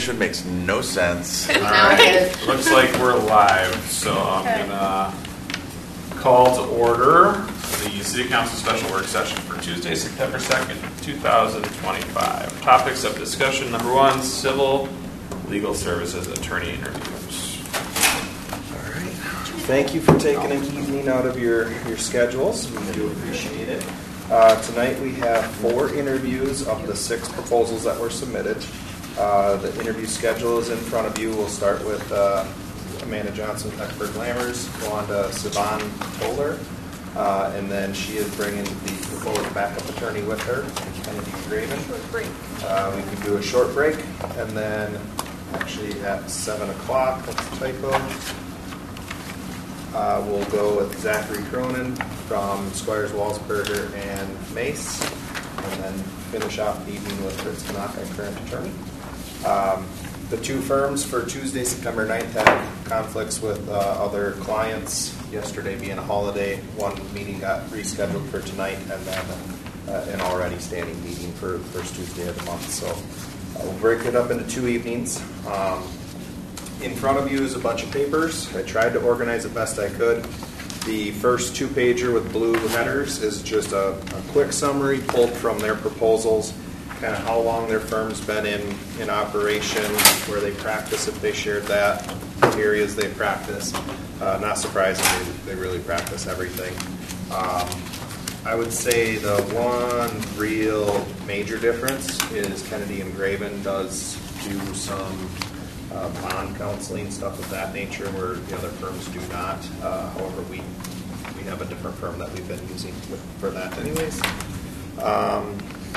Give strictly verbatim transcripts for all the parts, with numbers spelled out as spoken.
information makes no sense. All right. Looks like we're live, so I'm Okay. gonna call to order the City Council Special Work Session for Tuesday, September second, two thousand twenty-five. Topics of discussion: number one, civil legal services attorney interviews. All right. Thank you for taking an evening out of your, your schedules. We do appreciate it. Uh, tonight we have four interviews of the six proposals that were submitted. Uh, the interview schedule is in front of you. We'll start with uh, Amanda Johnson, Eckberg Lammers, Wanda Sivan Toller, uh, and then she is bringing the proposed backup attorney with her, Kennedy Graven. Short break. Uh, we can do a short break, and then actually at seven o'clock, that's a typo. Uh, we'll go with Zachary Cronin from Squires Walsberger and Mace, and then finish off the evening with Fritz Tanaka, current attorney. Um, the two firms for Tuesday, September ninth had conflicts with uh, other clients. Yesterday being a holiday, one meeting got rescheduled for tonight, and then uh, an already standing meeting for the first Tuesday of the month. So uh, we'll break it up into two evenings. Um, In front of you is a bunch of papers. I tried to organize it best I could. The first two-pager with blue headers is just a, a quick summary pulled from their proposals, kind of how long their firm's been in, in operation, where they practice if they shared that, areas they practice. Uh, not surprisingly, they really practice everything. Um, I would say the one real major difference is Kennedy and Graven does do some Uh, bond counseling, stuff of that nature, where the other firms do not. Uh, however, we we have a different firm that we've been using with, for that anyways. Um,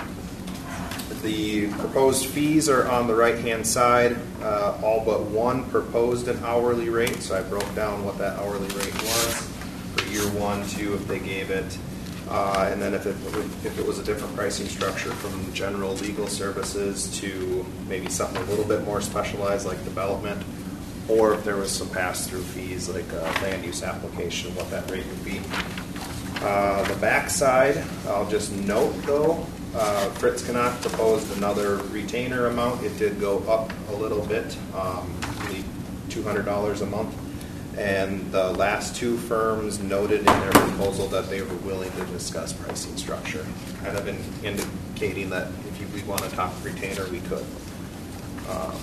the proposed fees are on the right-hand side. Uh, all but one proposed an hourly rate, so I broke down what that hourly rate was for year one, two, if they gave it. Uh, and then if it if it was a different pricing structure from general legal services to maybe something a little bit more specialized like development, or if there was some pass-through fees like a land use application, what that rate would be. Uh, the back side, I'll just note though, uh, Fritz Canuck proposed another retainer amount. It did go up a little bit, um, two hundred dollars a month. And the last two firms noted in their proposal that they were willing to discuss pricing structure, kind of in, indicating that if you, we want to talk retainer, we could. Um,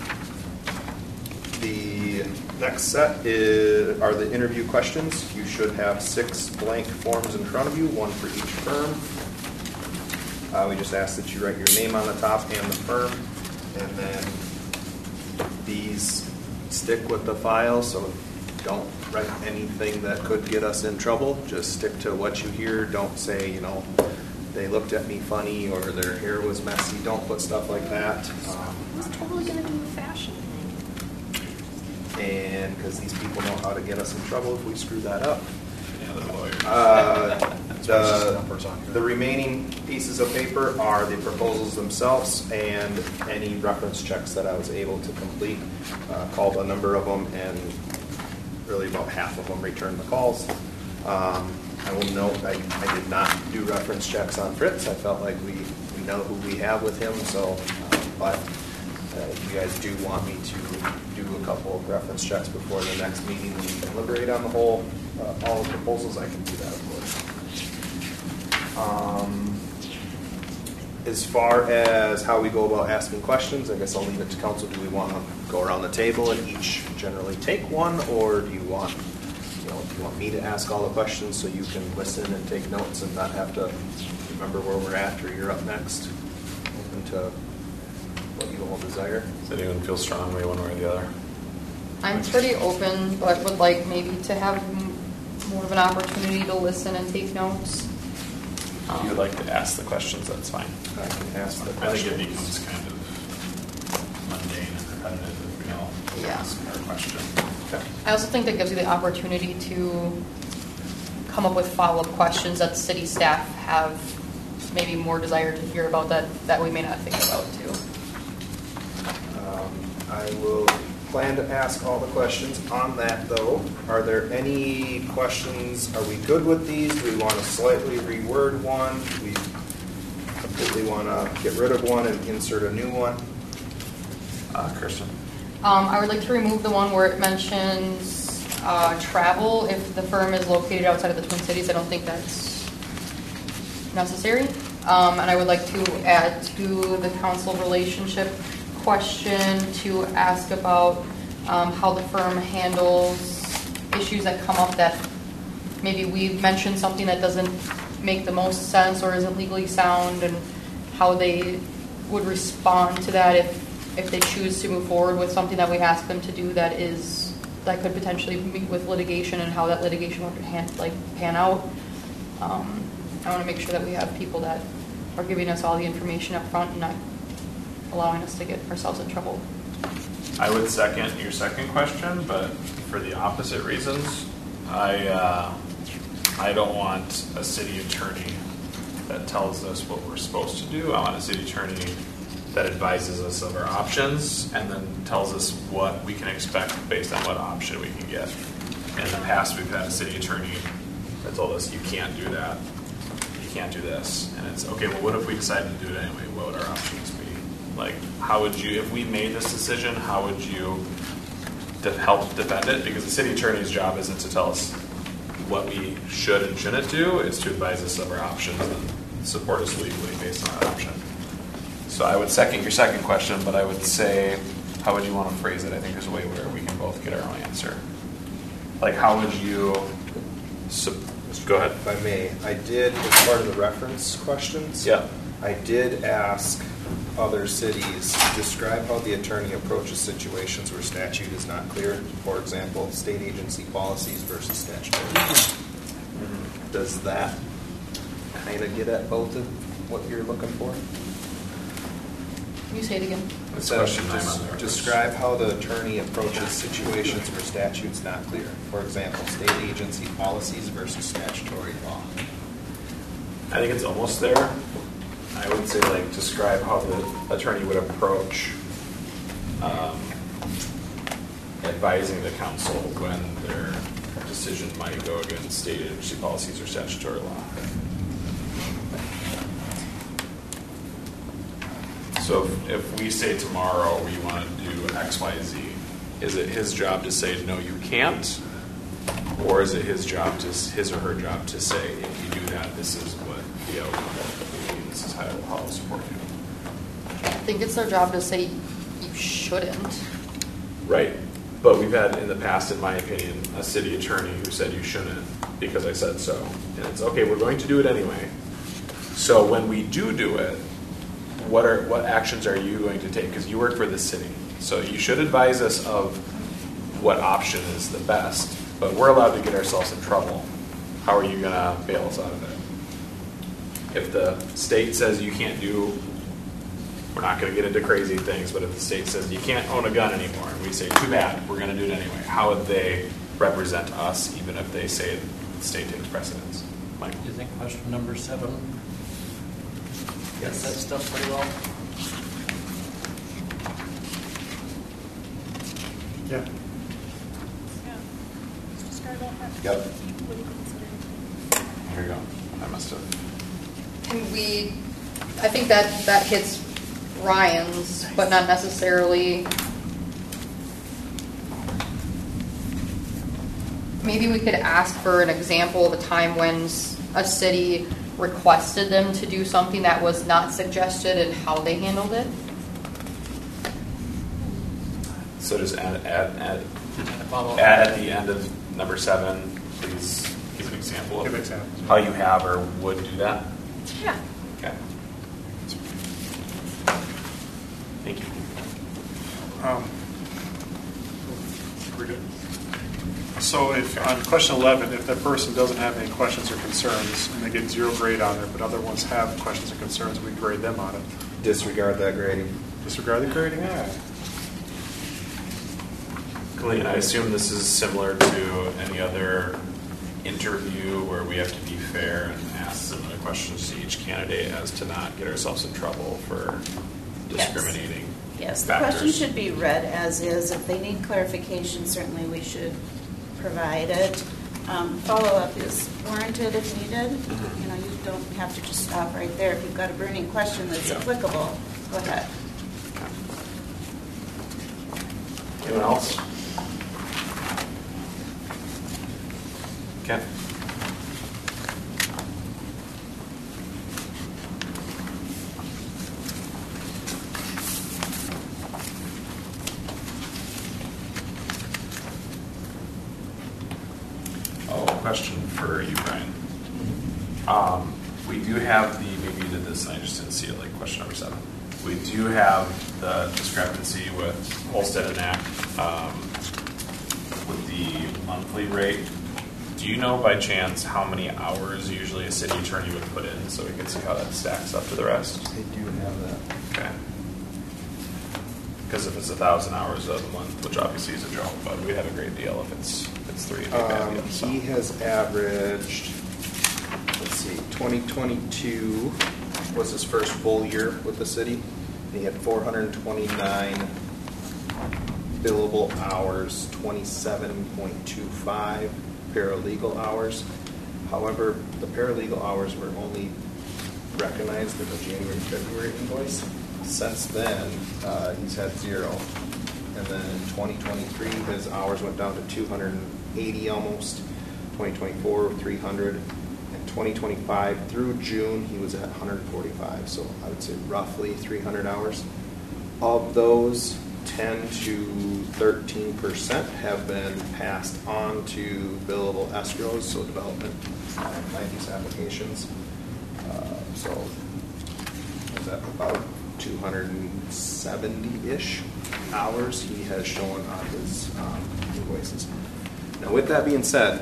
the next set is, are the interview questions. You should have six blank forms in front of you, one for each firm. Uh, we just ask that you write your name on the top and the firm, and then these stick with the file, so don't write anything that could get us in trouble. Just stick to what you hear. Don't say, you know, they looked at me funny or their hair was messy. Don't put stuff like that. Um, It's totally going to be a fashion thing. and because these people know how to get us in trouble if we screw that up. Yeah, the lawyers. Uh, the, the remaining pieces of paper are the proposals themselves and any reference checks that I was able to complete. Uh, called a number of them, and really about half of them returned the calls. Um, I will note I, I did not do reference checks on Fritz. I felt like we, we know who we have with him, so, um, but uh, if you guys do want me to do a couple of reference checks before the next meeting and we deliberate on the whole, uh, all the proposals, I can do that, of course. Um, As far as how we go about asking questions, I guess I'll leave it to council. Do we want to go around the table and each generally take one, or do you want, you know, do you want me to ask all the questions so you can listen and take notes and not have to remember where we're at, or you're up next? Open to what you all desire. Does anyone feel strongly one way or the other? I'm pretty open, but would like maybe to have m- more of an opportunity to listen and take notes. If you would like to ask the questions, that's fine. I can ask the I think it questions. becomes kind of mundane and repetitive if we all Yeah. ask our question. Okay. I also think that gives you the opportunity to come up with follow-up questions that city staff have maybe more desire to hear about that, that we may not think about too. Um, I will plan to ask all the questions. On that, though, are there any questions? Are we good with these? Do we want to slightly reword one? Do we completely want to get rid of one and insert a new one? Uh, Kirsten? Um, I would like to remove the one where it mentions uh, travel if the firm is located outside of the Twin Cities. I don't think that's necessary. Um, and I would like to add to the council relationship question to ask about um, how the firm handles issues that come up that maybe we've mentioned something that doesn't make the most sense or isn't legally sound, and how they would respond to that if, if they choose to move forward with something that we ask them to do that is that could potentially meet with litigation, and how that litigation would hand, like pan out. Um, I want to make sure that we have people that are giving us all the information up front and not allowing us to get ourselves in trouble. I would second your second question, but for the opposite reasons. I uh, I don't want a city attorney that tells us what we're supposed to do. I want a city attorney that advises us of our options and then tells us what we can expect based on what option we can get. In the past, we've had a city attorney that told us, you can't do that, you can't do this. And it's, okay, well, what if we decided to do it anyway? What would our options be? Like, how would you, if we made this decision, how would you to help defend it? Because the city attorney's job isn't to tell us what we should and shouldn't do, it's to advise us of our options and support us legally based on that option. So I would second your second question, but I would say, how would you want to phrase it? I think there's a way where we can both get our own answer. Like, how would you, su- go ahead. If I may, I did, as part of the reference questions, Yeah. I did ask other cities to describe how the attorney approaches situations where statute is not clear. For example, state agency policies versus statutory. Mm-hmm. Does that kind of get at both of what you're looking for? Can you say it again? That's So question nine just on the reference. describe how the attorney approaches situations where statute's not clear. For example, state agency policies versus statutory law. I think it's almost there. I would say, like, describe how the attorney would approach um, advising the council when their decision might go against state agency policies or statutory law. So if, if we say tomorrow we want to do X, Y, Z, is it his job to say, no, you can't? Or is it his job to, his or her job to say, if you do that, this is what the outcome will be, this is how I'll support you? I think it's their job to say you shouldn't. Right. But we've had in the past, in my opinion, a city attorney who said you shouldn't because I said so. And it's, okay, we're going to do it anyway. So when we do do it, what are what actions are you going to take? Because you work for the city. So you should advise us of what option is the best. But we're allowed to get ourselves in trouble. How are you going to bail us out of it? If the state says you can't do, we're not going to get into crazy things, but if the state says you can't own a gun anymore, and we say, too bad, we're going to do it anyway, how would they represent us, even if they say the state takes precedence? Michael? Do you think question number seven gets that stuff pretty well? Yeah. Yeah. Just describe all that. Yep. What do you consider? Here you go. I must have. Can we, I think that, that hits Ryan's, but not necessarily. Maybe we could ask for an example of a time when a city requested them to do something that was not suggested and how they handled it. So just add, add, add, Follow up. add at the end of number seven, please give an example Give of examples. how you have or would do that. Yeah. Okay. Thank you. Um, we're good. So if, on question eleven, if that person doesn't have any questions or concerns, and they get zero grade on it, but other ones have questions or concerns, we grade them on it. Disregard that grading. Disregard the grading? All right. Colleen, I assume this is similar to any other interview where we have to be fair and ask similar questions to each candidate as to not get ourselves in trouble for Yes. discriminating Yes, the factors. question should be read as is. If they need clarification, certainly we should provide it. Um, Follow-up is warranted if needed. Mhm. You know, you don't have to just stop right there. If you've got a burning question that's Yeah. applicable, go ahead. Anyone else? Ken? Oh, question for you, Brian. Um, we do have the, maybe you did this and I just didn't see it, like question number seven. We do have the discrepancy with Holstead and Knack um, with the monthly rate. Do you know by chance how many hours usually a city attorney would put in so we can see how that stacks up to the rest? They do have that. Okay. Because if it's a thousand hours a month, which obviously is a joke, but we'd have a great deal if it's if it's three. It'd be a bad Um, deal, so. he has averaged, let's see, twenty twenty-two was his first full year with the city. He had four hundred twenty-nine billable hours, twenty-seven point two five paralegal hours. However, the paralegal hours were only recognized in the January, February invoice. Since then, uh, he's had zero. And then in twenty twenty-three, his hours went down to two hundred eighty almost. twenty twenty-four, three hundred. And twenty twenty-five through June, he was at one hundred forty-five. So I would say roughly three hundred hours. Of those, ten to thirteen percent have been passed on to billable escrows, so development uh, land use applications. Uh, so is that about two hundred seventy-ish hours he has shown on his um, invoices. Now, with that being said,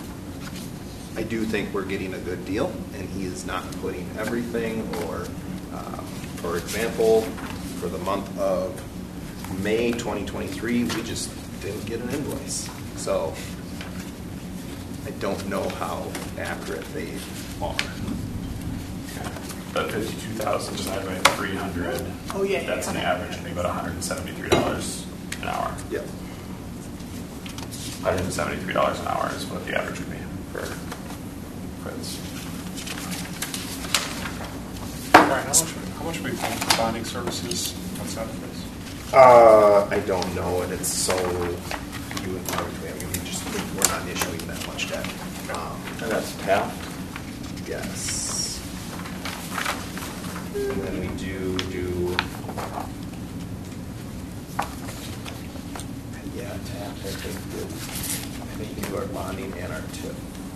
I do think we're getting a good deal, and he is not putting everything, or, um, for example, for the month of May twenty twenty-three, we just didn't get an invoice. So I don't know how accurate they are. But fifty-two thousand divided by three hundred. Oh, yeah. That's an average, I think about one hundred seventy-three dollars an hour. Yep. one hundred seventy-three dollars an hour is what the average would be for Fritz. Brian, how much, how much are we paying for bonding services outside of this? Uh, I don't know, and it's so few and far between. I mean, we just, we're not issuing that much debt. Um, And that's Taft? Yes. And then we do do, yeah, tap, I think, did, I think we do our bonding and our tip.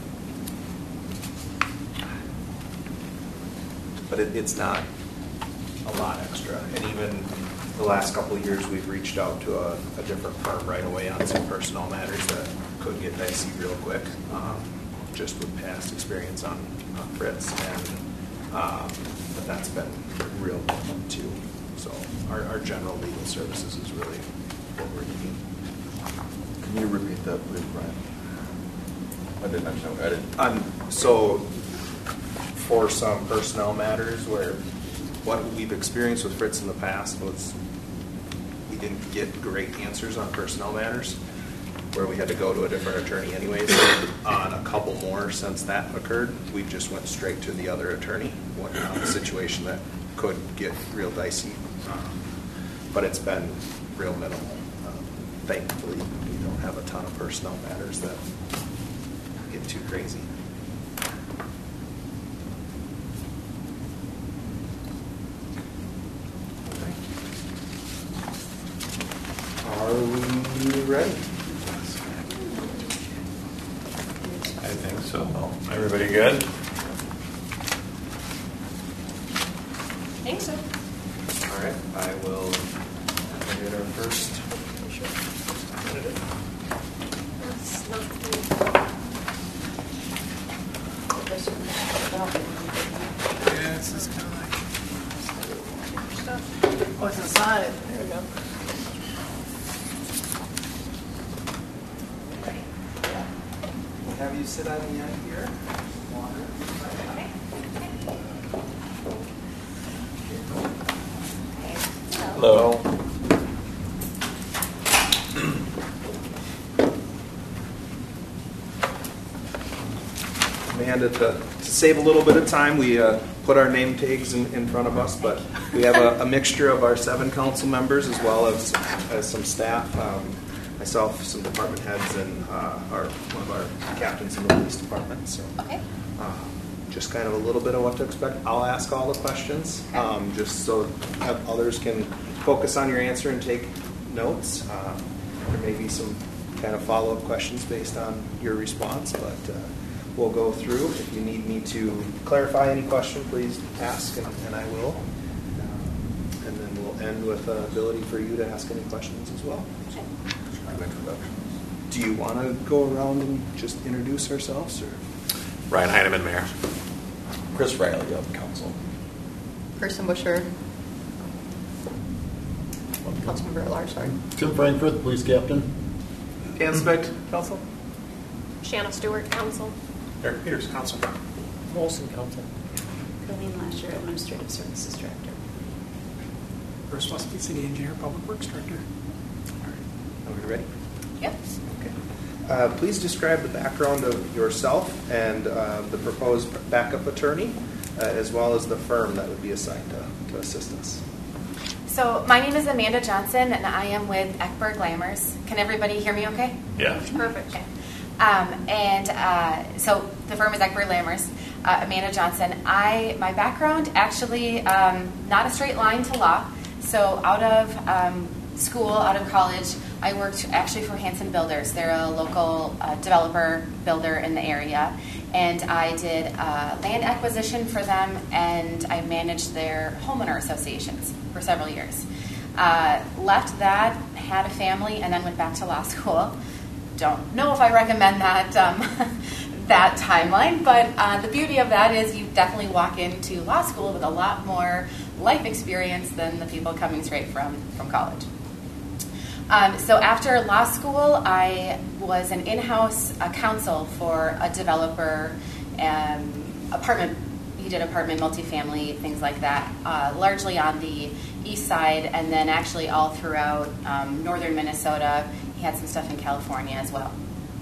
But it, it's not a lot extra. And even the last couple of years, we've reached out to a, a different firm right away on some personnel matters that could get dicey real quick, um, just with past experience on, on Fritz. And um, but that's been real helpful too. So our, our general legal services is really what we're needing. Can you repeat that, please, Brian? I didn't understand. I didn't. Um, so for some personnel matters where what we've experienced with Fritz in the past was we didn't get great answers on personnel matters, where we had to go to a different attorney anyways. On a couple more since that occurred, we just went straight to the other attorney, when on a situation that could get real dicey. Um, But it's been real minimal. Um, Thankfully, we don't have a ton of personnel matters that get too crazy. Are we ready? I think so. Everybody good? I think so. All right, I will get our first candidate. That's not the- Yeah, this is kind of like. stuff. Oh, it's inside. There we go. We'll have you sit on the end here. Hello. Amanda, to, to save a little bit of time, we uh, put our name tags in, in front of us, but we have a, a mixture of our seven council members as well as, as some staff, um, myself, some department heads, and uh, our, one of our captains in the police department. So, Okay. uh, just kind of a little bit of what to expect. I'll ask all the questions, Okay. um, just so that others can focus on your answer and take notes. Uh, there may be some kind of follow-up questions based on your response, but uh, we'll go through. If you need me to clarify any question, please ask, and, and I will. Uh, and then we'll end with the ability for you to ask any questions as well. Kind of introductions. Do you want to go around and just introduce ourselves, or? Ryan Heineman, Mayor. Chris Riley of council. Kirsten Busher. Councilmember at large, sorry. Tim Frankfurt, police captain. Dan Spicht, Council. Shanna Stewart, council. Eric Peters, Council. Molson, council. Colleen Lasher, Administrative Services Director. Bruce Westby, city engineer, public works director. Are we ready? Yep. Okay. Uh, please describe the background of yourself and uh, the proposed backup attorney, uh, as well as the firm that would be assigned to, to assist us. So my name is Amanda Johnson, and I am with Eckberg Lammers. Can everybody hear me okay? Yeah. Perfect. Okay. Um, and uh, so the firm is Eckberg Lammers. Uh, Amanda Johnson. I my background actually um, not a straight line to law. So out of um, school, out of college, I worked actually for Hanson Builders. They're a local uh, developer builder in the area, and I did uh, land acquisition for them, and I managed their homeowner associations for several years. Uh, left that, had a family, and then went back to law school. Don't know if I recommend that um, that timeline, but uh, the beauty of that is you definitely walk into law school with a lot more life experience than the people coming straight from, from college. Um, so after law school, I was an in-house uh, counsel for a developer, um, apartment, he did apartment, multifamily, things like that, uh, largely on the east side, and then actually all throughout um, northern Minnesota. He had some stuff in California as well.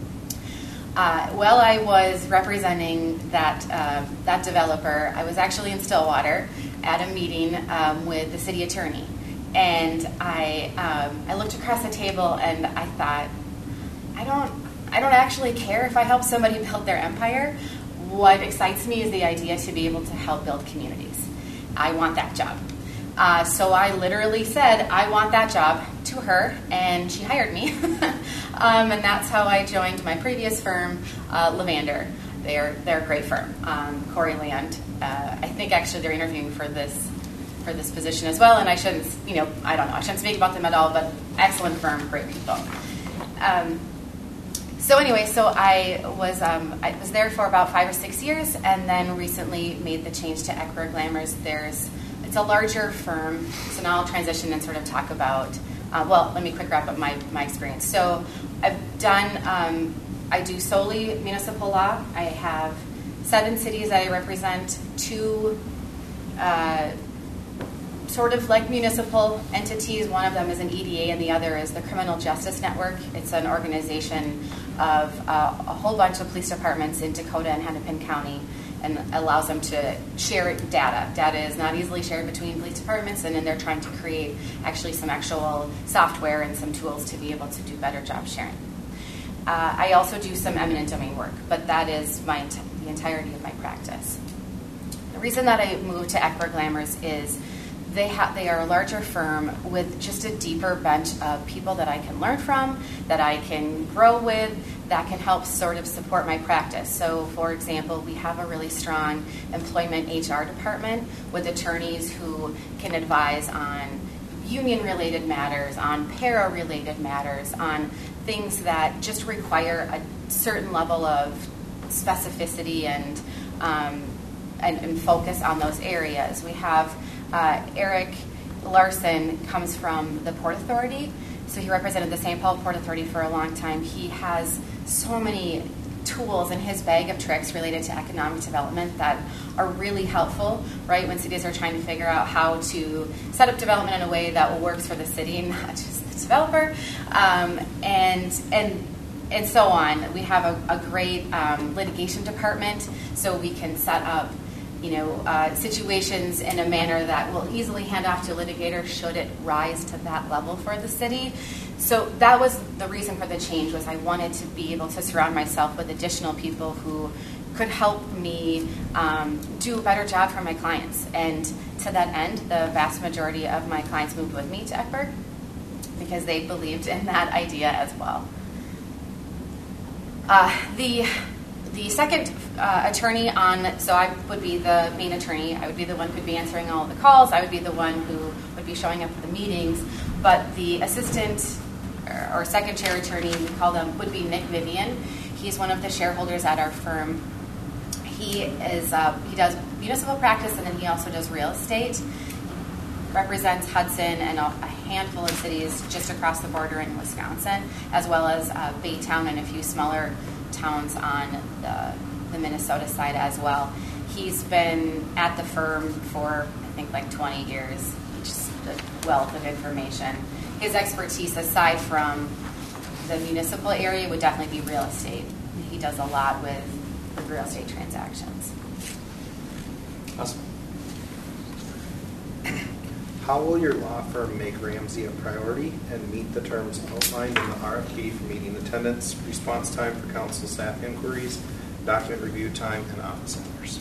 Uh, while I was representing that uh, that developer, I was actually in Stillwater at a meeting um, with the city attorney. And I um, I looked across the table and I thought, I don't I don't actually care if I help somebody build their empire. What excites me is the idea to be able to help build communities. I want that job. Uh, so I literally said, I want that job to her, and she hired me. um, and that's how I joined my previous firm, uh, Levander. They're they're a great firm. Um, Corey Land. Uh, I think actually they're interviewing for this. for this position as well, and I shouldn't, you know, I don't know, I shouldn't speak about them at all, but excellent firm, great people. Um, so anyway, so I was um, I was there for about five or six years, and then recently made the change to Eckberg Lammers. There's, it's a larger firm, so now I'll transition and sort of talk about, uh, well, let me quick wrap up my, my experience. So I've done, um, I do solely municipal law. I have seven cities I represent, two uh, sort of like municipal entities. One of them is an E D A and the other is the Criminal Justice Network. It's an organization of uh, a whole bunch of police departments in Dakota and Hennepin County, and allows them to share data. Data is not easily shared between police departments, and then they're trying to create actually some actual software and some tools to be able to do better job sharing. Uh, I also do some eminent domain work, but that is my the entirety of my practice. The reason that I moved to Eckberg Lammers is They have they are a larger firm with just a deeper bench of people that I can learn from, that I can grow with, that can help sort of support my practice. So, for example, we have a really strong employment H R department with attorneys who can advise on union-related matters, on para-related matters, on things that just require a certain level of specificity and um, and, and focus on those areas. We have Uh, Eric Larson comes from the Port Authority, so he represented the Saint Paul Port Authority for a long time. He has so many tools in his bag of tricks related to economic development that are really helpful, right, when cities are trying to figure out how to set up development in a way that works for the city, not just the developer, um, and and and so on. We have a, a great um, litigation department, so we can set up you know, uh, situations in a manner that will easily hand off to a litigator should it rise to that level for the city. So that was the reason for the change, was I wanted to be able to surround myself with additional people who could help me um, do a better job for my clients. And to that end, the vast majority of my clients moved with me to Eckberg because they believed in that idea as well. Uh, the the second uh, attorney on, so I would be the main attorney. I would be the one who would be answering all of the calls. I would be the one who would be showing up for the meetings. But the assistant or, or second chair attorney, we call them, would be Nick Vivian. He's one of the shareholders at our firm. He is uh, he does municipal practice, and then he also does real estate. Represents Hudson and a handful of cities just across the border in Wisconsin, as well as uh, Baytown and a few smaller towns on the, the Minnesota side as well. He's been at the firm for, I think, like twenty years. Just a wealth of information. His expertise, aside from the municipal area, would definitely be real estate. He does a lot with, with real estate transactions. Awesome. How will your law firm make Ramsey a priority and meet the terms outlined in the R F P for meeting attendance, response time for council staff inquiries, document review time, and office hours?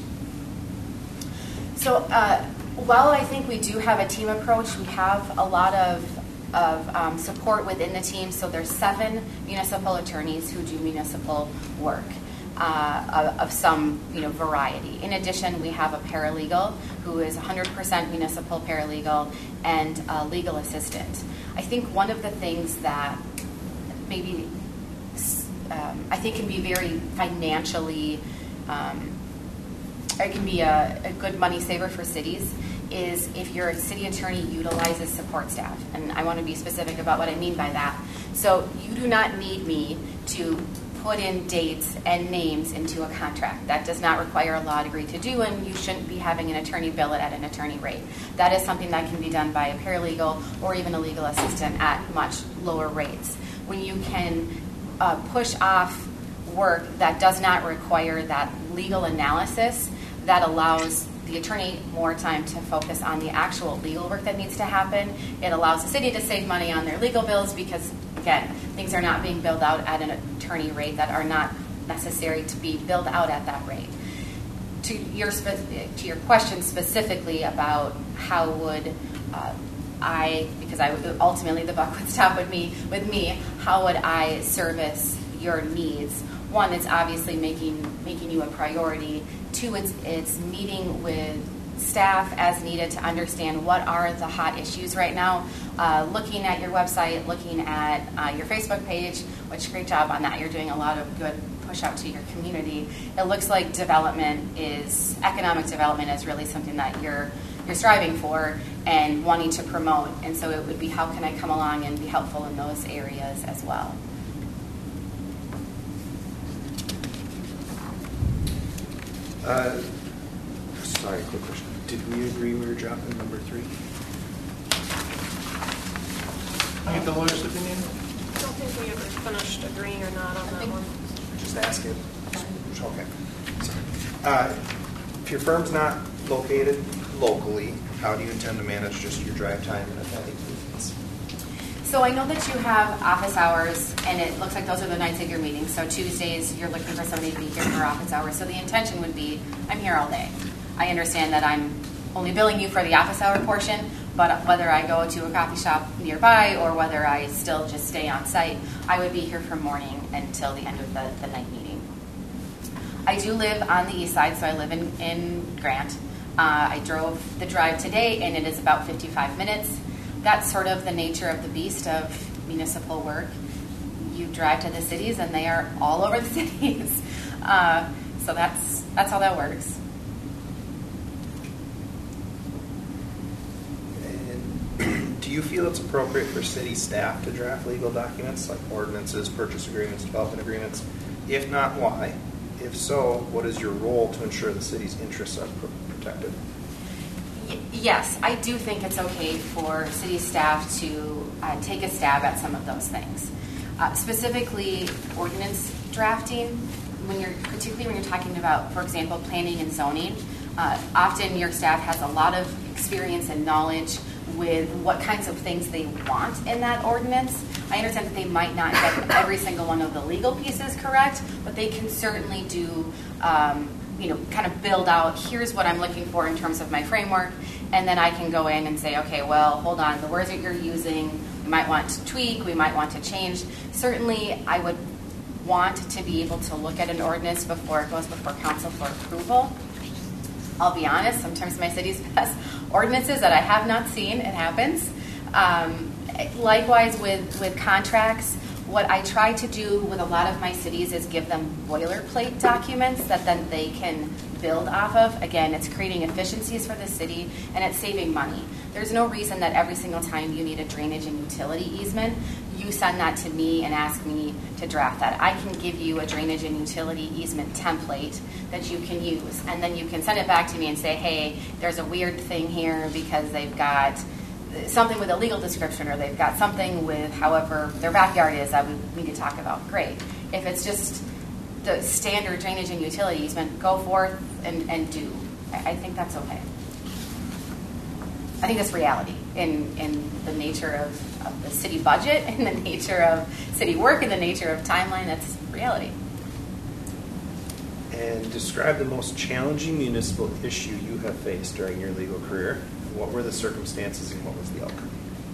So uh, while I think we do have a team approach, we have a lot of, of um, support within the team. So there's seven municipal attorneys who do municipal work. Uh, of, of some, you know, variety. In addition, we have a paralegal who is one hundred percent municipal paralegal and a legal assistant. I think one of the things that maybe um, I think can be very financially, um, it can be a, a good money saver for cities, is if your city attorney utilizes support staff. And I want to be specific about what I mean by that. So you do not need me to put in dates and names into a contract. That does not require a law degree to do, and you shouldn't be having an attorney bill it at an attorney rate. That is something that can be done by a paralegal or even a legal assistant at much lower rates. When you can uh, push off work that does not require that legal analysis, that allows the attorney more time to focus on the actual legal work that needs to happen. It allows the city to save money on their legal bills because, again, things are not being billed out at an attorney rate that are not necessary to be billed out at that rate. To your spe- to your question specifically about how would uh, I, because I would, ultimately the buck would stop with me, with me, how would I service your needs? One, it's obviously making making you a priority. Two, it's it's meeting with staff as needed to understand what are the hot issues right now. Uh, looking at your website, looking at uh, your Facebook page, which great job on that. You're doing a lot of good push out to your community. It looks like development is, economic development is really something that you're you're striving for and wanting to promote. And so it would be, how can I come along and be helpful in those areas as well? Uh, sorry, quick question. Did we agree we were dropping number three? I get the lawyer's opinion. I don't think we ever finished agreeing or not on that one. Just ask it. Okay. Sorry. Uh, if your firm's not located locally, how do you intend to manage just your drive time and attending meetings? So I know that you have office hours, and it looks like those are the nights of your meetings. So Tuesdays, you're looking for somebody to be here for office hours. So the intention would be, I'm here all day. I understand that I'm only billing you for the office hour portion, but whether I go to a coffee shop nearby or whether I still just stay on site, I would be here from morning until the end of the, the night meeting. I do live on the east side, so I live in, in Grant. Uh, I drove the drive today, and it is about fifty-five minutes. That's sort of the nature of the beast of municipal work. You drive to the cities, and they are all over the cities. Uh, so that's that's how that works. And do you feel it's appropriate for city staff to draft legal documents like ordinances, purchase agreements, development agreements? If not, why? If so, what is your role to ensure the city's interests are protected? Yes, I do think it's okay for city staff to uh, take a stab at some of those things. Uh, specifically, ordinance drafting, when you're particularly when you're talking about, for example, planning and zoning, Uh, often your staff has a lot of experience and knowledge with what kinds of things they want in that ordinance. I understand that they might not get every single one of the legal pieces correct, but they can certainly do, um, you know, kind of build out, here's what I'm looking for in terms of my framework, and then I can go in and say, okay, well, hold on, the words that you're using, we might want to tweak, we might want to change. Certainly, I would want to be able to look at an ordinance before it goes before council for approval. I'll be honest, sometimes my cities pass ordinances that I have not seen. It happens. Um, likewise with, with contracts, what I try to do with a lot of my cities is give them boilerplate documents that then they can build off of. Again, it's creating efficiencies for the city and it's saving money. There's no reason that every single time you need a drainage and utility easement, you send that to me and ask me to draft that. I can give you a drainage and utility easement template that you can use, and then you can send it back to me and say, hey, there's a weird thing here because they've got something with a legal description or they've got something with however their backyard is that we need to talk about. Great. If it's just the standard drainage and utility easement, go forth and, and do. I, I think that's okay. I think that's reality in, in the nature of, of the city budget, in the nature of city work, in the nature of timeline. That's reality. And describe the most challenging municipal issue you have faced during your legal career. What were the circumstances and what was the outcome?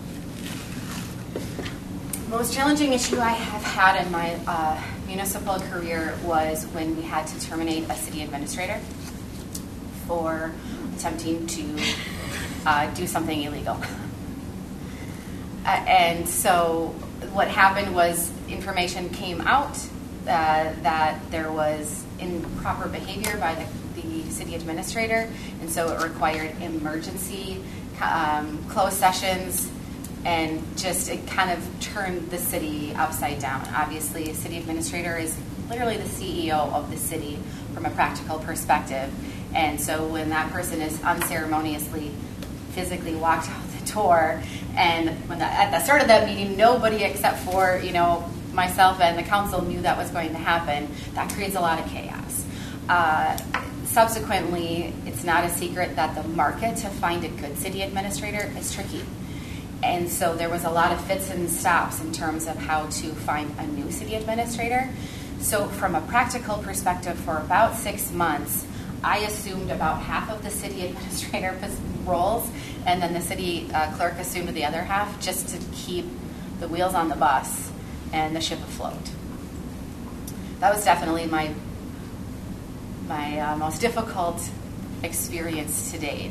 The most challenging issue I have had in my uh, municipal career was when we had to terminate a city administrator for attempting to uh, do something illegal. Uh, and so what happened was information came out uh, that there was improper behavior by the, the city administrator, and so it required emergency um, closed sessions, and just it kind of turned the city upside down. Obviously, a city administrator is literally the C E O of the city from a practical perspective, and so when that person is unceremoniously physically walked out the door, and when the, at the start of that meeting, nobody except for, you know, myself and the council knew that was going to happen, that creates a lot of chaos. Uh, subsequently, it's not a secret that the market to find a good city administrator is tricky. And so there was a lot of fits and stops in terms of how to find a new city administrator. So from a practical perspective, for about six months, I assumed about half of the city administrator roles, and then the city uh, clerk assumed the other half, just to keep the wheels on the bus and the ship afloat. That was definitely my my uh, most difficult experience to date.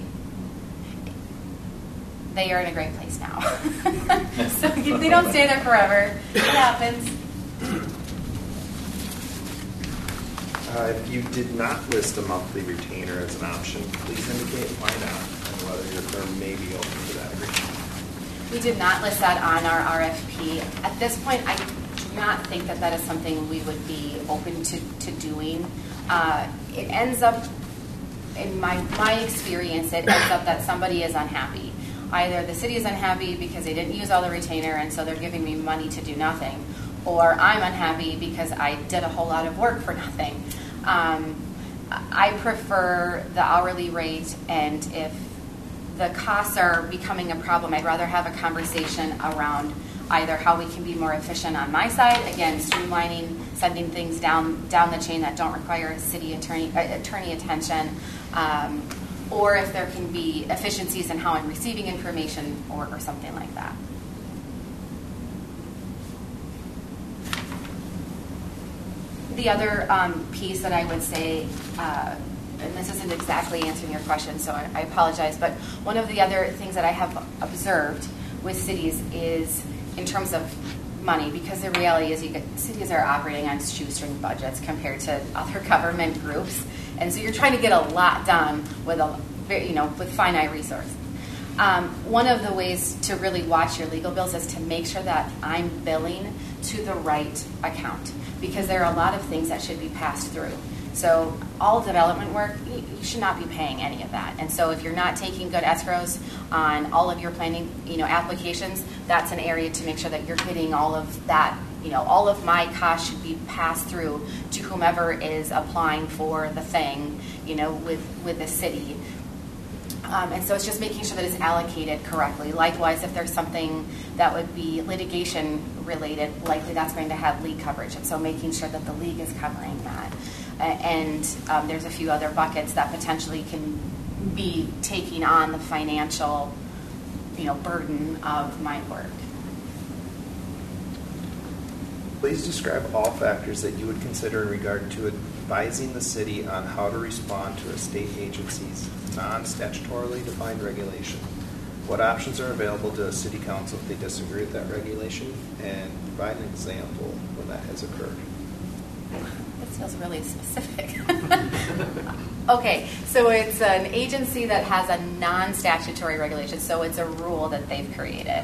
They are in a great place now. So they don't stay there forever. It happens. Uh, if you did not list a monthly retainer as an option, please indicate why not and whether your firm may be open to that agreement. We did not list that on our R F P. At this point, I do not think that that is something we would be open to, to doing. Uh, it ends up, in my, my experience, it ends up that somebody is unhappy. Either the city is unhappy because they didn't use all the retainer and so they're giving me money to do nothing, or I'm unhappy because I did a whole lot of work for nothing. Um, I prefer the hourly rate, and if the costs are becoming a problem, I'd rather have a conversation around either how we can be more efficient on my side, again, streamlining, sending things down down the chain that don't require city attorney uh, attorney attention, um, or if there can be efficiencies in how I'm receiving information or, or something like that. The other um, piece that I would say, uh, and this isn't exactly answering your question, so I, I apologize, but one of the other things that I have observed with cities is in terms of money, because the reality is you get, cities are operating on shoestring budgets compared to other government groups, and so you're trying to get a lot done with a, you know, with finite resources. Um, one of the ways to really watch your legal bills is to make sure that I'm billing to the right account, because there are a lot of things that should be passed through. So all development work, you should not be paying any of that. And so if you're not taking good escrows on all of your planning, you know, applications, that's an area to make sure that you're getting all of that, you know, all of my costs should be passed through to whomever is applying for the thing, you know, with, with the city. Um, and so it's just making sure that it's allocated correctly. Likewise, if there's something that would be litigation related, likely that's going to have league coverage. And so making sure that the league is covering that. Uh, and um, there's a few other buckets that potentially can be taking on the financial, you know, burden of my work. Please describe all factors that you would consider in regard to advising the city on how to respond to a state agency's non-statutorily defined regulation. What options are available to a city council if they disagree with that regulation, and provide an example when that has occurred. This feels really specific. Okay, so it's an agency that has a non-statutory regulation, so it's a rule that they've created.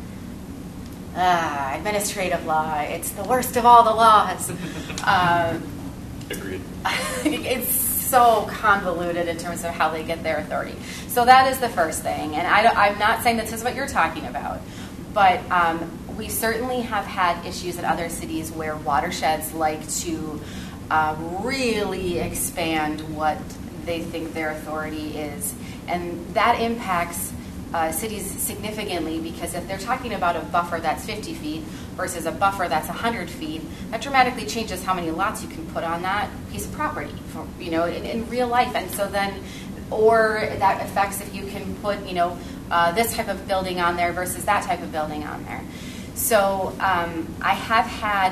Ah, administrative law, it's the worst of all the laws. Um, Agreed. It's so convoluted in terms of how they get their authority. So that is the first thing, and I don't, I'm not saying this is what you're talking about, but um, we certainly have had issues in other cities where watersheds like to uh, really expand what they think their authority is, and that impacts Uh, cities significantly, because if they're talking about a buffer that's fifty feet versus a buffer that's one hundred feet, that dramatically changes how many lots you can put on that piece of property, for, you know, in, in real life. And so then, or that affects if you can put, you know, uh, this type of building on there versus that type of building on there. So um, I have had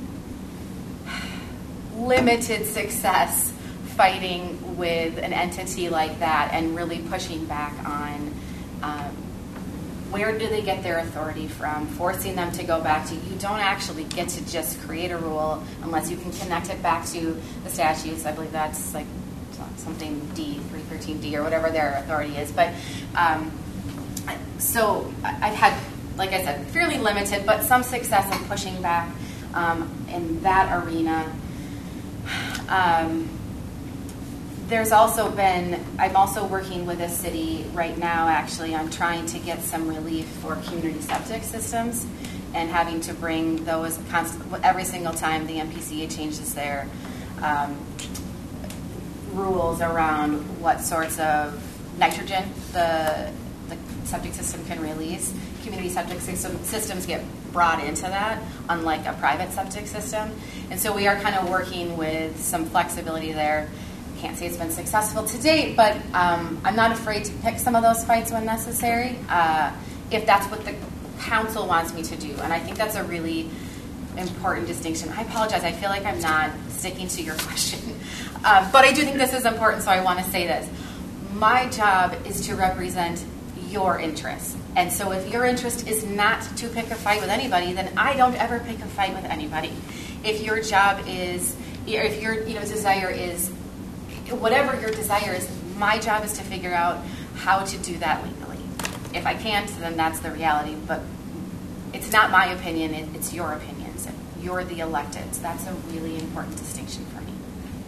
limited success fighting with an entity like that and really pushing back on Um, where do they get their authority from, forcing them to go back to, you don't actually get to just create a rule unless you can connect it back to the statutes. I believe that's like something D, three thirteen D or whatever their authority is. But um, so I've had, like I said, fairly limited, but some success in pushing back um, in that arena. Um, There's also been, I'm also working with a city right now, actually, I'm trying to get some relief for community septic systems and having to bring those constant, every single time the M P C A changes their um, rules around what sorts of nitrogen the, the septic system can release. Community septic system, systems get brought into that, unlike a private septic system. And so we are kind of working with some flexibility there. Can't say it's been successful to date, but um, I'm not afraid to pick some of those fights when necessary, uh, if that's what the council wants me to do. And I think that's a really important distinction. I apologize. I feel like I'm not sticking to your question. Uh, but I do think this is important, so I want to say this. My job is to represent your interests. And so if your interest is not to pick a fight with anybody, then I don't ever pick a fight with anybody. If your job is, if your you know desire is, whatever your desire is, my job is to figure out how to do that legally. If I can't, then that's the reality. But it's not my opinion, it, it's your opinions. You're the elected. So that's a really important distinction for me.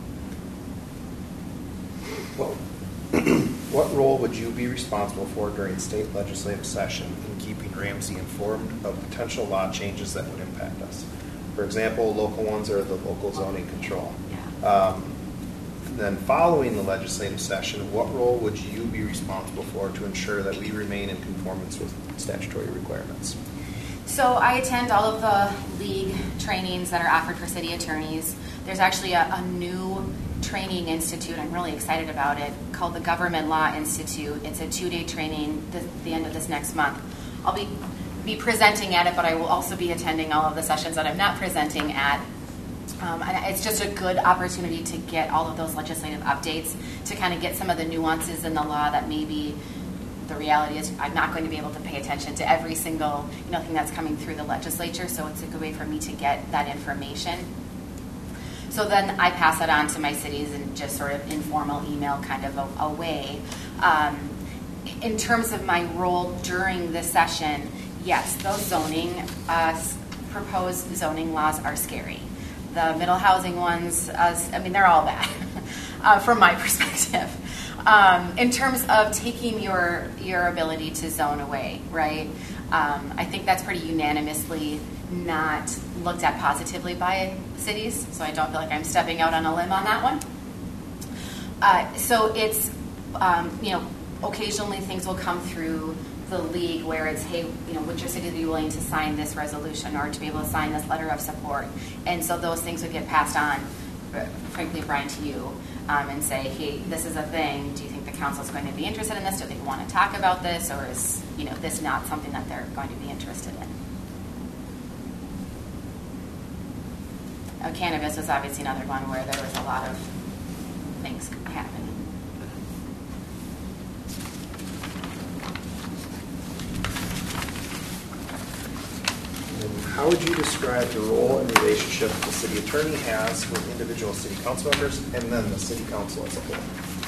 Well, what role would you be responsible for during state legislative session in keeping Ramsey informed of potential law changes that would impact us? For example, local ones are the local zoning control. Yeah. Um, Then following the legislative session, what role would you be responsible for to ensure that we remain in conformance with statutory requirements? So I attend all of the league trainings that are offered for city attorneys. There's actually a, a new training institute, I'm really excited about it, called the Government Law Institute. It's a two-day training at the end of this next month. I'll be, be presenting at it, but I will also be attending all of the sessions that I'm not presenting at. Um, and it's just a good opportunity to get all of those legislative updates, to kind of get some of the nuances in the law that maybe the reality is I'm not going to be able to pay attention to every single you know, thing that's coming through the legislature, so it's a good way for me to get that information. So then I pass it on to my cities in just sort of informal email kind of a, a way. Um, in terms of my role during the session, yes, those zoning, uh, proposed zoning laws are scary. The middle housing ones, uh, I mean, they're all bad uh, from my perspective. Um, in terms of taking your your ability to zone away, right? Um, I think that's pretty unanimously not looked at positively by cities, so I don't feel like I'm stepping out on a limb on that one. Uh, so it's, um, you know, occasionally things will come through the league where it's, hey, you know, would your city be willing to sign this resolution or to be able to sign this letter of support? And so those things would get passed on, frankly, Brian, to you, um, and say, hey, this is a thing. Do you think the council's going to be interested in this? Do they want to talk about this? Or is, you know, this not something that they're going to be interested in? Uh, cannabis was obviously another one where there was a lot of things happening. And how would you describe the role and relationship the city attorney has with individual city council members and then the city council as a whole?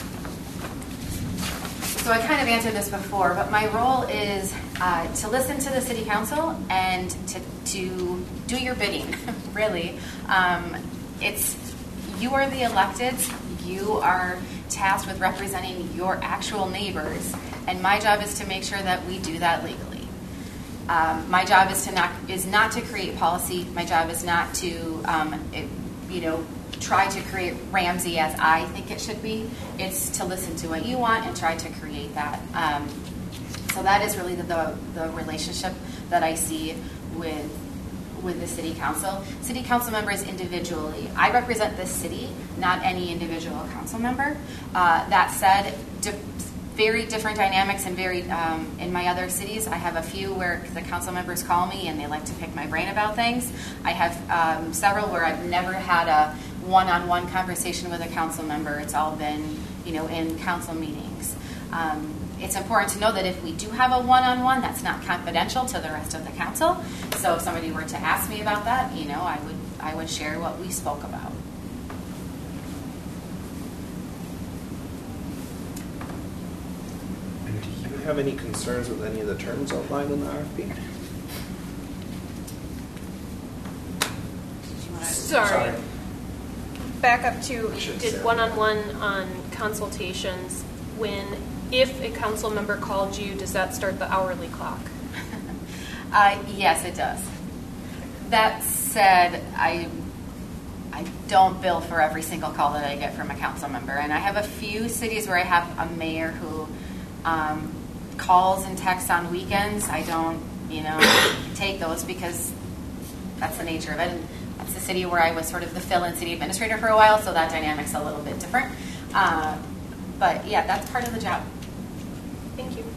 So I kind of answered this before, but my role is uh, to listen to the city council and to, to do your bidding, really. Um, it's, you are the electeds. You are tasked with representing your actual neighbors, and my job is to make sure that we do that legally. Um, my job is to not is not to create policy. My job is not to, um, it, you know, try to create Ramsey as I think it should be. It's to listen to what you want and try to create that. Um, so that is really the, the the relationship that I see with with the city council. City council members individually. I represent the city, not any individual council member. Uh, that said, di- very different dynamics and very, um, in my other cities, I have a few where the council members call me and they like to pick my brain about things. I have um, several where I've never had a one-on-one conversation with a council member. It's all been, you know, in council meetings. Um, It's important to know that if we do have a one-on-one, that's not confidential to the rest of the council. So if somebody were to ask me about that, you know, I would I would share what we spoke about. And do you have any concerns with any of the terms outlined in the R F P? Sorry. Back up to, you Should did say. one-on-one on consultations. When, if a council member called you, does that start the hourly clock? Uh, yes, it does. That said, I I don't bill for every single call that I get from a council member, and I have a few cities where I have a mayor who um, calls and texts on weekends. I don't, you know, take those because that's the nature of it. And that's the city where I was sort of the fill-in city administrator for a while, so that dynamic's a little bit different. Uh, but yeah, that's part of the job. Thank you.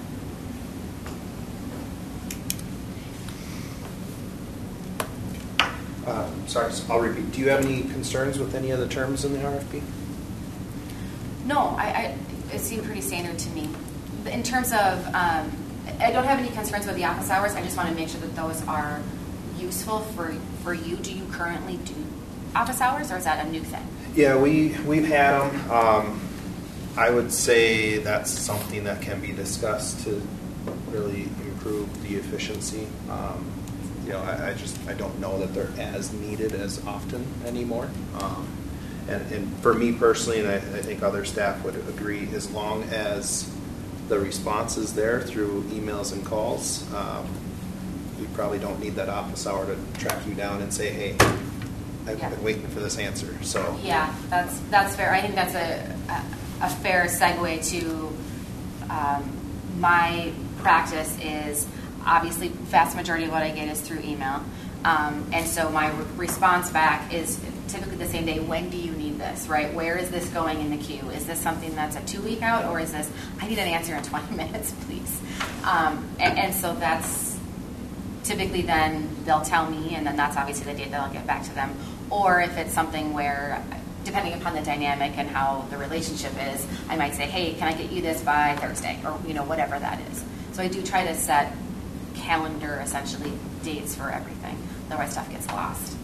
Um, sorry, I'll repeat. Do you have any concerns with any of the terms in the R F P? No, I, I it seemed pretty standard to me. In terms of, um, I don't have any concerns with the office hours. I just want to make sure that those are useful for for you. Do you currently do office hours, or is that a new thing? Yeah, we we've had them. Um, I would say that's something that can be discussed to really improve the efficiency. Um, you know, I, I just I don't know that they're as needed as often anymore. Um, and, and for me personally, and I, I think other staff would agree, as long as the response is there through emails and calls, um, we probably don't need that office hour to track you down and say, hey, I've Yeah. been waiting for this answer. So Yeah, that's that's fair. I think that's a a, a fair segue to um, my practice is obviously vast majority of what I get is through email, um, and so my re- response back is typically the same day. When do you need this? Right? Where is this going in the queue? Is this something that's a two week out, or is this I need an answer in twenty minutes, please? Um, and, and so that's typically then they'll tell me, and then that's obviously the date that I'll get back to them. Or if it's something where, depending upon the dynamic and how the relationship is, I might say, hey, can I get you this by Thursday? Or, you know, whatever that is. So I do try to set calendar, essentially, dates for everything. Otherwise stuff gets lost.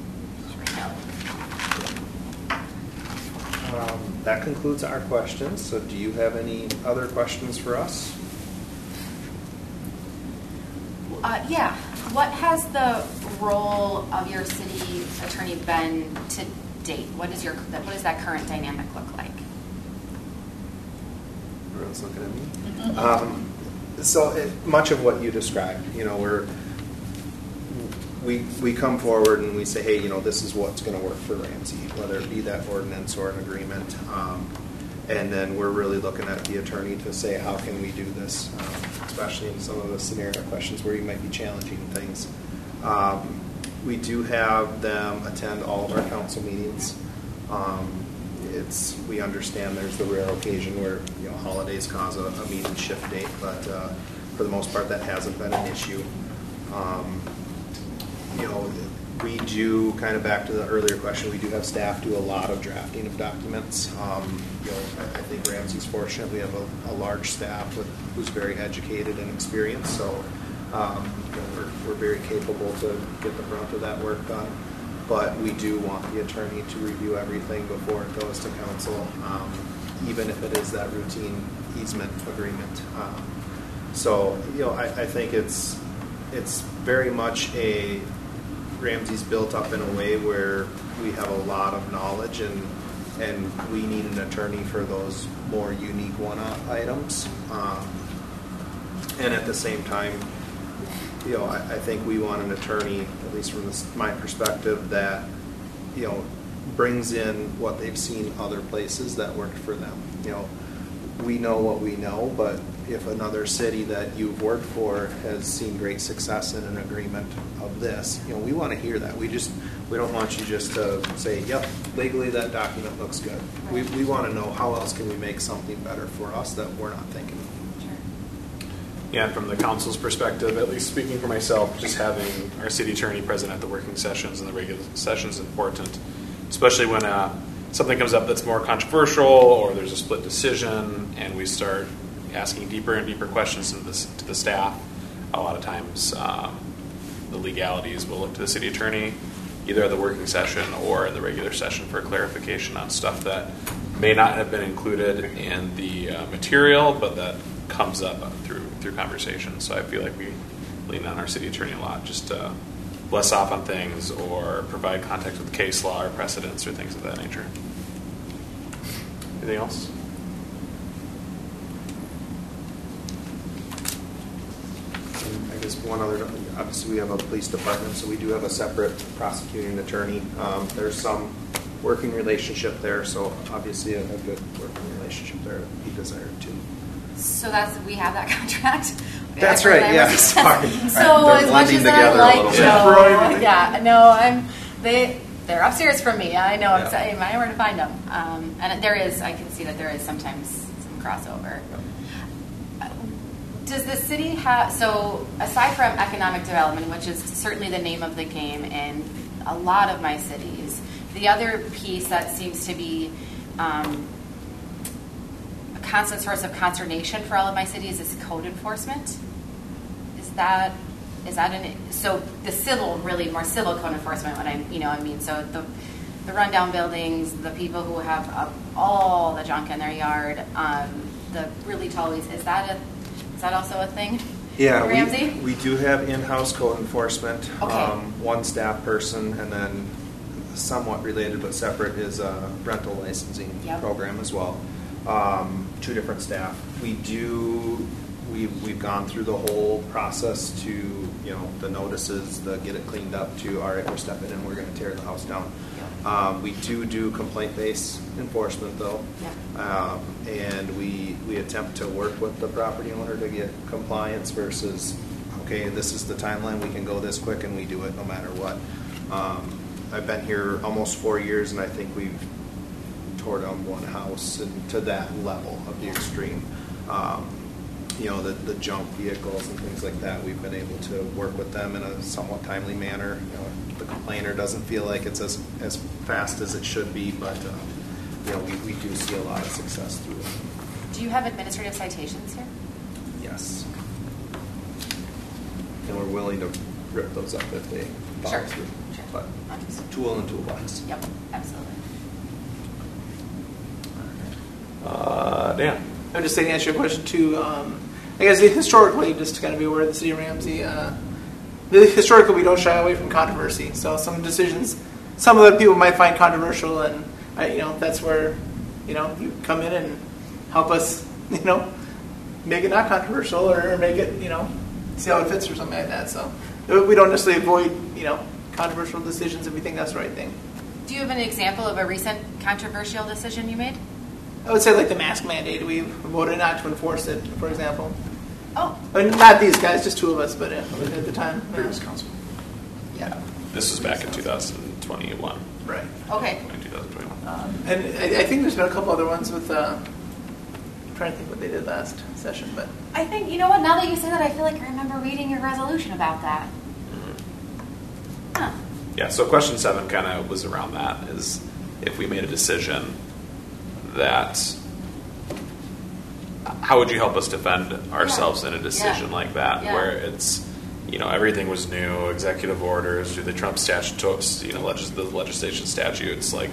Um, that concludes our questions. So do you have any other questions for us? Uh, yeah. What has the role of your city attorney been to date? What is your what does that current dynamic look like? Everyone's looking at me. Um, so it, much of what you described, you know, we're we we come forward and we say, hey, you know, this is what's going to work for Ramsey, whether it be that ordinance or an agreement. Um, And then we're really looking at the attorney to say, how can we do this, um, especially in some of the scenario questions where you might be challenging things. Um, we do have them attend all of our council meetings. Um, it's we understand there's the rare occasion where you know holidays cause a, a meeting shift date, but uh, for the most part that hasn't been an issue. Um, you know, we do kind of back to the earlier question. We do have staff do a lot of drafting of documents. Um, you know, I, I think Ramsey's fortunate. We have a, a large staff with, who's very educated and experienced. So um, you know, we're we're very capable to get the brunt of that work done. But we do want the attorney to review everything before it goes to council, um, even if it is that routine easement agreement. Um, so, you know, I, I think it's it's very much a Ramsey's built up in a way where we have a lot of knowledge, and and we need an attorney for those more unique one-off items. Um, and at the same time, you know, I, I think we want an attorney, at least from this, my perspective, that, you know, brings in what they've seen other places that worked for them. You know, we know what we know, but if another city that you've worked for has seen great success in an agreement of this, you know, we want to hear that. We just, we don't want you just to say, yep, legally that document looks good. We, we want to know how else can we make something better for us that we're not thinking of. Yeah, and from the council's perspective, at least speaking for myself, just having our city attorney present at the working sessions and the regular sessions is important, especially when uh, something comes up that's more controversial or there's a split decision and we start asking deeper and deeper questions to the, to the staff. A lot of times um, the legalities will look to the city attorney either at the working session or in the regular session for clarification on stuff that may not have been included in the uh, material, but that comes up through through conversation. So I feel like we lean on our city attorney a lot, just to bless off on things or provide context with case law or precedents or things of that nature. Anything else? And I guess one other, obviously we have a police department, so we do have a separate prosecuting attorney. Um, there's some working relationship there, so obviously a, a good working relationship there would be desired too. So that's we have that contract. That's right. Yeah. Sorry. So They're as much blending as I together a like little bit. Joe, yeah, no, I'm they they're upstairs from me. I know. Yeah. I'm, I know where to find them. Um, and there is, I can see that there is sometimes some crossover. Does the city have, so aside from economic development, which is certainly the name of the game in a lot of my cities, the other piece that seems to be um, a constant source of consternation for all of my cities is code enforcement. Is that, is that an, so the civil, really more civil code enforcement, what I, you know, I mean, so the, the rundown buildings, the people who have uh, all the junk in their yard, um, the really tall leaves, is that a, is that also a thing? Yeah, Ramsey? we, we do have in-house code enforcement. Okay. Um, one staff person, and then somewhat related but separate is a rental licensing Yep. program as well. Um, two different staff. We do, we, we've gone through the whole process to, you know, the notices, the get it cleaned up to, all right, we're stepping in, we're going to tear the house down. Um, we do do complaint-based enforcement, though, Yeah. um, and we we attempt to work with the property owner to get compliance versus, okay, this is the timeline, we can go this quick, and we do it no matter what. Um, I've been here almost four years, and I think we've tore down one house and to that level of the extreme. Um, you know, the, the junk vehicles and things like that, we've been able to work with them in a somewhat timely manner. You know, the complainer doesn't feel like it's as, as fast as it should be, but, uh, you know, we, we do see a lot of success through it. Do you have administrative citations here? Yes. And we're willing to rip those up if they follow Sure. through. Sure. But Understood. tool and toolbox. Yep, absolutely. Uh, Dan. I would just say to answer your question too. Um, I guess historically, just to kind of be aware of the city of Ramsey, uh, historically we don't shy away from controversy. So some decisions, some of the people might find controversial, and I, you know that's where you know you come in and help us, you know, make it not controversial or make it, you know, see how it fits or something like that. So we don't necessarily avoid, you know, controversial decisions if we think that's the right thing. Do you have an example of a recent controversial decision you made? I would say like the mask mandate, we voted not to enforce it, for example. Oh, I mean, not these guys, just two of us, but uh, at the time. yeah. Previous council. Yeah. This was back in two thousand twenty-one. Right. okay. In two thousand twenty-one. Um, and I, I think there's been a couple other ones with, uh, I'm trying to think what they did last session, but I think, you know what, now that you say that, I feel like I remember reading your resolution about that. Huh. Yeah, so question seven kind of was around that, is if we made a decision that, how would you help us defend ourselves in a decision Yeah. like that, Yeah. where it's, you know, everything was new, executive orders, through the Trump statutes, you know, legis- the legislation statutes, like,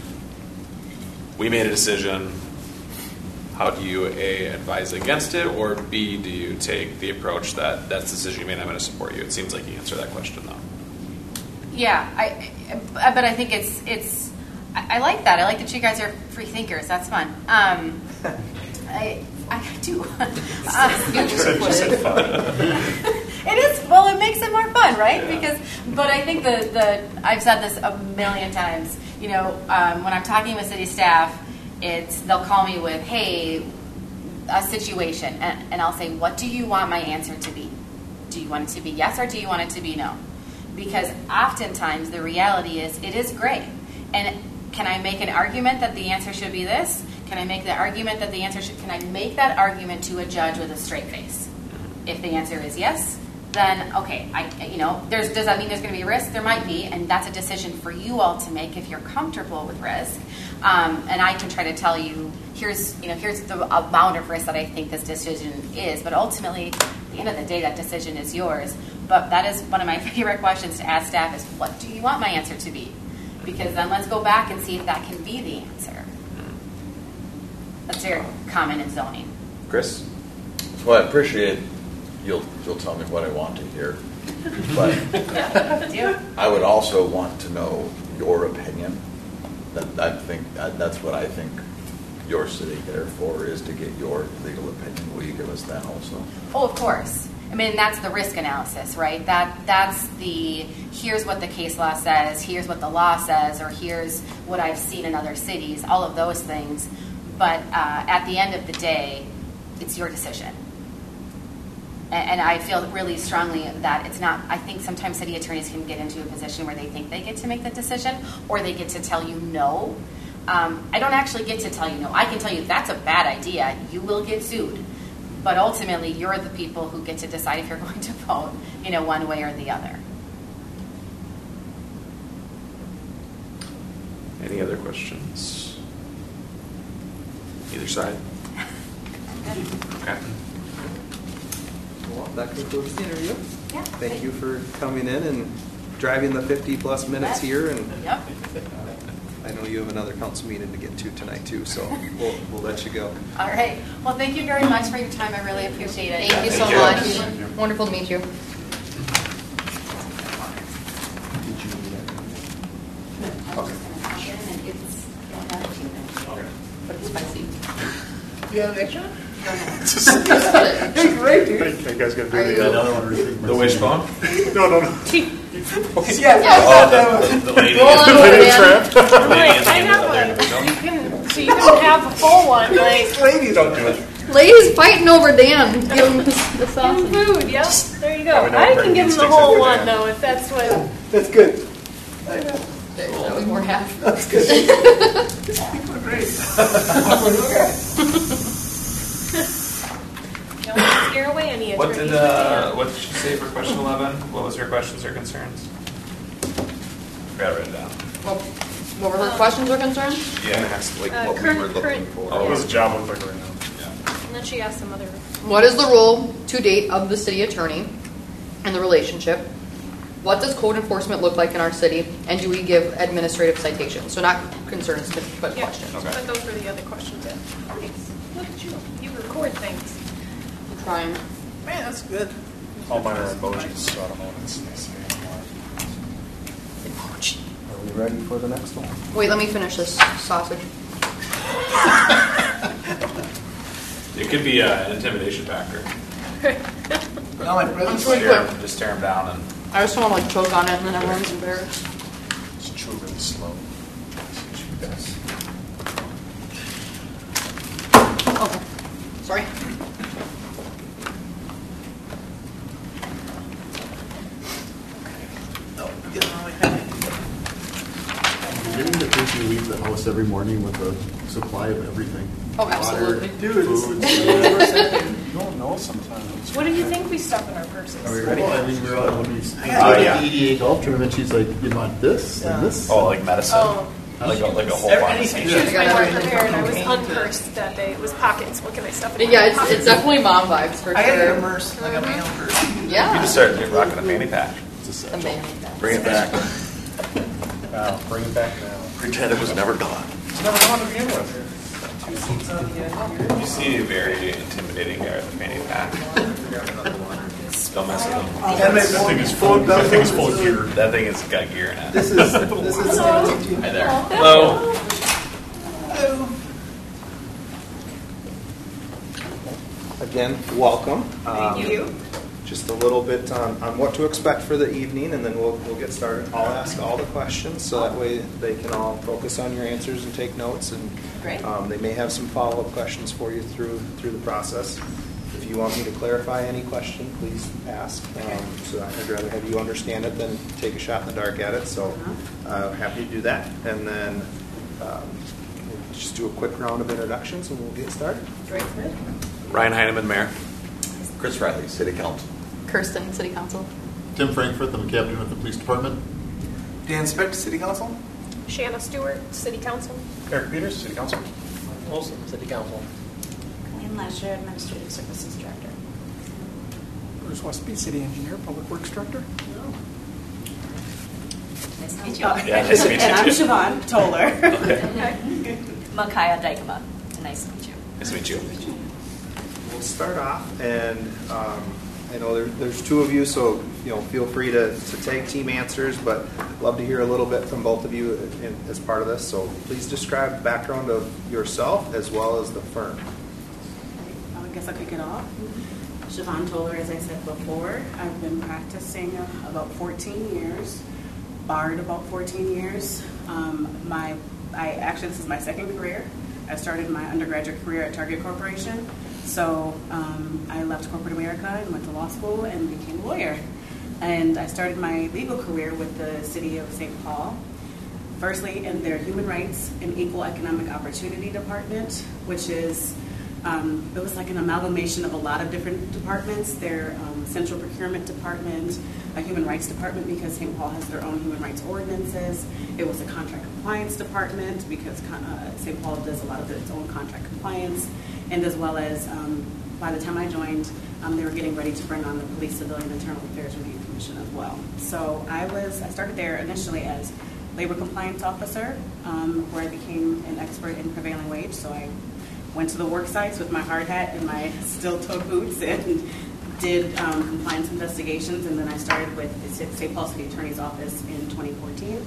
we made a decision, how do you, A, advise against it, or B, do you take the approach that that's the decision you made, I'm going to support you? It seems like you answered that question, though. Yeah, I, I, but I think it's, it's, I, I like that. I like that you guys are free thinkers. That's fun. Um, I, I do. Uh, Just said fun. It is, well, it makes it more fun, right? Because, but I think the, the, I've said this a million times, you know, um, when I'm talking with city staff, it's, they'll call me with, hey, a situation, and, and I'll say, what do you want my answer to be? Do you want it to be yes, or do you want it to be no? Because oftentimes the reality is it is gray. And can I make an argument that the answer should be this? Can I make the argument that the answer should, can I make that argument to a judge with a straight face? If the answer is yes, then okay, I, you know, there's, does that mean there's going to be a risk? There might be, and that's a decision for you all to make if you're comfortable with risk. Um, and I can try to tell you, here's, you know, here's the amount of risk that I think this decision is. But ultimately, at the end of the day, that decision is yours. But that is one of my favorite questions to ask staff is, what do you want my answer to be? Because then let's go back and see if that can be the answer. That's very common in zoning. Chris? Well, I appreciate you'll you'll tell me what I want to hear, but Do? I would also want to know your opinion. That I think that, that's what I think your city there for, is to get your legal opinion. Will you give us that also? Oh, of course. I mean, that's the risk analysis, right? That that's the, here's what the case law says, here's what the law says, or here's what I've seen in other cities, all of those things. But uh, at the end of the day, it's your decision. And, and I feel really strongly that it's not, I think sometimes city attorneys can get into a position where they think they get to make the decision, or they get to tell you no. Um, I don't actually get to tell you no. I can tell you that's a bad idea. You will get sued. But ultimately, you're the people who get to decide if you're going to vote, you know, one way or the other. Any other questions? Either side? Okay. Well, that concludes the interview. Yeah. Thank you for coming in and driving the fifty plus minutes here. And Yep. I know you have another council meeting to get to tonight too, so we'll, we'll let you go. All right. Well, thank you very much for your time. I really appreciate it. Thank you so Thank much. Wonderful to meet you. But it's spicy. You have an extra? Hey, Great, dude. you guys gonna do Are you- the, Another one received. The wishbone? no, no, no. Yeah, Yeah. The lady. Roll on over, Lady Dan. trap. The lady in the I end have of one. the So you can, so you can have a full one, like, Ladies don't do it. Ladies fighting over Dan. Give him the, the in sausage. food, yep, there you go. I would know I what can give him the sticks whole in one, there. though, if that's what, That's good. That was more half. That's good. don't want to scare away any What attorneys. did, uh, what did she say for question eleven? What was her questions or concerns? Gotta write it down. What, what were her questions or concerns? Yeah. Like Uh, what we current- were looking current- for. Oh, What does the job look like right now? And then she asked some other, What is the role to date of the city attorney and the relationship? What does code enforcement look like in our city? And do we give administrative citations? So not concerns, but, but yeah, questions. Okay. but those were the other questions. Yeah. Nice. Look at you, you record things. I'm trying. Man, that's good. All mine are emojis, so I don't know what it's they say anymore. Are we ready for the next one? Wait, let me finish this sausage. It could be uh, an intimidation factor. No, my brother's Really Stare quick. 'em- just stare them down and. I just don't want to like choke on it and then everyone's embarrassed. It's true really slow. sorry. Getting the person leave the house every morning with a supply of everything. Oh, absolutely. Water, food. You don't know sometimes. What do you think we stuff in our purses? Are we ready? I mean, we're on, when we Oh, at yeah. the E D A golf tournament, she's like, you want this and this? Oh, like medicine? Oh. Like a, like a whole Anything. pharmacy? She was I got more everything prepared. I from was cocaine to- unpursed that day. It was pockets. What can I stuff in my Yeah, it's, pockets? it's definitely mom vibes for I got sure. an immerse. I got my own person. You Yeah. just started rocking a fanny pack. It's a The man. Bring it back. Wow, bring it back now. Pretend it was never gone. It's never gone to begin with. You see a very intimidating guy with a fanny pack. Don't mess with him. And my That thing is full full, that thing is full of bells. gear. That thing has got gear in it. This is this is gonna teach you. Hi there. Hello. Again, welcome. Thank Um, you. Just a little bit on, on what to expect for the evening, and then we'll, we'll get started. I'll ask all the questions, so that way they can all focus on your answers and take notes. And Great. um, they may have some follow-up questions for you through through the process. If you want me to clarify any question, please ask. Um, so I'd rather have you understand it than take a shot in the dark at it. So uh, happy to do that. And then um, we'll just do a quick round of introductions, and we'll get started. Great. Good. Ryan Heineman, Mayor. Chris Riley, City Council. Kirsten, City Council. Tim Frankfurt, I'm a captain with the police department. Dan Speck, City Council. Shanna Stewart, City Council. Eric Peters, City Council. Olson, City Council. Colleen Lasher, Administrative Services Director. Bruce Westby, City Engineer, Public Works Director. Nice to meet you. Yeah, nice to meet you, And I'm too. Siobhan Toller. Okay. Makaya Dykema. Nice to meet you. Nice to meet you. We'll start off, and um, I know there, there's two of you, so you know feel free to, to tag team answers, but I'd love to hear a little bit from both of you in, as part of this. So please describe the background of yourself as well as the firm. I guess I'll kick it off. Siobhan Toller, as I said before, I've been practicing about fourteen years, barred about fourteen years. Um, my, I actually this is my second career. I started my undergraduate career at Target Corporation. So um, I left corporate America and went to law school and became a lawyer. And I started my legal career with the City of Saint Paul. Firstly, in their Human Rights and Equal Economic Opportunity Department, which is, um, it was like an amalgamation of a lot of different departments. Their um, Central Procurement Department, a Human Rights Department because Saint Paul has their own human rights ordinances. It was a Contract Compliance Department because uh, Saint Paul does a lot of its own contract compliance. And as well as, um, by the time I joined, um, they were getting ready to bring on the Police Civilian Internal Affairs Review Commission as well. So I was, I started there initially as labor compliance officer, um, where I became an expert in prevailing wage. So I went to the work sites with my hard hat and my steel-toed boots and did um, compliance investigations. And then I started with the Saint Paul City Attorney's Office in twenty fourteen.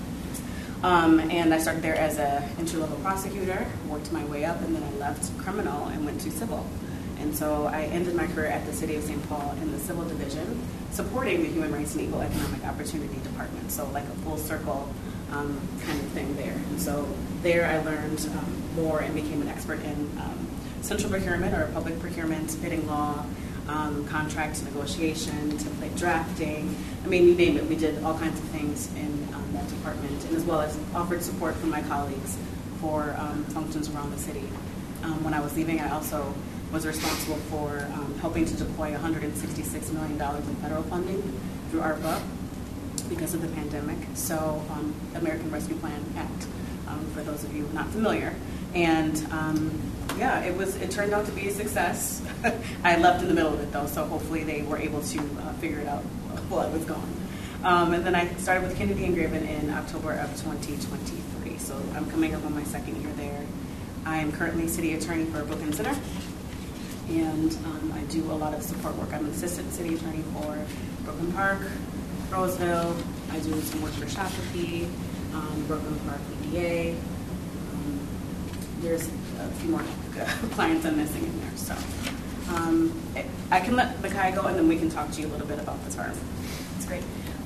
Um, and I started there as a entry-level prosecutor, worked my way up, and then I left criminal and went to civil. And so I ended my career at the City of Saint Paul in the Civil Division, supporting the Human Rights and Equal Economic Opportunity Department. So like a full circle um, kind of thing there. And so there I learned um, more and became an expert in um, central procurement or public procurement, bidding law, um, contract negotiation, template drafting. I mean, you name it. We did all kinds of things in um, that department, and as well as offered support from my colleagues for um, functions around the city. Um, when I was leaving, I also was responsible for um, helping to deploy one hundred sixty-six million dollars in federal funding through ARPA because of the pandemic. So, um, American Rescue Plan Act, um, for those of you not familiar. And um, yeah, it was. It turned out to be a success. I left in the middle of it though, so hopefully they were able to uh, figure it out while I was gone. Um, and then I started with Kennedy and Graven in October of twenty twenty-three. So I'm coming up on my second year there. I am currently city attorney for Brooklyn Center, and um, I do a lot of support work. I'm an assistant city attorney for Brooklyn Park, Roseville. I do some work for Shakopee, um, Brooklyn Park E D A. Um, there's a few more clients I'm missing in there. So um, I can let Makaya go, and then we can talk to you a little bit about the firm. That's great.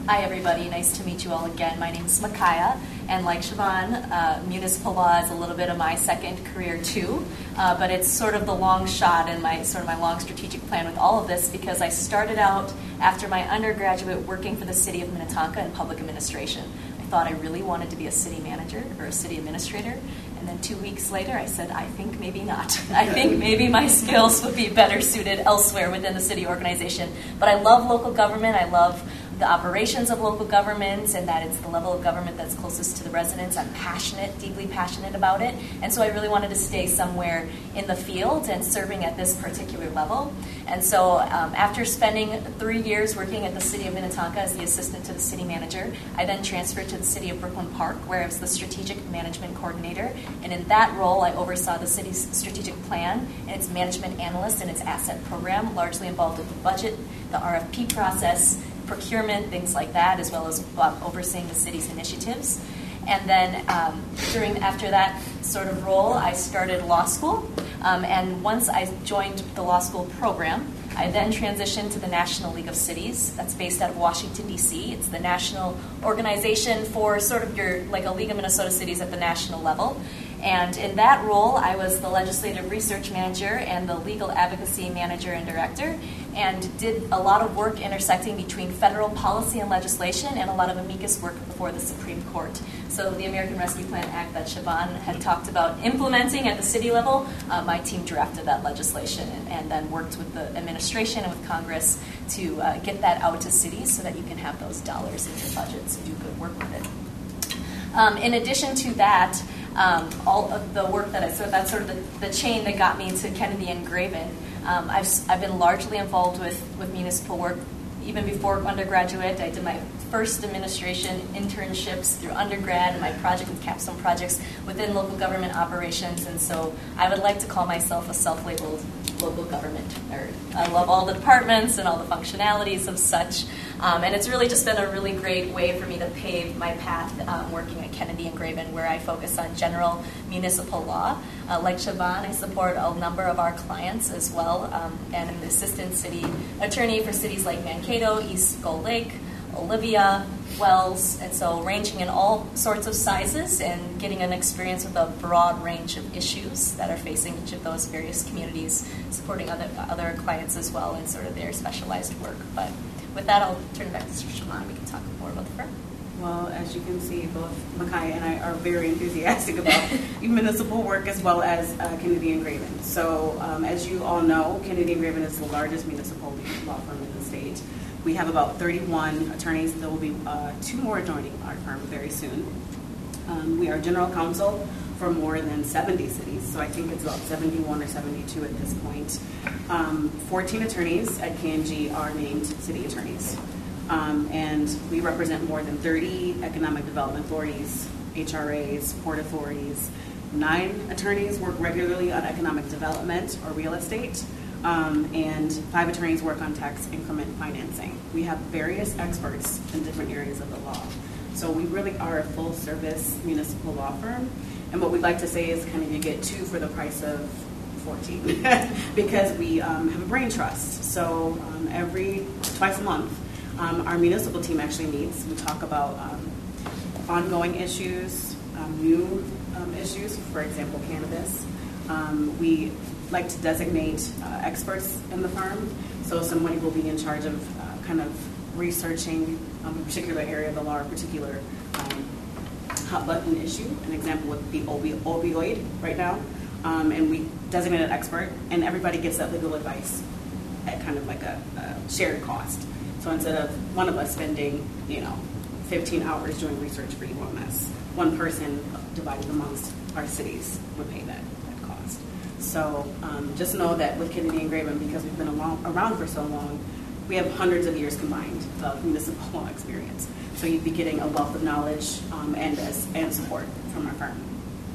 Hi, everybody. Nice to meet you all again. My name is Micaiah, and like Siobhan, uh, municipal law is a little bit of my second career too, uh, but it's sort of the long shot and my sort of my long strategic plan with all of this because I started out after my undergraduate working for the city of Minnetonka in public administration. I thought I really wanted to be a city manager or a city administrator, and then two weeks later I said, I think maybe not. I think maybe my skills would be better suited elsewhere within the city organization. But I love local government. I love the operations of local governments and that it's the level of government that's closest to the residents. I'm passionate, deeply passionate about it. And so I really wanted to stay somewhere in the field and serving at this particular level. And so um, after spending three years working at the city of Minnetonka as the assistant to the city manager, I then transferred to the city of Brooklyn Park where I was the strategic management coordinator. And in that role, I oversaw the city's strategic plan and its management analyst and its asset program, largely involved with the budget, the R F P process, procurement, things like that, as well as uh, overseeing the city's initiatives. And then um, during after that sort of role, I started law school. Um, and once I joined the law school program, I then transitioned to the National League of Cities. That's based out of Washington, D C. It's the national organization for sort of your, like a League of Minnesota Cities at the national level. And in that role, I was the legislative research manager and the legal advocacy manager and director, and did a lot of work intersecting between federal policy and legislation and a lot of amicus work before the Supreme Court. So the American Rescue Plan Act that Siobhan had talked about implementing at the city level, uh, my team drafted that legislation and, and then worked with the administration and with Congress to uh, get that out to cities so that you can have those dollars in your budgets and do good work with it. Um, in addition to that, um, all of the work that I, so that's sort of the, the chain that got me to Kennedy and Graven. Um, I've, I've been largely involved with, with municipal work. Even before undergraduate, I did my first administration internships through undergrad and my project and capstone projects within local government operations. And so I would like to call myself a self-labeled local government nerd. I love all the departments and all the functionalities of such. Um, and it's really just been a really great way for me to pave my path um, working at Kennedy and Graven, where I focus on general municipal law. Uh, like Siobhan, I support a number of our clients as well, um, and I'm the assistant city attorney for cities like Mankato, East Gull Lake, Olivia, Wells, and so ranging in all sorts of sizes and getting an experience with a broad range of issues that are facing each of those various communities, supporting other other clients as well in sort of their specialized work. But with that, I'll turn it back to Siobhan. We can talk more about the firm. Well, as you can see, both Micaiah and I are very enthusiastic about municipal work as well as uh, Kennedy and Graven. So um, as you all know, Kennedy and Graven is the largest municipal law firm in the state. We have about thirty-one attorneys. There will be uh, two more joining our firm very soon. Um, we are general counsel for more than seventy cities, so I think it's about seventy-one or seventy-two at this point. Um, fourteen attorneys at K and G are named city attorneys. Um, and we represent more than thirty economic development authorities, H R As, port authorities. Nine attorneys work regularly on economic development or real estate. Um, and five attorneys work on tax increment financing. We have various experts in different areas of the law. So we really are a full service municipal law firm. And what we'd like to say is kind of you get two for the price of fourteen because we um, have a brain trust. So um, every, twice a month, um, our municipal team actually meets. We talk about um, ongoing issues, um, new um, issues, for example, cannabis. Um, we like to designate uh, experts in the firm. So somebody will be in charge of uh, kind of researching um, a particular area of the law, or a particular um, hot button issue. An example would be opi- opioid right now. Um, and we designate an expert, and everybody gets that legal advice at kind of like a, a shared cost. So instead of one of us spending, you know, fifteen hours doing research for each one of us, one person divided amongst our cities would pay that, that cost. So um, just know that with Kennedy and Graven, because we've been along, around for so long, we have hundreds of years combined of municipal law experience. So you'd be getting a wealth of knowledge um, and, as, and support from our firm.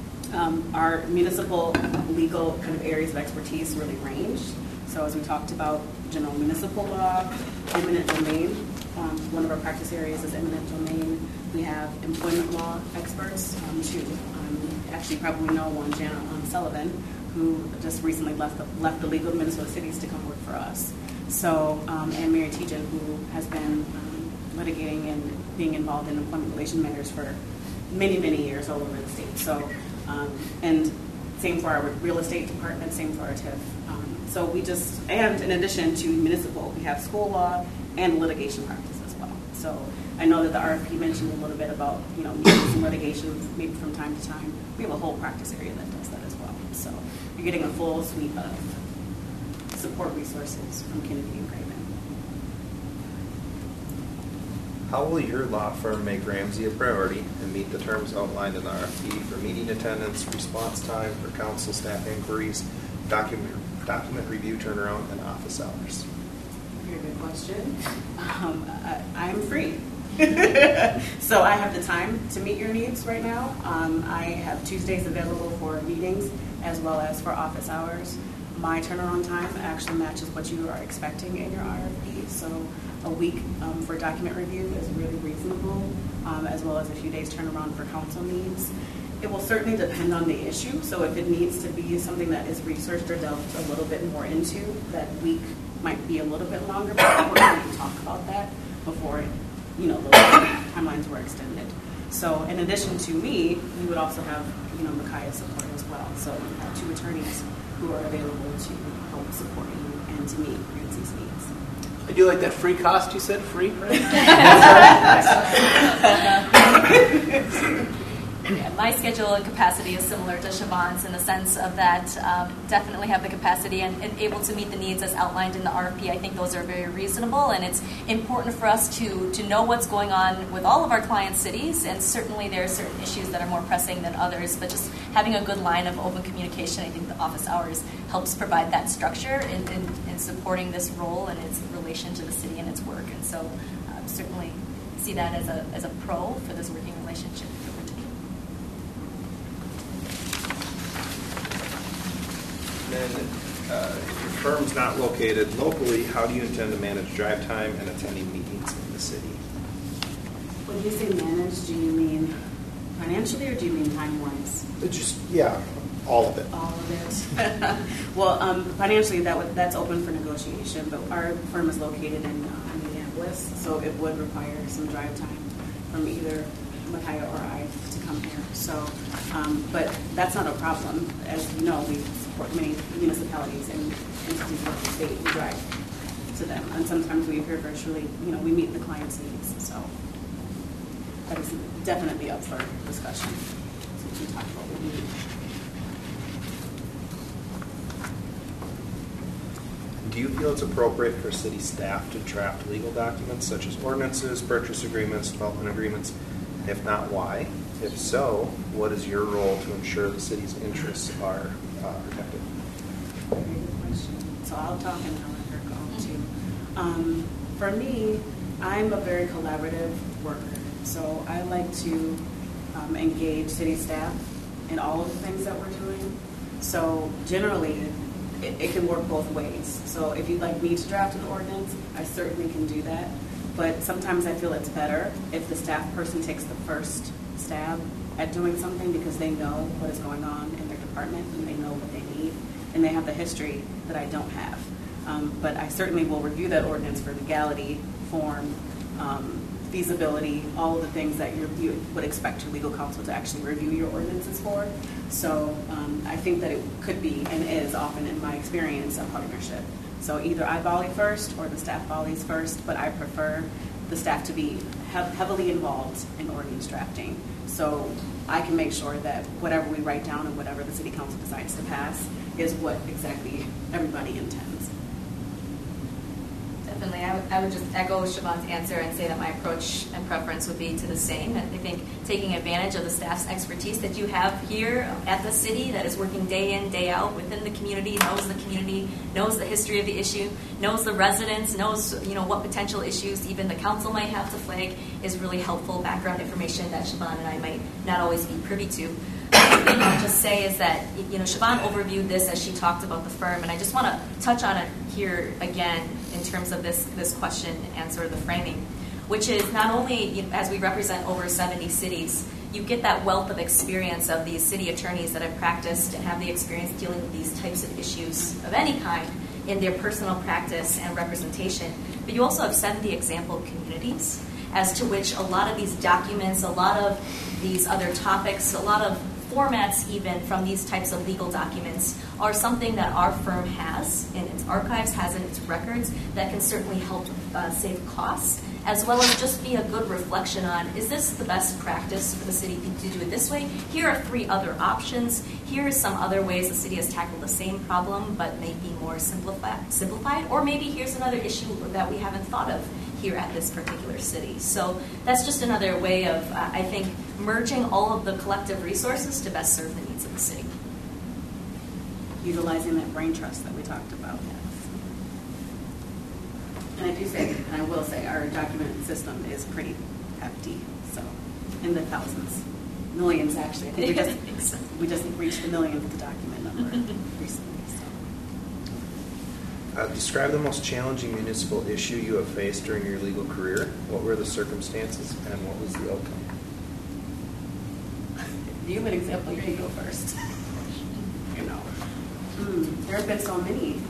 Um, our municipal legal kind of areas of expertise really range. So as we talked about, general municipal law, eminent domain. Um, one of our practice areas is eminent domain. We have employment law experts um, too. Um, actually, you probably know one, Jana um, Sullivan, who just recently left the, left the League of Minnesota Cities to come work for us. So, um, and Mary Tejan, who has been um, litigating and being involved in employment relation matters for many, many years all over the state. So, um, and same for our real estate department, same for our T I F. Um, so we just, and in addition to municipal, we have school law and litigation practice as well. So I know that the R F P mentioned a little bit about, you know, some litigation maybe from time to time. We have a whole practice area that does that as well. So you're getting a full suite of support resources from Kennedy and Craven. How will your law firm make Ramsey a priority and meet the terms outlined in the R F P for meeting attendance, response time for council staff inquiries, document document review turnaround, and office hours? Very good question. Um, I, I'm free. So I have the time to meet your needs right now. Um, I have Tuesdays available for meetings as well as for office hours. My turnaround time actually matches what you are expecting in your R F P. So a week um, for document review is really reasonable, um, as well as a few days turnaround for council needs. It will certainly depend on the issue. So if it needs to be something that is researched or delved a little bit more into, that week might be a little bit longer, but we're going to talk about that before, you know, the timelines were extended. So in addition to me, we would also have, you know, Micaiah's support as well. So we have two attorneys who are available to help support you and to meet Ramsey's needs. I do like that free cost you said, free, right? Yeah, my schedule and capacity is similar to Siobhan's in the sense of that um, definitely have the capacity and, and able to meet the needs as outlined in the R F P. I think those are very reasonable, and it's important for us to, to know what's going on with all of our client cities, and certainly there are certain issues that are more pressing than others, but just having a good line of open communication, I think the office hours helps provide that structure in, in, in supporting this role and its relation to the city and its work, and so um, certainly see that as a, as a pro for this working relationship. Then, uh, if your firm's not located locally, how do you intend to manage drive time and attending meetings in the city? When you say manage, do you mean financially or do you mean time-wise? It just, yeah, all of it. All of it. Well, um, financially, that would, that's open for negotiation, but our firm is located in uh, Minneapolis, so it would require some drive time from either Micaiah or I to come here. So, um, but that's not a problem. As you know, we support many municipalities and entities of the state. We drive to them, and sometimes we appear virtually. You know, we meet the client's needs. So that is definitely up for discussion. Since we talked about what we need. Do you feel it's appropriate for city staff to draft legal documents such as ordinances, purchase agreements, development agreements? If not, why? If so, what is your role to ensure the city's interests are uh, protected? Very good question. So I'll talk and I'll let her go too. Um, for me, I'm a very collaborative worker. So I like to um, engage city staff in all of the things that we're doing. So generally, it, it can work both ways. So if you'd like me to draft an ordinance, I certainly can do that. But sometimes I feel it's better if the staff person takes the first stab at doing something because they know what is going on in their department and they know what they need and they have the history that I don't have. Um, but I certainly will review that ordinance for legality, form, um, feasibility, all of the things that you're, you would expect your legal counsel to actually review your ordinances for. So um, I think that it could be and is often in my experience a partnership. So either I volley first or the staff volleys first, but I prefer the staff to be he- heavily involved in ordinance drafting. So I can make sure that whatever we write down and whatever the city council decides to pass is what exactly everybody intends. Definitely. I would, I would just echo Siobhan's answer and say that my approach and preference would be to the same. And I think taking advantage of the staff's expertise that you have here at the city that is working day in, day out within the community, knows the community, knows the history of the issue, knows the residents, knows you know what potential issues even the council might have to flag is really helpful background information that Siobhan and I might not always be privy to. The thing I'll just say is that, you know, Siobhan overviewed this as she talked about the firm, and I just want to touch on it here again in terms of this, this question and sort of the framing, which is not only, you know, as we represent over seventy cities, you get that wealth of experience of these city attorneys that have practiced and have the experience dealing with these types of issues of any kind in their personal practice and representation, but you also have seventy example communities. as to which a lot of these documents, a lot of these other topics, a lot of formats even from these types of legal documents are something that our firm has in its archives, has in its records, that can certainly help uh, save costs, as well as just be a good reflection on, is this the best practice for the city to do it this way? Here are three other options. Here are some other ways the city has tackled the same problem, but maybe more simplified, simplified. Or maybe here's another issue that we haven't thought of here at this particular city. So that's just another way of, uh, I think, merging all of the collective resources to best serve the needs of the city. Utilizing that brain trust that we talked about. And I do say, and I will say, our document system is pretty hefty, so in the thousands, millions actually. I think we just we just reached the millionth document number recently. So. Uh, describe the most challenging municipal issue you have faced during your legal career. What were the circumstances, and what was the outcome? Do you have an example? You can go first. You know, mm, there have been so many.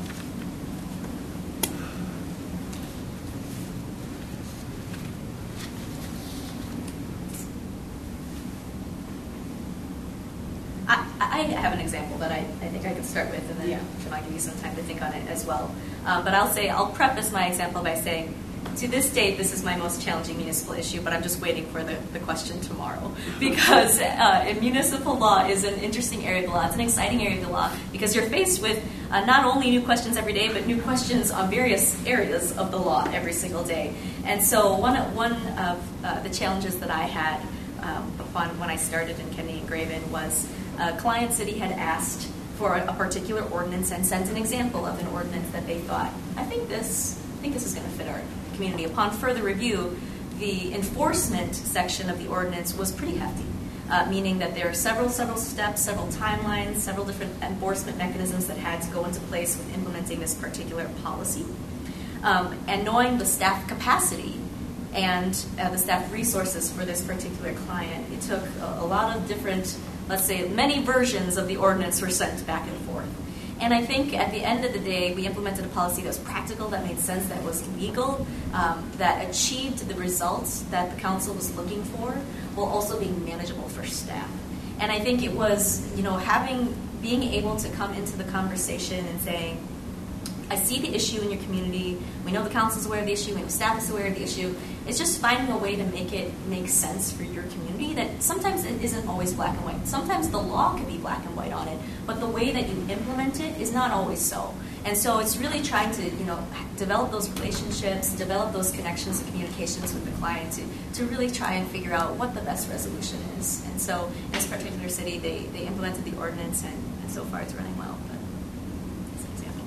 I have an example that I, I think I can start with, and then yeah. I'll give you some time to think on it as well. Um, but I'll say, I'll preface my example by saying, to this date, this is my most challenging municipal issue, but I'm just waiting for the, the question tomorrow. Because uh, municipal law is an interesting area of the law. It's an exciting area of the law, because you're faced with uh, not only new questions every day, but new questions on various areas of the law every single day. And so one, one of uh, the challenges that I had um, upon when I started in Kennedy and Graven was a client city had asked for a particular ordinance and sent an example of an ordinance that they thought, I think this, I think this is going to fit our community. Upon further review, the enforcement section of the ordinance was pretty hefty, uh, meaning that there are several, several steps, several timelines, several different enforcement mechanisms that had to go into place with implementing this particular policy. Um, and knowing the staff capacity and uh, the staff resources for this particular client, it took a, a lot of different, let's say, many versions of the ordinance were sent back and forth. And I think at the end of the day, we implemented a policy that was practical, that made sense, that was legal, um, that achieved the results that the council was looking for, while also being manageable for staff. And I think it was, you know, having, being able to come into the conversation and saying, I see the issue in your community. We know the council's aware of the issue. We know staff is aware of the issue. It's just finding a way to make it make sense for your community that sometimes it isn't always black and white. Sometimes the law can be black and white on it, but the way that you implement it is not always so. And so it's really trying to, you know, develop those relationships, develop those connections and communications with the client to, to really try and figure out what the best resolution is. And so in this particular city, they, they implemented the ordinance, and, and so far it's running well. But it's an example.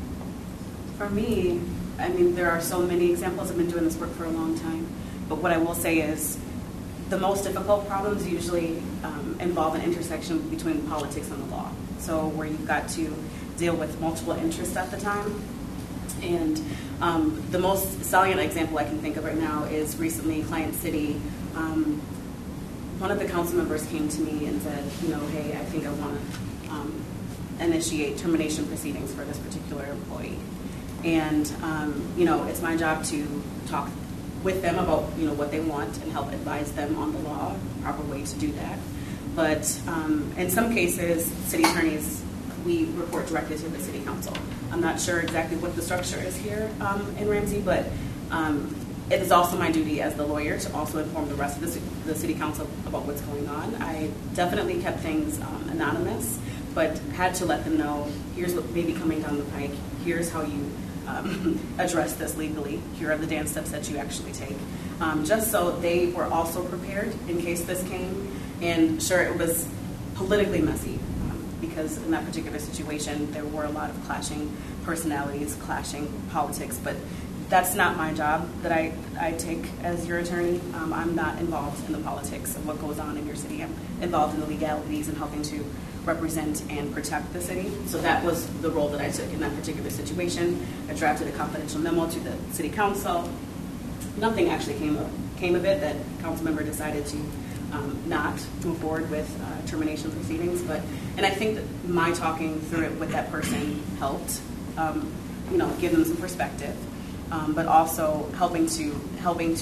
For me, I mean, there are so many examples. I've been doing this work for a long time. But what I will say is the most difficult problems usually um, involve an intersection between politics and the law. So where you've got to deal with multiple interests at the time. And um, the most salient example I can think of right now is recently Client City. Um, one of the council members came to me and said, you know, hey, I think I want to um, initiate termination proceedings for this particular employee. And, um, you know, it's my job to talk with them about, you know, what they want and help advise them on the law, proper way to do that. But um, in some cases, city attorneys, we report directly to the city council. I'm not sure exactly what the structure is here um, in Ramsey, but um, it is also my duty as the lawyer to also inform the rest of the, the city council about what's going on. I definitely kept things um, anonymous, but had to let them know, here's what may be coming down the pike, here's how you um, address this legally, here are the dance steps that you actually take, um, just so they were also prepared in case this came. And sure, it was politically messy, um, because in that particular situation, there were a lot of clashing personalities, clashing politics, but that's not my job that I, I take as your attorney. Um, I'm not involved in the politics of what goes on in your city. I'm involved in the legalities and helping to represent and protect the city. So that was the role that I took in that particular situation. I drafted a confidential memo to the city council. Nothing actually came of, came of it. That council member decided to um, not move forward with uh, termination proceedings. But and I think that my talking through it with that person helped, um, you know, give them some perspective. Um, but also helping to helping to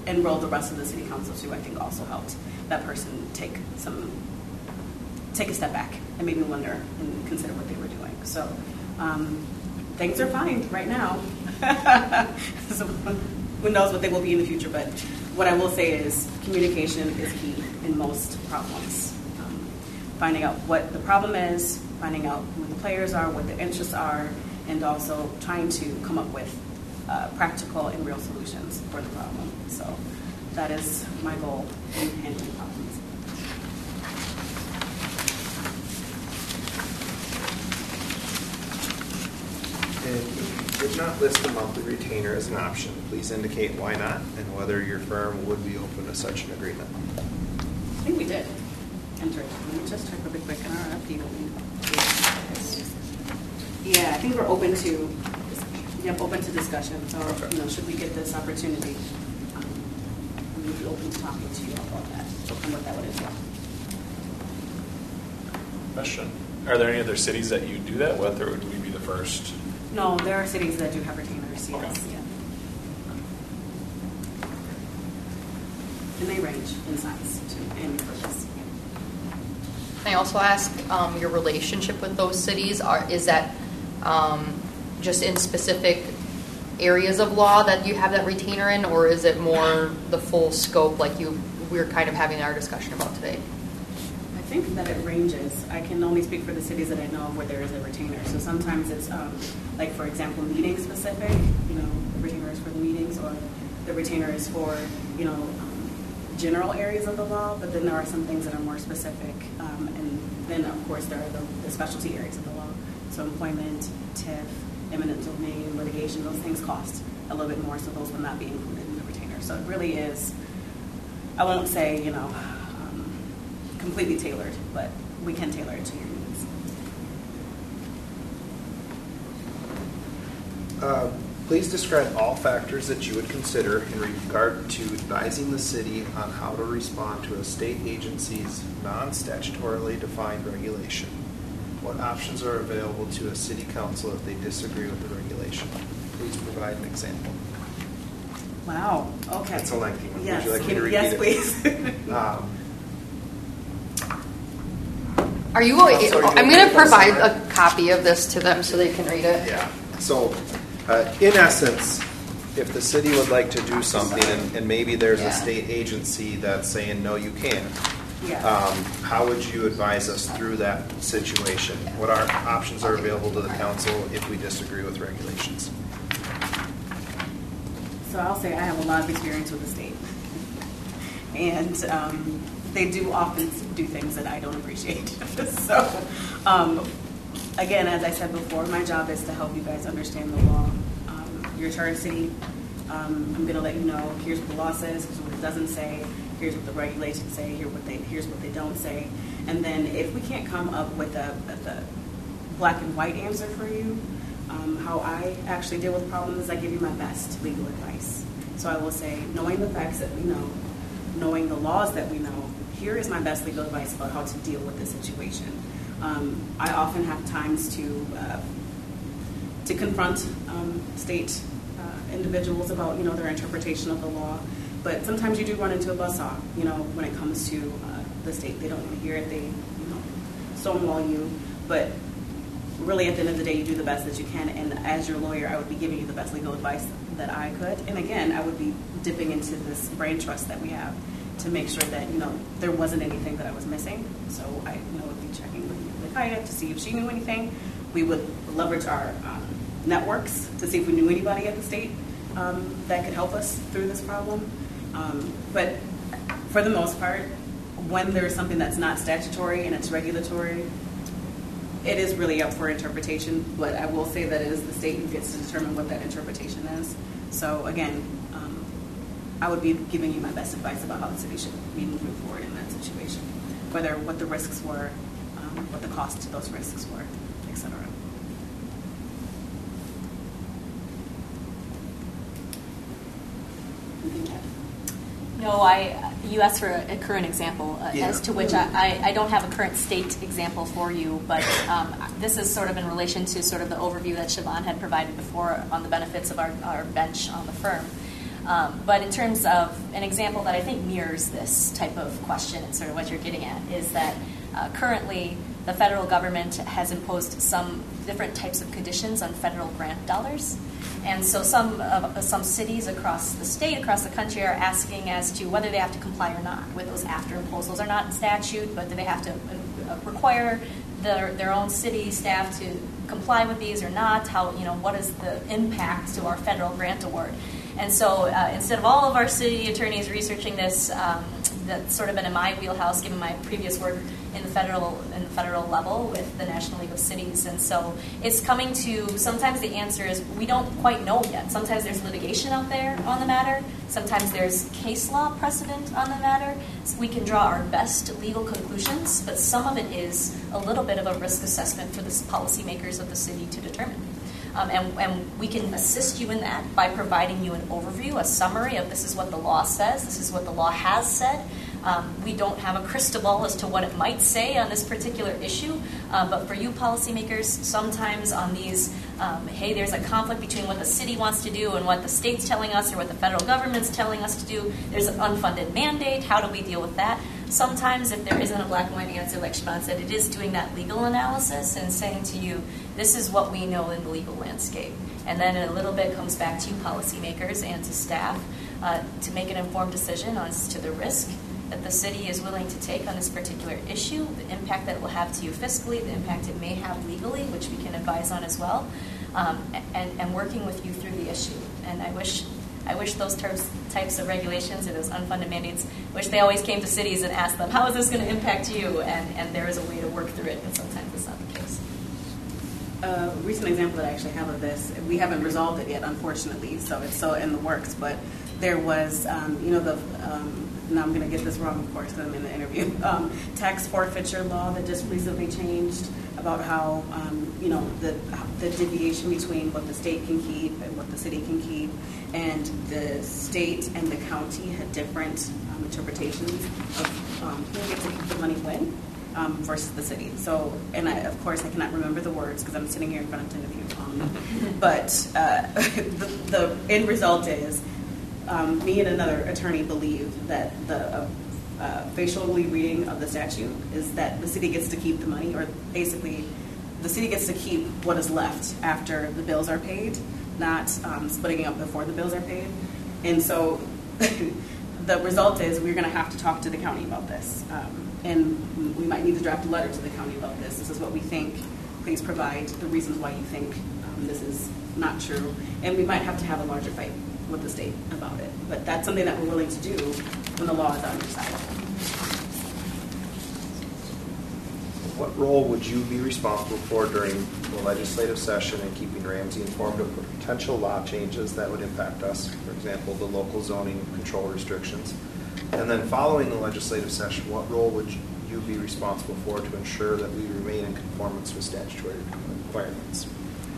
enrolled the rest of the city council too, I think also helped that person take some, take a step back and maybe wonder and consider what they were doing. So um, things are fine right now. So who knows what they will be in the future, but what I will say is communication is key in most problems. Um, finding out what the problem is, finding out who the players are, what their interests are, and also trying to come up with uh, practical and real solutions for the problem. So that is my goal in handling problems. And if you did not list the monthly retainer as an option, please indicate why not and whether your firm would be open to such an agreement. I think we did enter it. Let me just check really quick in our update. Yeah, I think we're open to, yep, open to discussion. So, Okay. you know, should we get this opportunity, um, we'd be open to talking to you about that and what that would entail. Question. Are there any other cities that you do that with, or would we be the first? No, there are cities that do have retainers, yes. Okay. Yeah. And they range in size too, and purpose. Can I also ask um, your relationship with those cities? Are, is that um, just in specific areas of law that you have that retainer in, or is it more the full scope like you we're kind of having our discussion about today? I think that it ranges. I can only speak for the cities that I know of where there is a retainer. So sometimes it's um, like, for example, meeting specific, you know, the retainer is for the meetings, or the retainer is for, you know, um, general areas of the law, but then there are some things that are more specific. Um, and then, of course, there are the, the specialty areas of the law. So employment, T I F, eminent domain, litigation, those things cost a little bit more, so those will not be included in the retainer. So it really is, I won't say, you know, completely tailored, but we can tailor it to your needs. Uh, please describe all factors that you would consider in regard to advising the city on how to respond to a state agency's non-statutorily defined regulation. What options are available to a city council if they disagree with the regulation? Please provide an example. Wow, okay. That's a lengthy one. Yes, Would you like me to repeat yes, it? please. um, Are you? Oh, sorry, I'm you going want to me to provide summarize? a copy of this to them so they can read it. Yeah. So, uh, in essence, if the city would like to do something, and, and maybe there's Yeah. a state agency that's saying no, you can't. Yeah. Um, how would you advise us through that situation? What our options are available to the council if we disagree with regulations? So I'll say I have a lot of experience with the state. And um, they do often do things that I don't appreciate. So, um, again, as I said before, my job is to help you guys understand the law. Um, you're a charter city. Um, I'm going to let you know, here's what the law says, here's what it doesn't say, here's what the regulations say, here what they, here's what they don't say. And then if we can't come up with a, a black and white answer for you, um, how I actually deal with problems is I give you my best legal advice. So I will say, knowing the facts that we know, knowing the laws that we know, here is my best legal advice about how to deal with this situation. Um, I often have times to uh, to confront um, state uh, individuals about, you know, their interpretation of the law. But sometimes you do run into a buzzsaw, you know, when it comes to uh, the state. They don't want to hear it. They, you know, stonewall you. But really, at the end of the day, you do the best that you can. And as your lawyer, I would be giving you the best legal advice that I could. And again, I would be dipping into this brain trust that we have to make sure that, you know, there wasn't anything that I was missing. So I, you know, would be checking with Micaiah to see if she knew anything. We would leverage our um, networks to see if we knew anybody at the state um, that could help us through this problem. Um, but for the most part, when there's something that's not statutory and it's regulatory, it is really up for interpretation. But I will say that it is the state who gets to determine what that interpretation is. So again, um, I would be giving you my best advice about how the city should be moving forward in that situation, whether what the risks were, um, what the cost to those risks were, et cetera. No, I. You asked for a, a current example, uh, Yeah. as to which I, I, I don't have a current state example for you, but um, this is sort of in relation to sort of the overview that Siobhan had provided before on the benefits of our, our bench on the firm. Um, but in terms of an example that I think mirrors this type of question and sort of what you're getting at is that uh, currently the federal government has imposed some different types of conditions on federal grant dollars. And so some uh, some cities across the state, across the country, are asking as to whether they have to comply or not with those after imposals. Those are not in statute, but do they have to uh, require their their own city staff to comply with these or not? How, you know, what is the impact to our federal grant award? And so uh, instead of all of our city attorneys researching this, um, that's sort of been in my wheelhouse, given my previous work in the federal in the federal level with the National League of Cities. And so it's coming to, sometimes the answer is we don't quite know yet. Sometimes there's litigation out there on the matter. Sometimes there's case law precedent on the matter. So we can draw our best legal conclusions, but some of it is a little bit of a risk assessment for the policymakers of the city to determine. Um, and, and we can assist you in that by providing you an overview, a summary of this is what the law says, this is what the law has said. Um, we don't have a crystal ball as to what it might say on this particular issue, uh, but for you policymakers, sometimes on these, um, hey, there's a conflict between what the city wants to do and what the state's telling us or what the federal government's telling us to do. There's an unfunded mandate. How do we deal with that? Sometimes if there isn't a black and white answer, like Siobhan said, it is doing that legal analysis and saying to you, this is what we know in the legal landscape. And then a little bit comes back to you policymakers and to staff uh, to make an informed decision as to the risk that the city is willing to take on this particular issue, the impact that it will have to you fiscally, the impact it may have legally, which we can advise on as well, um, and, and working with you through the issue. And I wish I wish those terms, types of regulations or those unfunded mandates, wish they always came to cities and asked them, how is this going to impact you? And, and there is a way to work through it, and sometimes it's not the case. A recent example that I actually have of this, we haven't resolved it yet, unfortunately, so it's so in the works, but there was, um, you know, the, um, now I'm going to get this wrong, of course, because I'm in the interview, um, tax forfeiture law that just recently changed about how, um, you know, the, the deviation between what the state can keep and what the city can keep, and the state and the county had different um, interpretations of um, who gets to keep the money when. Um, versus the city. So, and I, of course, I cannot remember the words because I'm sitting here in front of ten of you. Um, but uh, the, the end result is um, me and another attorney believe that the uh, uh, facially reading of the statute is that the city gets to keep the money, or basically the city gets to keep what is left after the bills are paid, not um, splitting up before the bills are paid. And so the result is we're going to have to talk to the county about this. Um, And we might need to draft a letter to the county about this. This is what we think. Please provide the reasons why you think um, this is not true. And we might have to have a larger fight with the state about it. But that's something that we're willing to do when the law is on your side. What role would you be responsible for during the legislative session and keeping Ramsey informed of potential law changes that would impact us? For example, the local zoning control restrictions. And then following the legislative session, what role would you be responsible for to ensure that we remain in conformance with statutory requirements?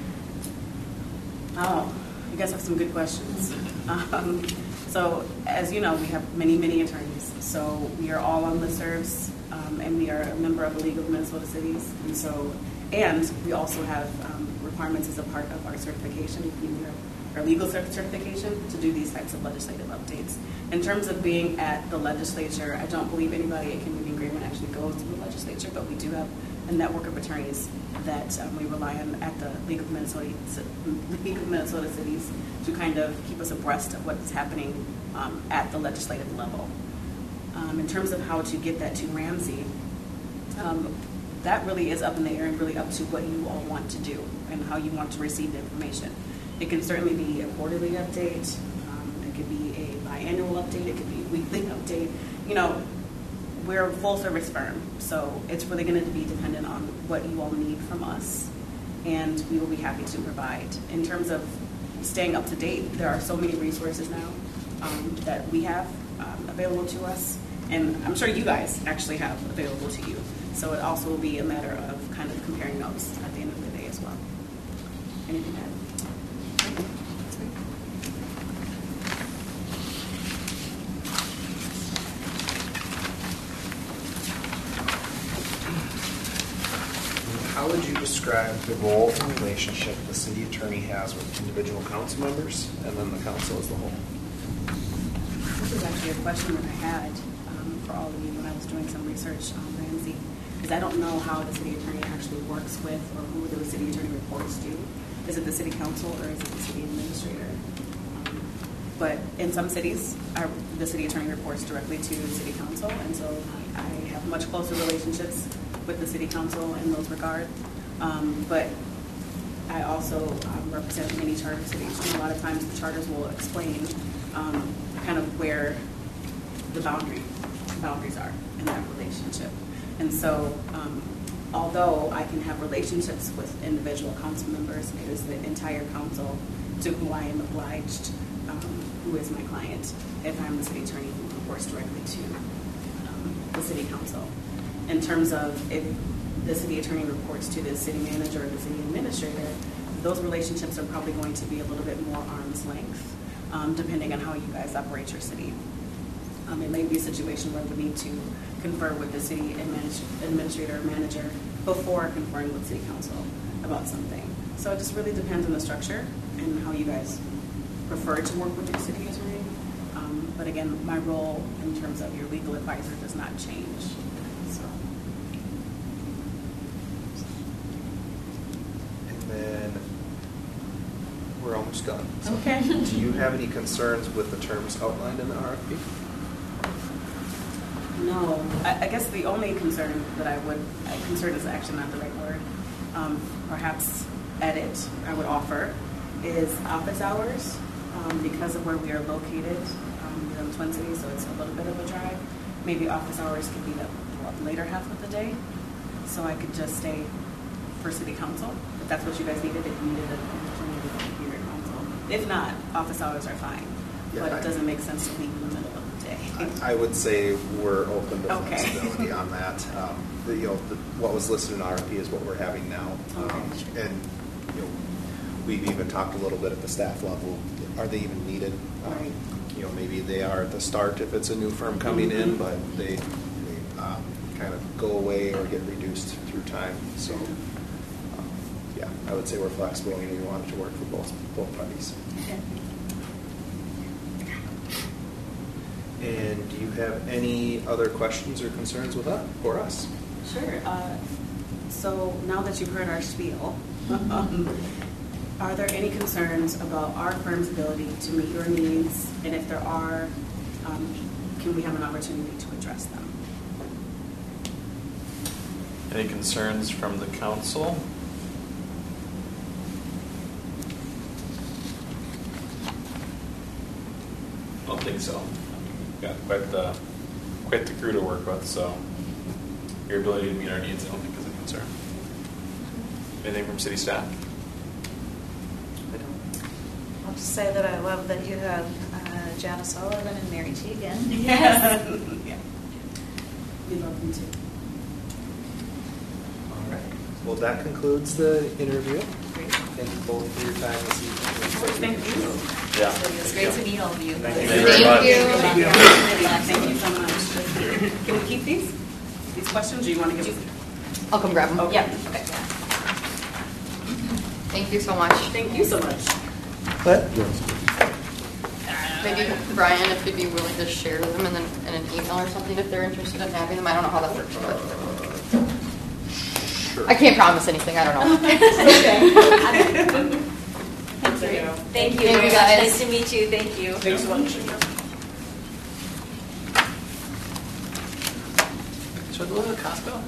Oh, you guys have some good questions. Um, so, as you know, we have many, many attorneys. So we are all on listservs, um, and we are a member of the League of Minnesota Cities. And so, and we also have um, requirements as a part of our certification, our legal certification, to do these types of legislative updates. In terms of being at the legislature, I don't believe anybody at Community Agreement actually goes to the legislature, but we do have a network of attorneys that um, we rely on at the League of Minnesota, League of Minnesota Cities to kind of keep us abreast of what's happening um, at the legislative level. Um, in terms of how to get that to Ramsey, um, that really is up in the air and really up to what you all want to do and how you want to receive the information. It can certainly be a quarterly update. Um, it could be a biannual update. It could be a weekly update. You know, we're a full-service firm, so it's really going to be dependent on what you all need from us, and we will be happy to provide. In terms of staying up to date, there are so many resources now um, that we have um, available to us, and I'm sure you guys actually have available to you. So it also will be a matter of kind of comparing notes at the end of the day as well. Anything to add? How would you describe the role and relationship the city attorney has with individual council members and then the council as a whole? was actually a question that I had um, for all of you when I was doing some research on Ramsey, because I don't know how the city attorney actually works with or who the city attorney reports to. Is it the city council or is it the city administrator? Um, but in some cities, our, the city attorney reports directly to the city council, and so I have much closer relationships with the city council in those regards. Um, but I also um, represent many charter cities, and a lot of times the charters will explain um, kind of where the boundary boundaries are in that relationship. And so, um, although I can have relationships with individual council members, it is the entire council to who I am obliged, um, who is my client, if I'm the city attorney who reports directly to um, the city council. In terms of if the city attorney reports to the city manager or the city administrator, those relationships are probably going to be a little bit more arm's length, um, depending on how you guys operate your city. Um, it may be a situation where we need to confer with the city administ- administrator or manager before conferring with city council about something. So it just really depends on the structure and how you guys prefer to work with your city attorney. Um, but again, my role in terms of your legal advisor does not change. So. And then we're almost done. So Okay. do you have any concerns with the terms outlined in the R F P? No, I, I guess the only concern that I would, uh, concern is actually not the right word, um, perhaps edit I would offer is office hours, um, because of where we are located, um, we're in Twin Cities, so it's a little bit of a drive. Maybe office hours could be the later half of the day, so I could just stay for city council, if that's what you guys needed, if you needed an opportunity to be here at council. If not, office hours are fine, Yeah, but I- it doesn't make sense to leave in the middle of the day. I would say we're open to Okay. flexibility on that. Um, the, you know, the, what was listed in R F P is what we're having now. Um, Okay. and, you know, we've even talked a little bit at the staff level. Are they even needed? Um, Right. You know, maybe they are at the start if it's a new firm coming in, but they, they um, kind of go away or get reduced through time. So, um, yeah, I would say we're flexible and we want it to work for both, both parties. Okay. And do you have any other questions or concerns with that for us? Sure. Uh, so now that you've heard our spiel, um, are there any concerns about our firm's ability to meet your needs? And if there are, um, can we have an opportunity to address them? Any concerns from the council? I don't think so. We've got quite the, quite the crew to work with, so your ability to meet our needs, I don't think is a concern. Anything from city staff? I'll just say that I love that you have uh, Janice Sullivan and Mary Teagan. Yes. Yeah. We love them too. All right. Well, that concludes the interview. Thank you both for your time this evening. Thank you. Yeah. It was great to meet all of you. Thank you. Thank you very Thank much. you. Thank you so much. Can we keep these? These questions, or you want to give us? I'll come grab them. Okay. Yeah. Thank you so much. Thank you so much. What? Maybe Brian, if you'd be willing to share them and then in an email or something if they're interested in having them. I don't know how that works, but I can't promise anything. I don't know. Thank you. Thank you. Thank very you, much. guys. Nice to meet you. Thank you. Thanks so much. Should I go to Costco?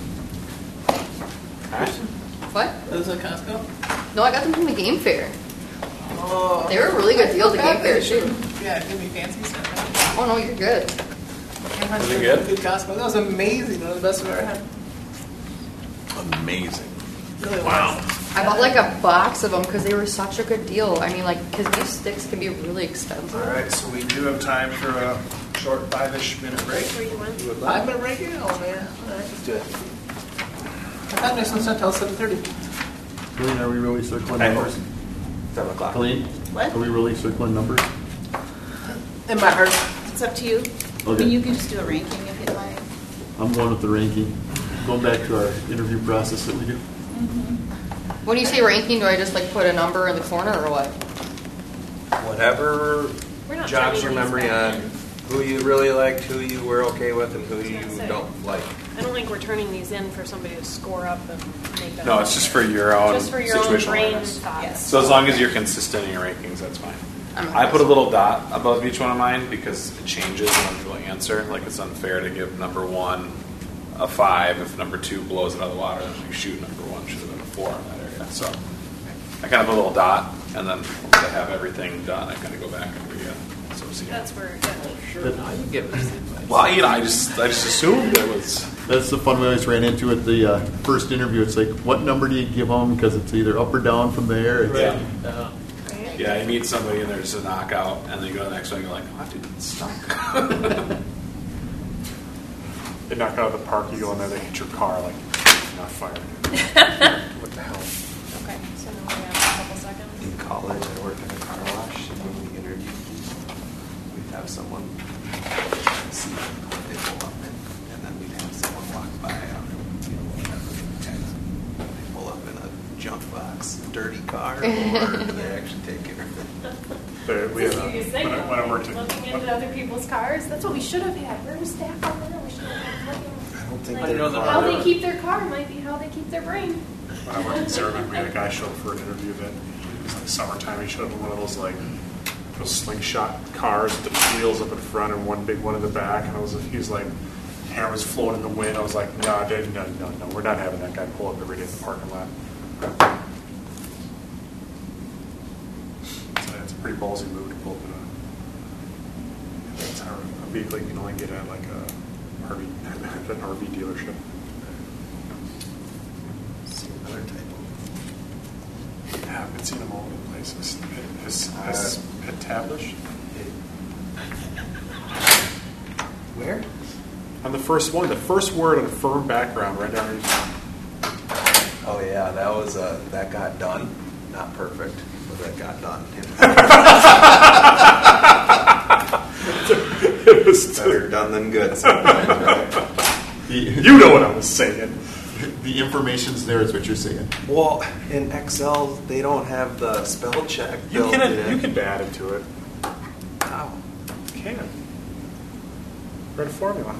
What? Those at Costco? No, I got them from the game fair. Oh. They were a really good deal at the game fair, too. Yeah, give me fancy stuff. Oh, no, you're good. Was it good? Good Costco. That was amazing. One of the best I've ever had. Amazing. Really Wow. was. I bought like a box of them because they were such a good deal. I mean, like, because these sticks can be really expensive. All right, so we do have time for a short five-ish minute break. You would like- Five minute break? Yeah, oh man. All right, let's do it. I thought next one's not until seven thirty. Colleen, are we really circling Hey, numbers? Seven o'clock. Colleen? What? Are we really circling numbers? In my heart. It's up to you. I Okay. mean, you can just do a ranking if you'd like. I'm going with the ranking. Going back to our interview process that we do. When you say ranking, do I just like put a number in the corner or what? Whatever We're not jogs your turning these memory back on in. who you really liked, who you were okay with, and who you gonna say. don't like. I don't think we're turning these in for somebody to score up and make that. No, it's just for your own Just for your own situational brain awareness. thoughts. So as long as you're consistent in your rankings, that's fine. I'm I put a little dot above each one of mine because it changes when people answer. Like it's unfair to give number one a five if number two blows it out of the water. Then you shoot number one should have been a four in that area. So I kind of put a little dot, and then once I have everything done, I kind of go back and re associate. That's where, yeah. Sure. How you give us advice? Well, you know, I just I just assumed it was. That's the fun we always ran into at the uh, first interview. It's like, what number do you give them? Because it's either up or down from there. It's, Yeah. Uh, Yeah, you meet somebody and there's a knockout, and then you go to the next one and you're like, oh, dude, it's stuck. They knock out of the park, you go in there, they hit your car, like, not fired. What the hell? Okay, so now we have a couple seconds. in college, I worked at a car wash, and when we interviewed, we'd have someone see them, they pull up, and, and then we'd have someone walk by, um, you know, whatever, and they pull up in a junk box, dirty car, or do they actually take care of it? There, we had, That's uh, a serious thing, when I, when I worked at, looking when, into other people's cars. That's what we should have had. We're staff over there. We should have had looking. I don't think Like, they're how they keep their car might be how they keep their brain. when I worked at Zimmerman, we had a guy show up for an interview that it was like summertime. He showed up in one of those like those slingshot cars with the wheels up in front and one big one in the back, and I was he was like hair was flowing in the wind. I was like, no, no, no, no, no, we're not having that guy pull up every day in the parking lot. So it's a pretty ballsy move to pull up in a. That's how a vehicle you can only get at like a R V, an R V dealership. See another type of. Yeah, I've been seeing them all over the places. Has, has Pet Tablish? Where? On the first one, the first word on a firm background right down here. Oh yeah, that was uh, that got done. Not perfect, but that got done. It was better done than good sometimes, right? the, You know what I was saying. the information's there, is what you're saying. Well, in Excel, they don't have the spell check. You built can in. you can add it to it. How? You can. Write a formula.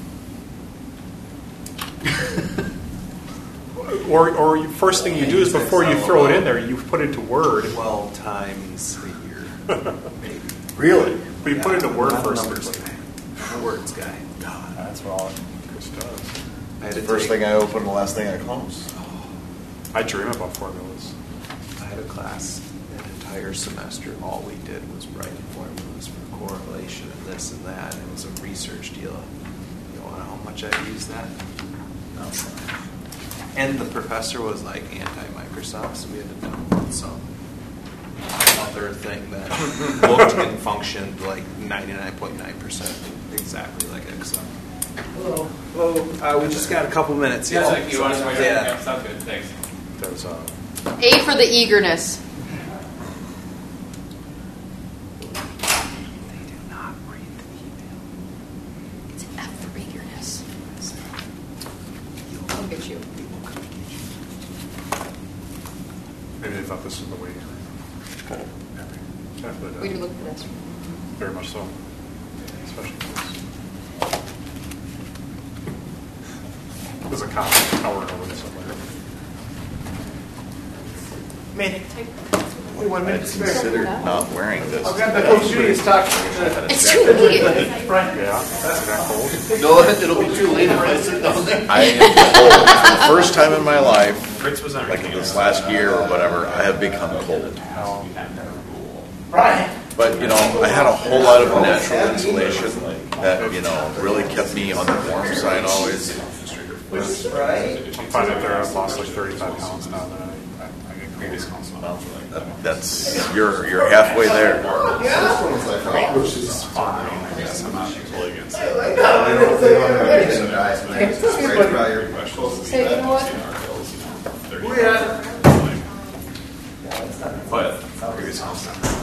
Or, or you, first thing you do is before you throw it in there, you put it into Word. Twelve times a year, maybe. Really? But you put it into Word I'm a first. numbers guy. I'm a words guy. That's what all Chris does. I had to First take- thing I open, the last thing I close. I dream about formulas. I had a class an entire semester. All we did was write formulas for correlation and this and that. It was a research deal. You know how much I used that? No. And the professor was like anti-Microsoft, so we had to download some other thing that looked and functioned like ninety-nine point nine percent exactly like Excel. Hello. Hello. Uh, we just got a couple minutes. Yeah, Yeah. like you want to Yeah. yeah, sounds good. Thanks. There's uh, A for the eagerness. They do not read the email. It's an F for eagerness. Look at you. maybe they thought this was the way. Oh, happy. We do look for this. Very much so. Especially this. There's a cop tower over there somewhere. Made it. Only one I minute to spare. considered not wearing this. I've got the Coach Julius talk. It's too late. Yeah, that's that cold. No, it'll be too late if I sit down there. I am cold. For the first time in my life, Fritz was not like ranking this us. last year or whatever, I have become cold. Right. But, you know, I had a whole lot of natural insulation that, you know, really kept me on the warm side always. Right. I'm finding there I've lost like thirty-five pounds now that I, I, I get previous console. That, that's, you're, you're halfway there. Which is fine. Yes, I'm not totally against it. Say, you know what? But previous console.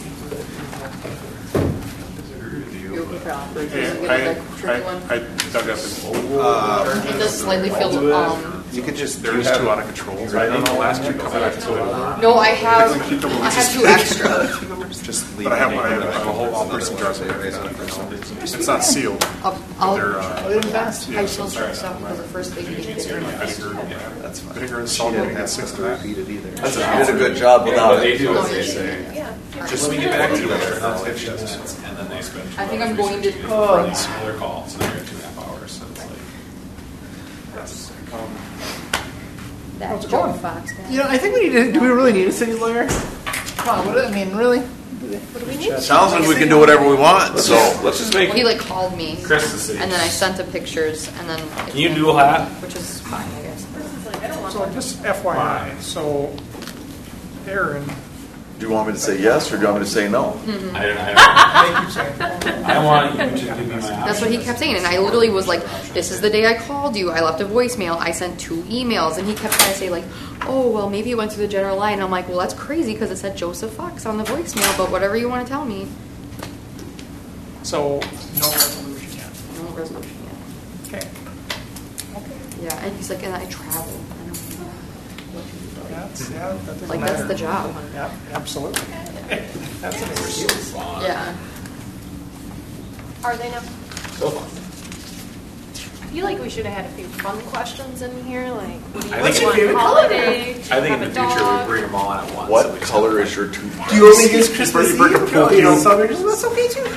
You're okay for Alfred. Yeah, Doesn't get I, like a tricky one. I, I dug up an Uh, It does slightly feel um, You could just. They're you just have- too out of control. I don't know, last year, I had two. No, I have, I have two extra. Just leave. But I have, it I have in. I have a whole person dressing it. It's not sealed. I'll, They're, I'll, uh, Let him pass. I still stress out because the first thing you get vinegar, That's fine. vinegar and She salt, didn't you get have six to of that. repeat it either. That's a- You did a good job without What they it. do No, is they you say, Yeah. just swing it back to you later, that's fifteen minutes, and then they spend. I think I'm going to- For another call, so now you're at two and a half hours, so it's like. That's, um, that Joe Fox guy. You know, I think we need to, do we really need a city lawyer? Come on, what, I mean, really? What do we need? Sounds like we can do whatever we want, so. let's just make Well, he like called me, Chris the city. and then I sent the pictures, and then. it Can you came- dual hat? Which is fine, I guess. So just F Y I, so Aaron, Do you want me to say yes, or do you want me to say no? I don't, I don't. I want you to give me my options. That's what he kept saying, and I literally was like, "This is the day I called you. I left a voicemail. I sent two emails," and he kept trying to say like, "Oh, well, maybe it went through the general line." I'm like, "Well, that's crazy because it said Joseph Fox on the voicemail, but whatever you want to tell me." So, no resolution yet. No resolution yet. Okay. Yeah, and he's like, "And I travel." I don't know what to do about it. That's, yeah, that doesn't Like that's matter. the job. Yeah, absolutely. That's an excuse. Yeah. Are they now? So fun. I feel like we should have had a few fun questions in here, like, what do you I want think- on holiday? Do you I think in have the a future we dog? bring them all on at once. What and we color just- is your toothbrush? Do you only use Christmas Eve? bring a No, you don't pool. celebrate Christmas, that's okay too.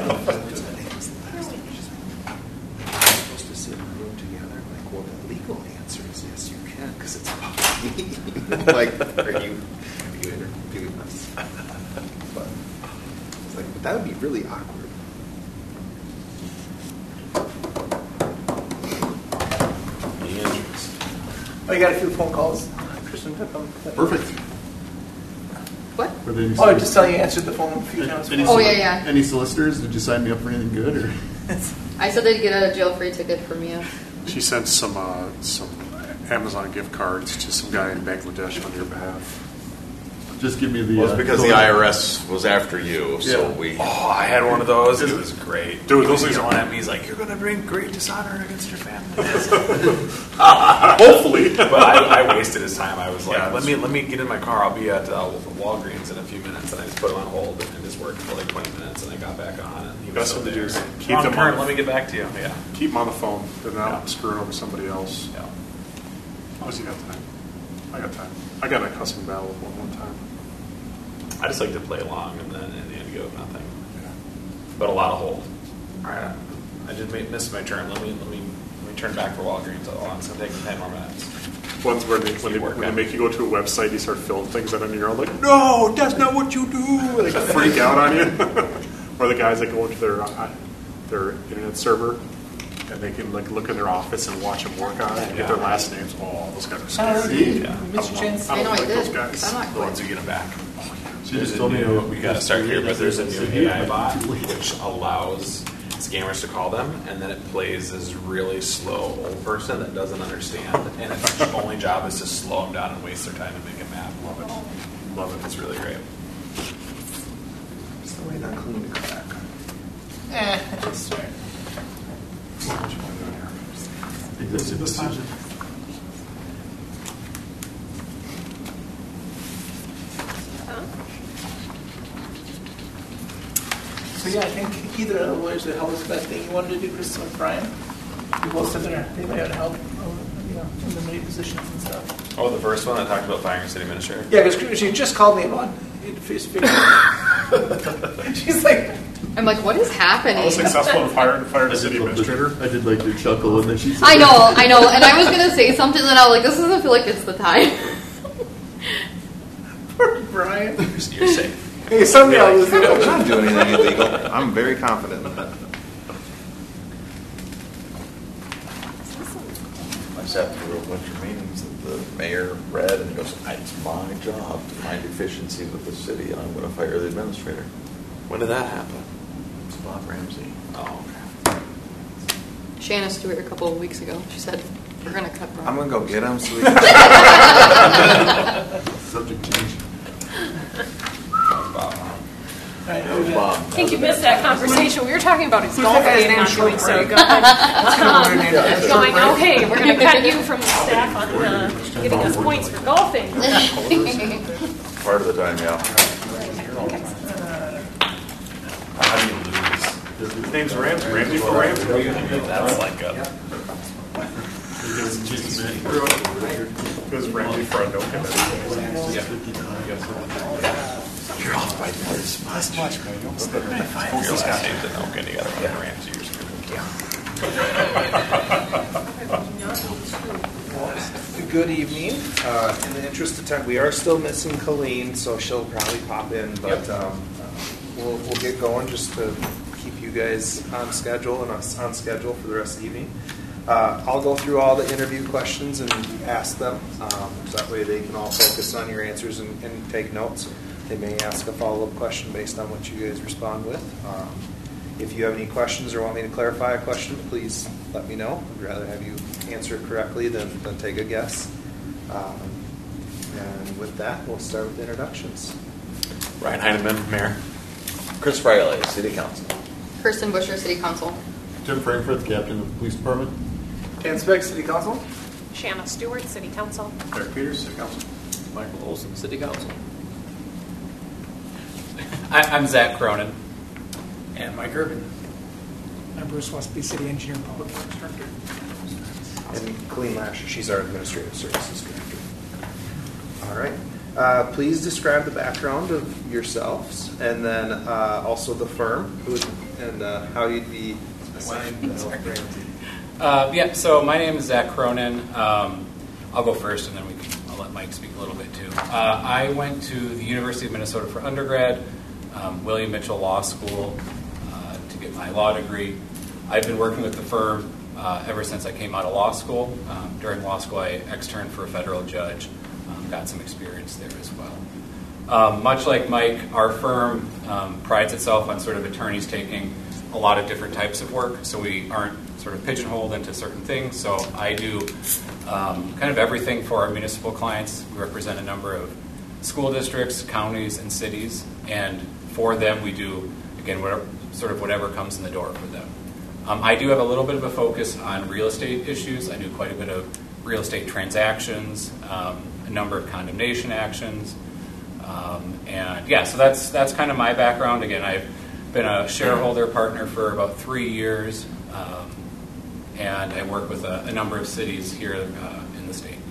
Supposed to sit in a room together. Like, well, the legal answer is yes, you can, because it's about me. Like, are you, are you interviewing us? But it's like, but that would be really awkward. The interest. Oh, you got a few phone calls. Kristen took them. Perfect. What? Were there any Oh, just tell you answered the phone a few times. Any Oh, soli- yeah, yeah. Any solicitors? Did you sign me up for anything good, or? I said they'd get a jail-free ticket for Mia. she sent some, uh, some Amazon gift cards to some guy in Bangladesh on your behalf. Just give me the. Well, it's uh, because the I R S was after you, so Yeah. we. Oh, I had one of those. It was great. Dude, He those was things are- yelling at me. He's like, "You're going to bring great dishonor against your family." Hopefully. But I, I wasted his time. I was like, Yeah, "Let me let me get in my car. I'll be at uh, Walgreens in a few minutes." And I just put him on hold and just worked for like twenty minutes. And I got back on. And he was Best still thing to do there. is keep Keep them current. on- Let me get back to you. Yeah. Keep them on the phone. They're not Yeah. screwing over somebody else. Yeah. Oh, you got time. I got time. I got in a cussing battle with one one time. I just like to play along and then in the end go with nothing. But a lot of hold. All right. I did ma- miss my turn. Let me let me let me turn back for Walgreens. Oh, it's gonna take ten more minutes. Ones where they, when, they, Keep when they working. make you go to a website, you start filling things out on your own, like, no, that's not what you do. They freak out on you. Or the guys that go into their uh, their internet server and they can like look in their office and watch them work on it and get their last names. Oh, those guys are Oh, scary. you Yeah. missed your chance. I I don't know I like did. those 'cause guys. I'm not The ones quick. who get them back. She There's just a told me new- to- we got to start here, but there's a new City. A I bot which allows scammers to call them, and then it plays this really slow old person that doesn't understand, and its only job is to slow them down and waste their time and make it mad. Love it. Love it. It's really great. It's the way not clean to crack. Eh, that's right. Executive decision. So yeah, I think either of the lawyers that helped us with that thing you wanted to do, Chris and Brian. We both said they're, they might have to help, um, you know, in the many positions and stuff. Oh, the first one that talked about firing a city administrator? Yeah, because she just called me about it. Face figure. She's like, I'm like, what is happening? I was successful in firing, fired a I city did love the- administrator. I did like your chuckle, and then she said, I know, I know, and I was gonna say something, and I was like, this doesn't feel like it's the time. poor Brian. You're safe. Hey, somebody else. I'm not doing anything illegal. I'm very confident. I sat through a bunch of meetings that the mayor read, and he goes, "It's my job to find efficiency with the city, and I'm going to fire the administrator." When did that happen? It's Bob Ramsey. Oh, okay. Shanna Stewart a couple of weeks ago, she said, we're gonna cut Brian. I'm gonna go get him so we subject change. Wow. Right, It was Bob. Hey think you missed that conversation. We were talking about his Who's golf that guy's game name? not Short doing so break. good. Um, Yeah. Going, okay, we're going to cut you from the staff on uh, giving us points for golfing. Part of the time, yeah. How do you lose? His name's Ramsey. Ramsey for Ramsey. That's like a. Because Ramsey for a no You're off by this much. much man. Your last name didn't all get together on Ramsey or something. Good evening. Uh, in the interest of time, we are still missing Colleen, so she'll probably pop in, but um, uh, we'll, we'll get going just to keep you guys on schedule and us on schedule for the rest of the evening. Uh, I'll go through all the interview questions and ask them, um, so that way they can all focus on your answers and, and take notes. They may ask a follow-up question based on what you guys respond with. Um, if you have any questions or want me to clarify a question, please let me know. I'd rather have you answer it correctly than, than take a guess. Um, and with that, we'll start with introductions. Ryan Heineman, Mayor. Chris Riley, City Council. Kirsten Busher, City Council. Jim Frankfurt, Captain of the Police Department. Dan Speck, City Council. Shanna Stewart, City Council. Derek Peters, City Council. Michael Olson, City Council. I, I'm Zach Cronin. And Mike Urban. I'm Bruce Westby, City Engineer and Public Works Director. And Colleen Lasher, she's our Administrative Services Director. All right. Uh, please describe the background of yourselves and then uh, also the firm who, and uh, how you'd be assigned. Uh, yeah, so my name is Zach Cronin. Um, I'll go first, and then we can, I'll let Mike speak a little bit too. Uh, I went to the University of Minnesota for undergrad, um, William Mitchell Law School, uh, to get my law degree. I've been working with the firm uh, ever since I came out of law school. Um, during law school, I externed for a federal judge, um, got some experience there as well. Um, much like Mike, our firm um, prides itself on sort of attorneys taking a lot of different types of work, so we aren't sort of pigeonholed into certain things. So I do um, kind of everything for our municipal clients. We represent a number of school districts, counties, and cities, and for them we do, again, whatever, sort of whatever comes in the door for them. Um, I do have a little bit of a focus on real estate issues. I do quite a bit of real estate transactions, um, a number of condemnation actions, um, and yeah, so that's that's kind of my background. Again, I've been a shareholder partner for about three years, um, and I work with a, a number of cities here uh, in the state.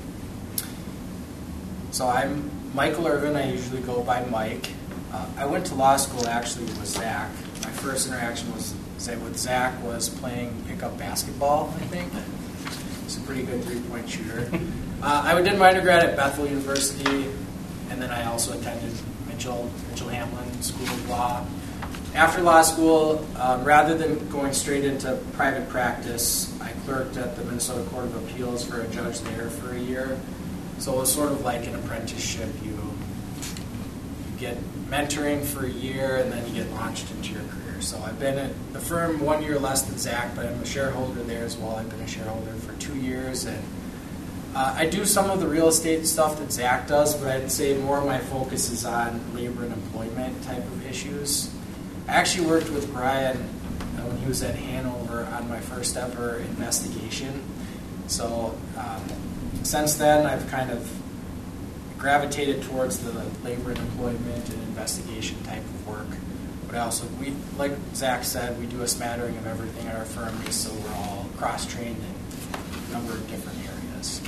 So I'm Michael Irvin. I usually go by Mike. Uh, I went to law school actually with Zach. My first interaction was with Zach was playing pickup basketball, I think. He's a pretty good three-point shooter. uh, I did my undergrad at Bethel University, and then I also attended Mitchell, Mitchell Hamlin School of Law. After law school, um, rather than going straight into private practice, I clerked at the Minnesota Court of Appeals for a judge there for a year. So it was sort of like an apprenticeship. You, you get mentoring for a year, and then you get launched into your career. So I've been at the firm one year less than Zach, but I'm a shareholder there as well. I've been a shareholder for two years, and uh, I do some of the real estate stuff that Zach does, but I'd say more of my focus is on labor and employment type of issues. I actually worked with Brian uh, when he was at Hanover on my first ever investigation. So um, since then, I've kind of gravitated towards the labor and employment and investigation type of work. But also, we, like Zach said, we do a smattering of everything at our firm, just so we're all cross-trained in a number of different areas.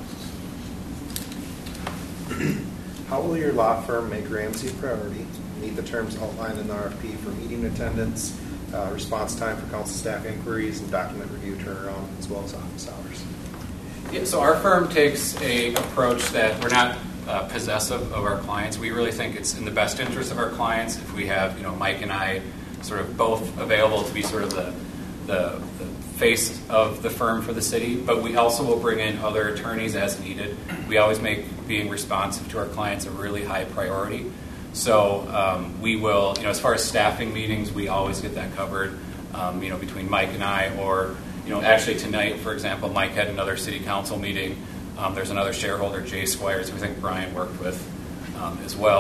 How will your law firm make Ramsey a priority, meet the terms outlined in the R F P for meeting attendance, uh, response time for council staff inquiries, and document review turnaround, as well as office hours? Yeah, so our firm takes a approach that we're not uh, possessive of our clients. We really think it's in the best interest of our clients if we have, you know, Mike and I sort of both available to be sort of the, the, the face of the firm for the city, but we also will bring in other attorneys as needed. We always make being responsive to our clients a really high priority. So um, we will, you know, as far as staffing meetings, we always get that covered, um, you know, between Mike and I, or, you know, actually tonight, for example, Mike had another city council meeting. Um, there's another shareholder, Jay Squires, who I think Brian worked with um, as well.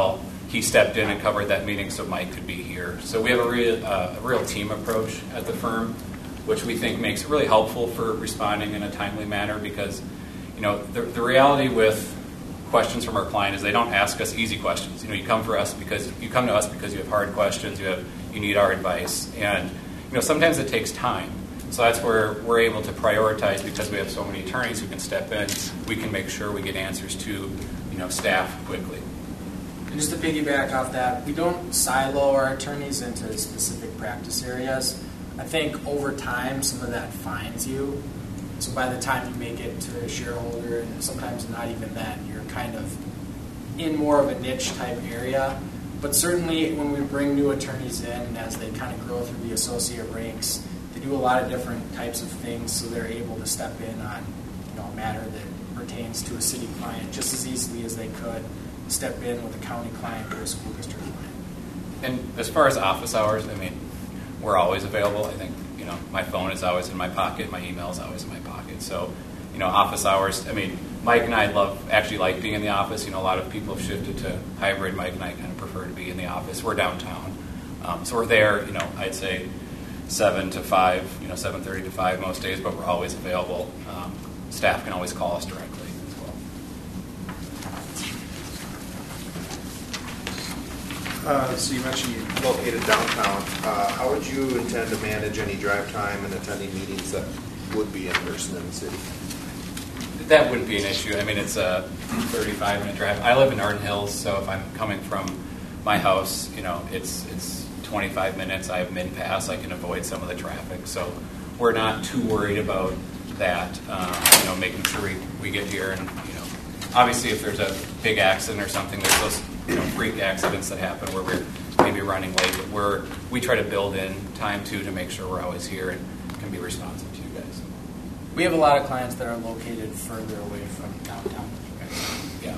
he stepped in and covered that meeting so Mike could be here. So we have a real, uh, a real team approach at the firm, which we think makes it really helpful for responding in a timely manner because, you know, the, the reality with questions from our client is they don't ask us easy questions. You know, you come for us because you come to us because you have hard questions, you have you need our advice, and you know sometimes it takes time. So that's where we're able to prioritize because we have so many attorneys who can step in. We can make sure we get answers to you know staff quickly. And just to piggyback off that, we don't silo our attorneys into specific practice areas. I think over time, some of that finds you. So by the time you make it to a shareholder, and sometimes not even then, you're kind of in more of a niche type area. But certainly when we bring new attorneys in, and as they kind of grow through the associate ranks, they do a lot of different types of things, so they're able to step in on you know, a matter that pertains to a city client just as easily as they could step in with a county client or a school district client. And as far as office hours, I mean, we're always available. I think, you know, my phone is always in my pocket. My email is always in my pocket. So, you know, office hours, I mean, Mike and I love, actually like being in the office. You know, a lot of people have shifted to hybrid. Mike and I kind of prefer to be in the office. We're downtown. Um, so we're there, you know, I'd say seven to five, you know, seven thirty to five most days, but we're always available. Um, staff can always call us directly as well. Uh, so you mentioned you're located downtown. Uh, how would you intend to manage any drive time and attending meetings that would be in person in the city? That wouldn't be an issue. I mean, it's a thirty-five minute drive. I live in Arden Hills, so if I'm coming from my house, you know, it's it's twenty-five minutes. I have min-pass. I can avoid some of the traffic. So we're not too worried about that, um, you know, making sure we, we get here. And, you know, obviously if there's a big accident or something, there's those, you know, freak accidents that happen where we're maybe running late. But we're, we try to build in time, too, to make sure we're always here and can be responsive to you guys. We have a lot of clients that are located further away from downtown. Yeah.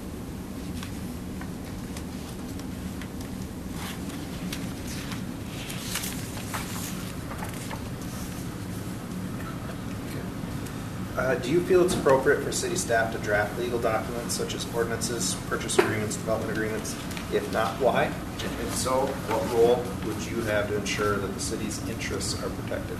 Uh, do you feel it's appropriate for city staff to draft legal documents such as ordinances, purchase agreements, development agreements? If not, why? And if so, what role would you have to ensure that the city's interests are protected?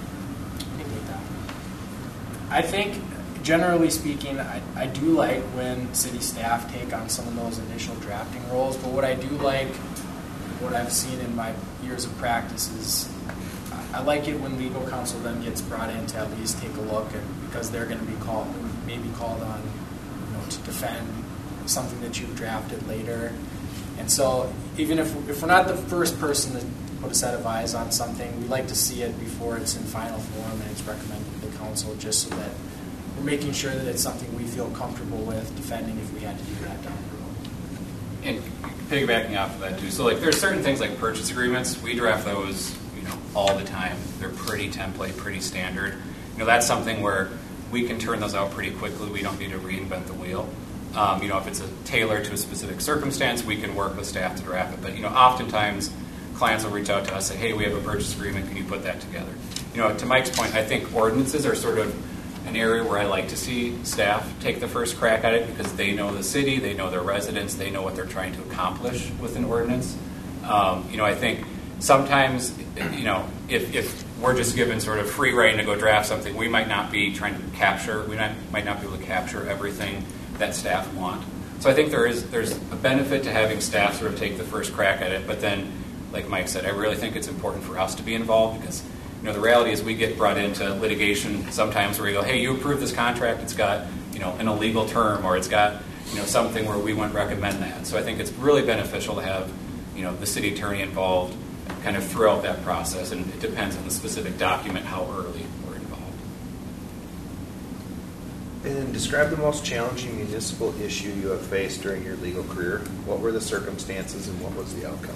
I think, generally speaking, I, I do like when city staff take on some of those initial drafting roles, but what I do like, what I've seen in my years of practice is I like it when legal counsel then gets brought in to at least take a look, and because they're going to be called, maybe called on, you know, to defend something that you've drafted later. And so, even if if we're not the first person to put a set of eyes on something, we like to see it before it's in final form and it's recommended to the council, just so that we're making sure that it's something we feel comfortable with defending if we had to do that down the road. And piggybacking off of that too, so like there's certain things like purchase agreements, we draft those, you know, all the time. They're pretty template, pretty standard. You know, that's something where we can turn those out pretty quickly. We don't need to reinvent the wheel. Um, you know, if it's a tailored to a specific circumstance, we can work with staff to draft it. But, you know, oftentimes clients will reach out to us and say, hey, we have a purchase agreement, can you put that together? You know, to Mike's point, I think ordinances are sort of an area where I like to see staff take the first crack at it because they know the city, they know their residents, they know what they're trying to accomplish with an ordinance. Um, you know, I think sometimes, you know, if, if we're just given sort of free rein to go draft something, we might not be trying to capture, we not, might not be able to capture everything that staff want. So I think there is there's a benefit to having staff sort of take the first crack at it, but then, like Mike said, I really think it's important for us to be involved because, you know, the reality is we get brought into litigation sometimes where we go, hey, you approved this contract, it's got, you know, an illegal term, or it's got, you know, something where we wouldn't recommend that. So I think it's really beneficial to have, you know, the city attorney involved kind of throughout that process, and it depends on the specific document how early we're involved. And describe the most challenging municipal issue you have faced during your legal career. What were the circumstances and what was the outcome?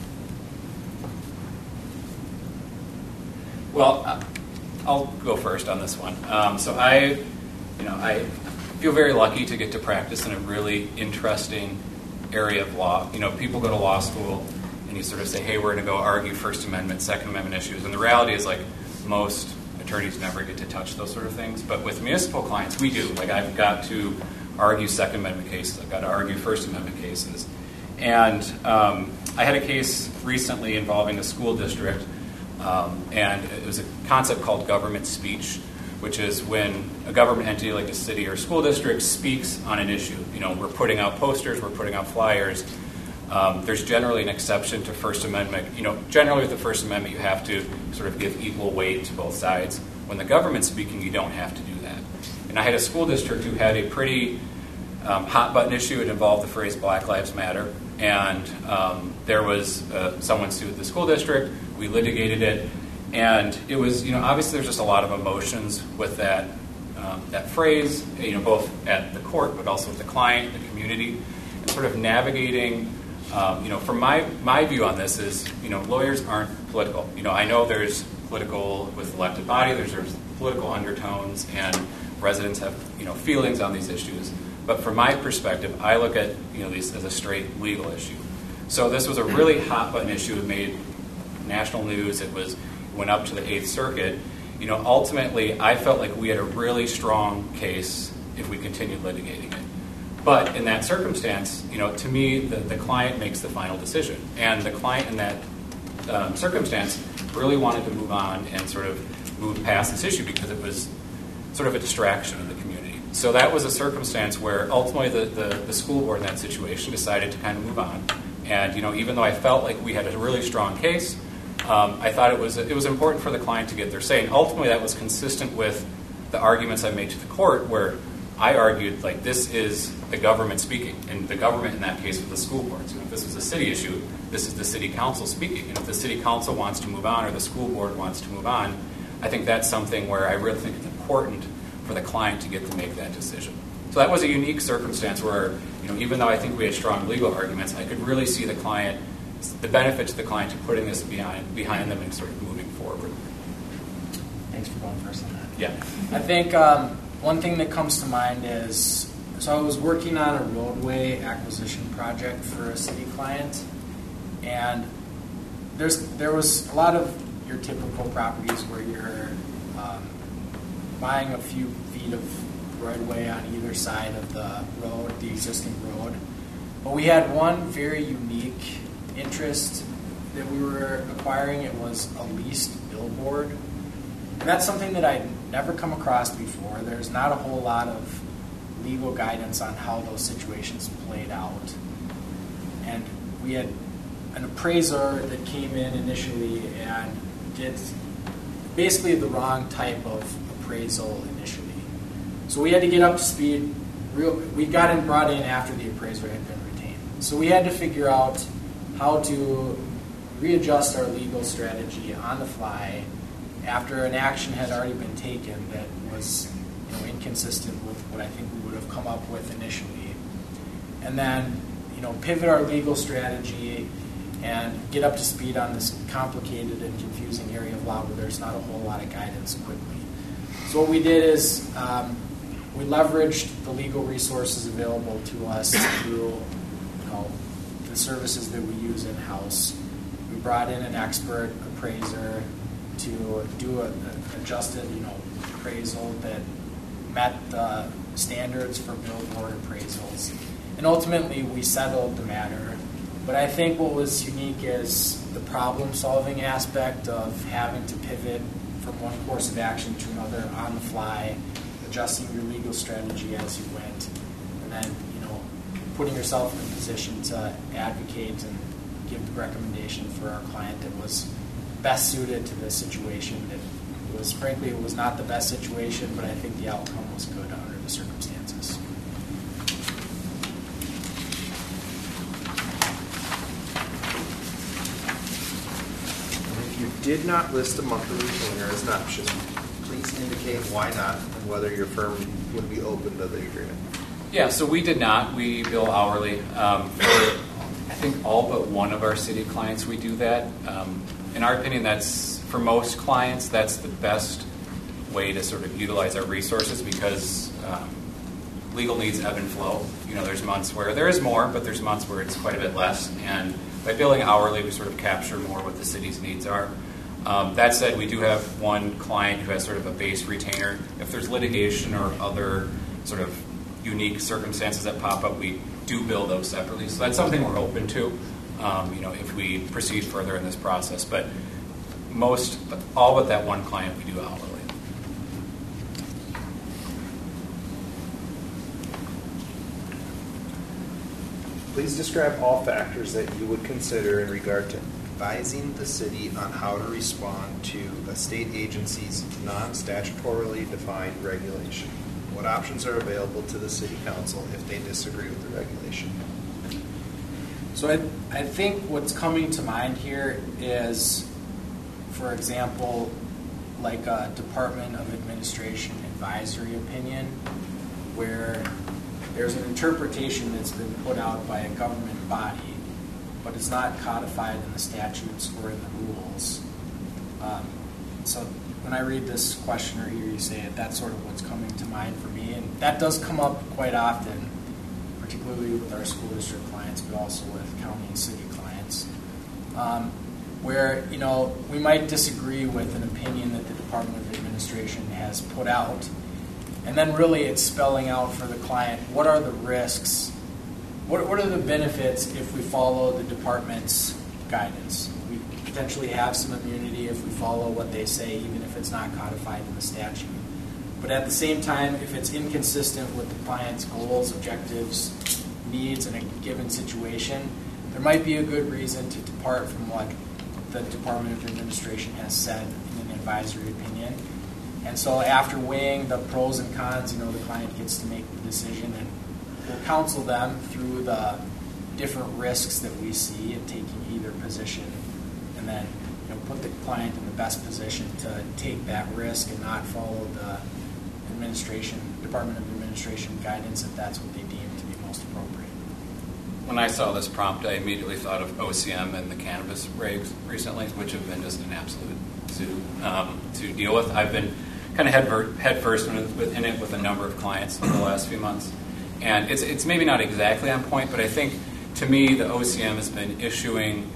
Well, uh, I'll go first on this one. Um, so I, you know, I feel very lucky to get to practice in a really interesting area of law. You know, people go to law school and you sort of say, hey, we're going to go argue First Amendment, Second Amendment issues. And the reality is, like, most attorneys never get to touch those sort of things. But with municipal clients, we do. Like, I've got to argue Second Amendment cases. I've got to argue First Amendment cases. And um, I had a case recently involving a school district, um, and it was a concept called government speech, which is when a government entity like a city or school district speaks on an issue. You know, we're putting out posters, we're putting out flyers. Um, there's generally an exception to First Amendment. You know, generally with the First Amendment, you have to sort of give equal weight to both sides. When the government's speaking, you don't have to do that. And I had a school district who had a pretty um, hot button issue. It involved the phrase Black Lives Matter. And um, there was uh, someone sued the school district. We litigated it. And it was, you know, obviously there's just a lot of emotions with that um, that phrase, you know, both at the court, but also with the client, the community, and sort of navigating. Um, you know, from my, my view on this is, you know, lawyers aren't political. You know, I know there's political with elected body, there's, there's political undertones, and residents have, you know, feelings on these issues. But from my perspective, I look at, you know, these as a straight legal issue. So this was a really hot button issue. It made national news. It was went up to the Eighth Circuit. You know, ultimately, I felt like we had a really strong case if we continued litigating it. But in that circumstance, you know, to me, the, the client makes the final decision. And the client in that um, circumstance really wanted to move on and sort of move past this issue because it was sort of a distraction in the community. So that was a circumstance where ultimately the, the, the school board in that situation decided to kind of move on. And, you know, even though I felt like we had a really strong case, um, I thought it was it was important for the client to get their say. And ultimately that was consistent with the arguments I made to the court where I argued, like, this is the government speaking, and the government in that case was the school boards. You know, if this was a city issue, this is the city council speaking. And if the city council wants to move on or the school board wants to move on, I think that's something where I really think it's important for the client to get to make that decision. So that was a unique circumstance where, you know, even though I think we had strong legal arguments, I could really see the client, the benefit to the client to putting this behind behind them and sort of moving forward. Thanks for going first on that. Yeah. I think um, one thing that comes to mind is, so I was working on a roadway acquisition project for a city client, and there's there was a lot of your typical properties where you're um, buying a few feet of roadway on either side of the road, the existing road. But we had one very unique interest that we were acquiring. It was a leased billboard. And that's something that I'd never come across before. There's not a whole lot of legal guidance on how those situations played out. And we had an appraiser that came in initially and did basically the wrong type of appraisal initially. So we had to get up to speed. Real, we got in, brought in after the appraiser had been retained. So we had to figure out how to readjust our legal strategy on the fly after an action had already been taken that was, you know, inconsistent with what I think we would have come up with initially. And then, you know, pivot our legal strategy and get up to speed on this complicated and confusing area of law where there's not a whole lot of guidance quickly. So what we did is um, we leveraged the legal resources available to us through, you know, the services that we use in-house. We brought in an expert appraiser to do an adjusted, you know, appraisal that met the standards for billboard appraisals. And ultimately, we settled the matter. But I think what was unique is the problem-solving aspect of having to pivot from one course of action to another on the fly, adjusting your legal strategy as you went, and then, you know, putting yourself in a position to advocate and give the recommendation for our client that was best suited to this situation. It was, frankly, it was not the best situation, but I think the outcome was good under the circumstances. If you did not list a monthly retainer as an option, please indicate why not and whether your firm would be open to the agreement. Yeah, so we did not. We bill hourly. Um, for, I think, all but one of our city clients, we do that. Um, in our opinion, that's, for most clients, that's the best way to sort of utilize our resources because um, legal needs ebb and flow. You know, there's months where there is more, but there's months where it's quite a bit less. And by billing hourly, we sort of capture more what the city's needs are. Um, that said, we do have one client who has sort of a base retainer. If there's litigation or other sort of unique circumstances that pop up, we do bill those separately. So that's something we're open to, um, you know, if we proceed further in this process. But most, all but that one client, we do hourly. Please describe all factors that you would consider in regard to advising the city on how to respond to a state agency's non-statutorily defined regulation. What options are available to the city council if they disagree with the regulation? So I, I think what's coming to mind here is, for example, like a Department of Administration advisory opinion, where there's an interpretation that's been put out by a government body, but it's not codified in the statutes or in the rules. Um, so when I read this question or hear you say it, that's sort of what's coming to mind for me. And that does come up quite often, particularly with our school district clients, but also with county and city clients, um, where, you know, we might disagree with an opinion that the Department of Administration has put out. And then really it's spelling out for the client, what are the risks, what, what are the benefits if we follow the department's guidance? We potentially have some immunity if we follow what they say, even if it's not codified in the statute. But at the same time, if it's inconsistent with the client's goals, objectives, needs in a given situation, there might be a good reason to depart from what the Department of Administration has said in an advisory opinion. And so after weighing the pros and cons, you know, the client gets to make the decision, and we'll counsel them through the different risks that we see in taking either position, and then, you know, put the client in the best position to take that risk and not follow the administration, Department of Administration guidance if that's what they deem to be most appropriate. When I saw this prompt, I immediately thought of O C M and the cannabis regs recently, which have been just an absolute zoo um, to deal with. I've been kind of head, head first in it with a number of clients in the last few months. And it's, it's maybe not exactly on point, but I think, to me, the O C M has been issuing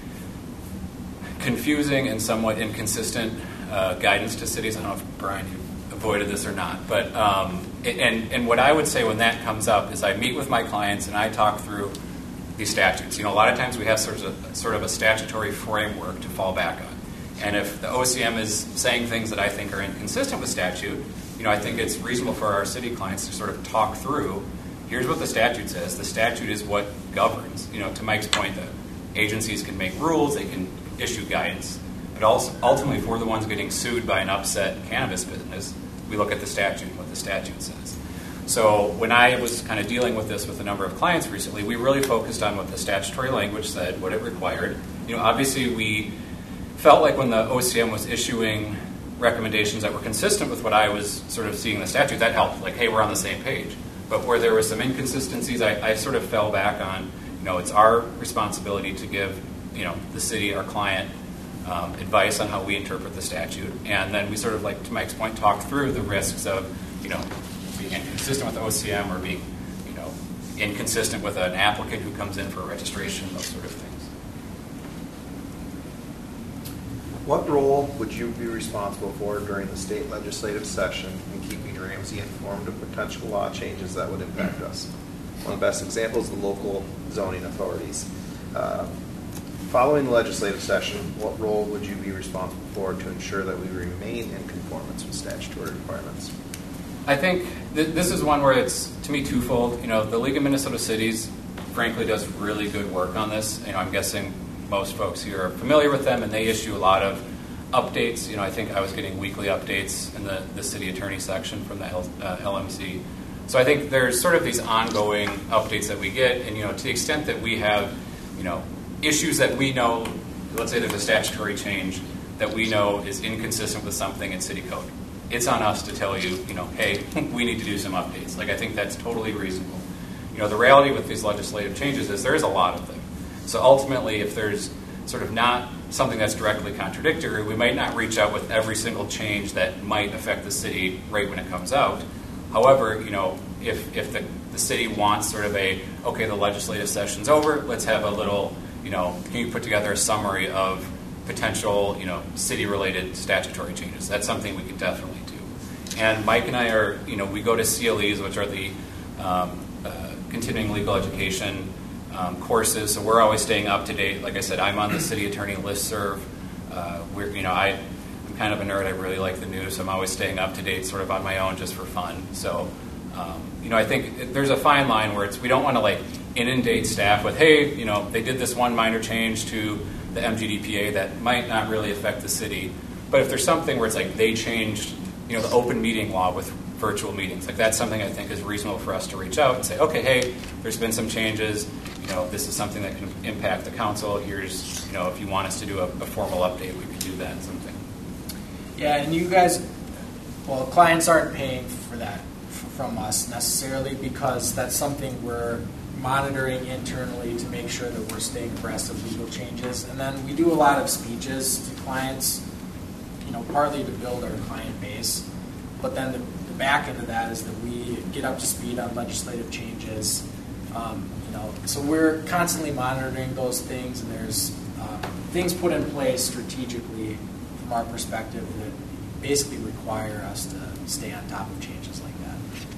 confusing and somewhat inconsistent uh, guidance to cities. I don't know if, Brian, you avoided this or not. But um, it, and, and what I would say when that comes up is I meet with my clients and I talk through these statutes. You know, a lot of times we have sort of, sort of a statutory framework to fall back on. And if the O C M is saying things that I think are inconsistent with statute, you know, I think it's reasonable for our city clients to sort of talk through, here's what the statute says. The statute is what governs. You know, to Mike's point, that agencies can make rules, they can issue guidance. But also, ultimately, if we're the ones getting sued by an upset cannabis business, we look at the statute and what the statute says. So when I was kind of dealing with this with a number of clients recently, we really focused on what the statutory language said, what it required. You know, obviously we felt like when the O C M was issuing recommendations that were consistent with what I was sort of seeing in the statute, that helped. Like, hey, we're on the same page. But where there were some inconsistencies, I, I sort of fell back on, you know, it's our responsibility to give, you know, the city, our client, um, advice on how we interpret the statute. And then we sort of, like, to Mike's point, talk through the risks of, you know, being inconsistent with O C M or being, you know, inconsistent with an applicant who comes in for a registration, those sort of things. What role would you be responsible for during the state legislative session in keeping Ramsey informed of potential law changes that would impact us? One of the best examples is the local zoning authorities. Uh, following the legislative session, what role would you be responsible for to ensure that we remain in conformance with statutory requirements? I think th- this is one where it's, to me, twofold. You know, the League of Minnesota Cities, frankly, does really good work on this. You know, I'm guessing most folks here are familiar with them, and they issue a lot of updates. You know, I think I was getting weekly updates in the, the city attorney section from the L, uh, L M C. So I think there's sort of these ongoing updates that we get, and, you know, to the extent that we have, you know, issues that we know, let's say there's a statutory change that we know is inconsistent with something in city code. It's on us to tell you, you know, hey, we need to do some updates. Like, I think that's totally reasonable. You know, the reality with these legislative changes is there is a lot of them. So ultimately, if there's sort of not something that's directly contradictory, we might not reach out with every single change that might affect the city right when it comes out. However, you know, if, if the, the city wants sort of a, okay, the legislative session's over, let's have a little, you know, can you put together a summary of potential, you know, city-related statutory changes? That's something we could definitely do. And Mike and I are, you know, we go to C L Es, which are the um, uh, continuing legal education um, courses. So we're always staying up to date. Like I said, I'm on the city attorney listserv. Uh, we're, you know, I, I'm kind of a nerd. I really like the news. So I'm always staying up to date, sort of on my own, just for fun. So, um, you know, I think it, there's a fine line where it's we don't want to like inundate staff with, hey, you know, they did this one minor change to the M G D P A that might not really affect the city. But if there's something where it's like they changed, you know, the open meeting law with virtual meetings, like that's something I think is reasonable for us to reach out and say, okay, hey, there's been some changes. You know, this is something that can impact the council. Here's, you know, if you want us to do a, a formal update, we could do that. Something. Yeah, and you guys, well, clients aren't paying for that f- from us necessarily because that's something we're monitoring internally to make sure that we're staying abreast of legal changes. And then we do a lot of speeches to clients, you know, partly to build our client base. But then the, the back end of that is that we get up to speed on legislative changes. Um, you know, so we're constantly monitoring those things, and there's um, things put in place strategically from our perspective that basically require us to stay on top of changes like that.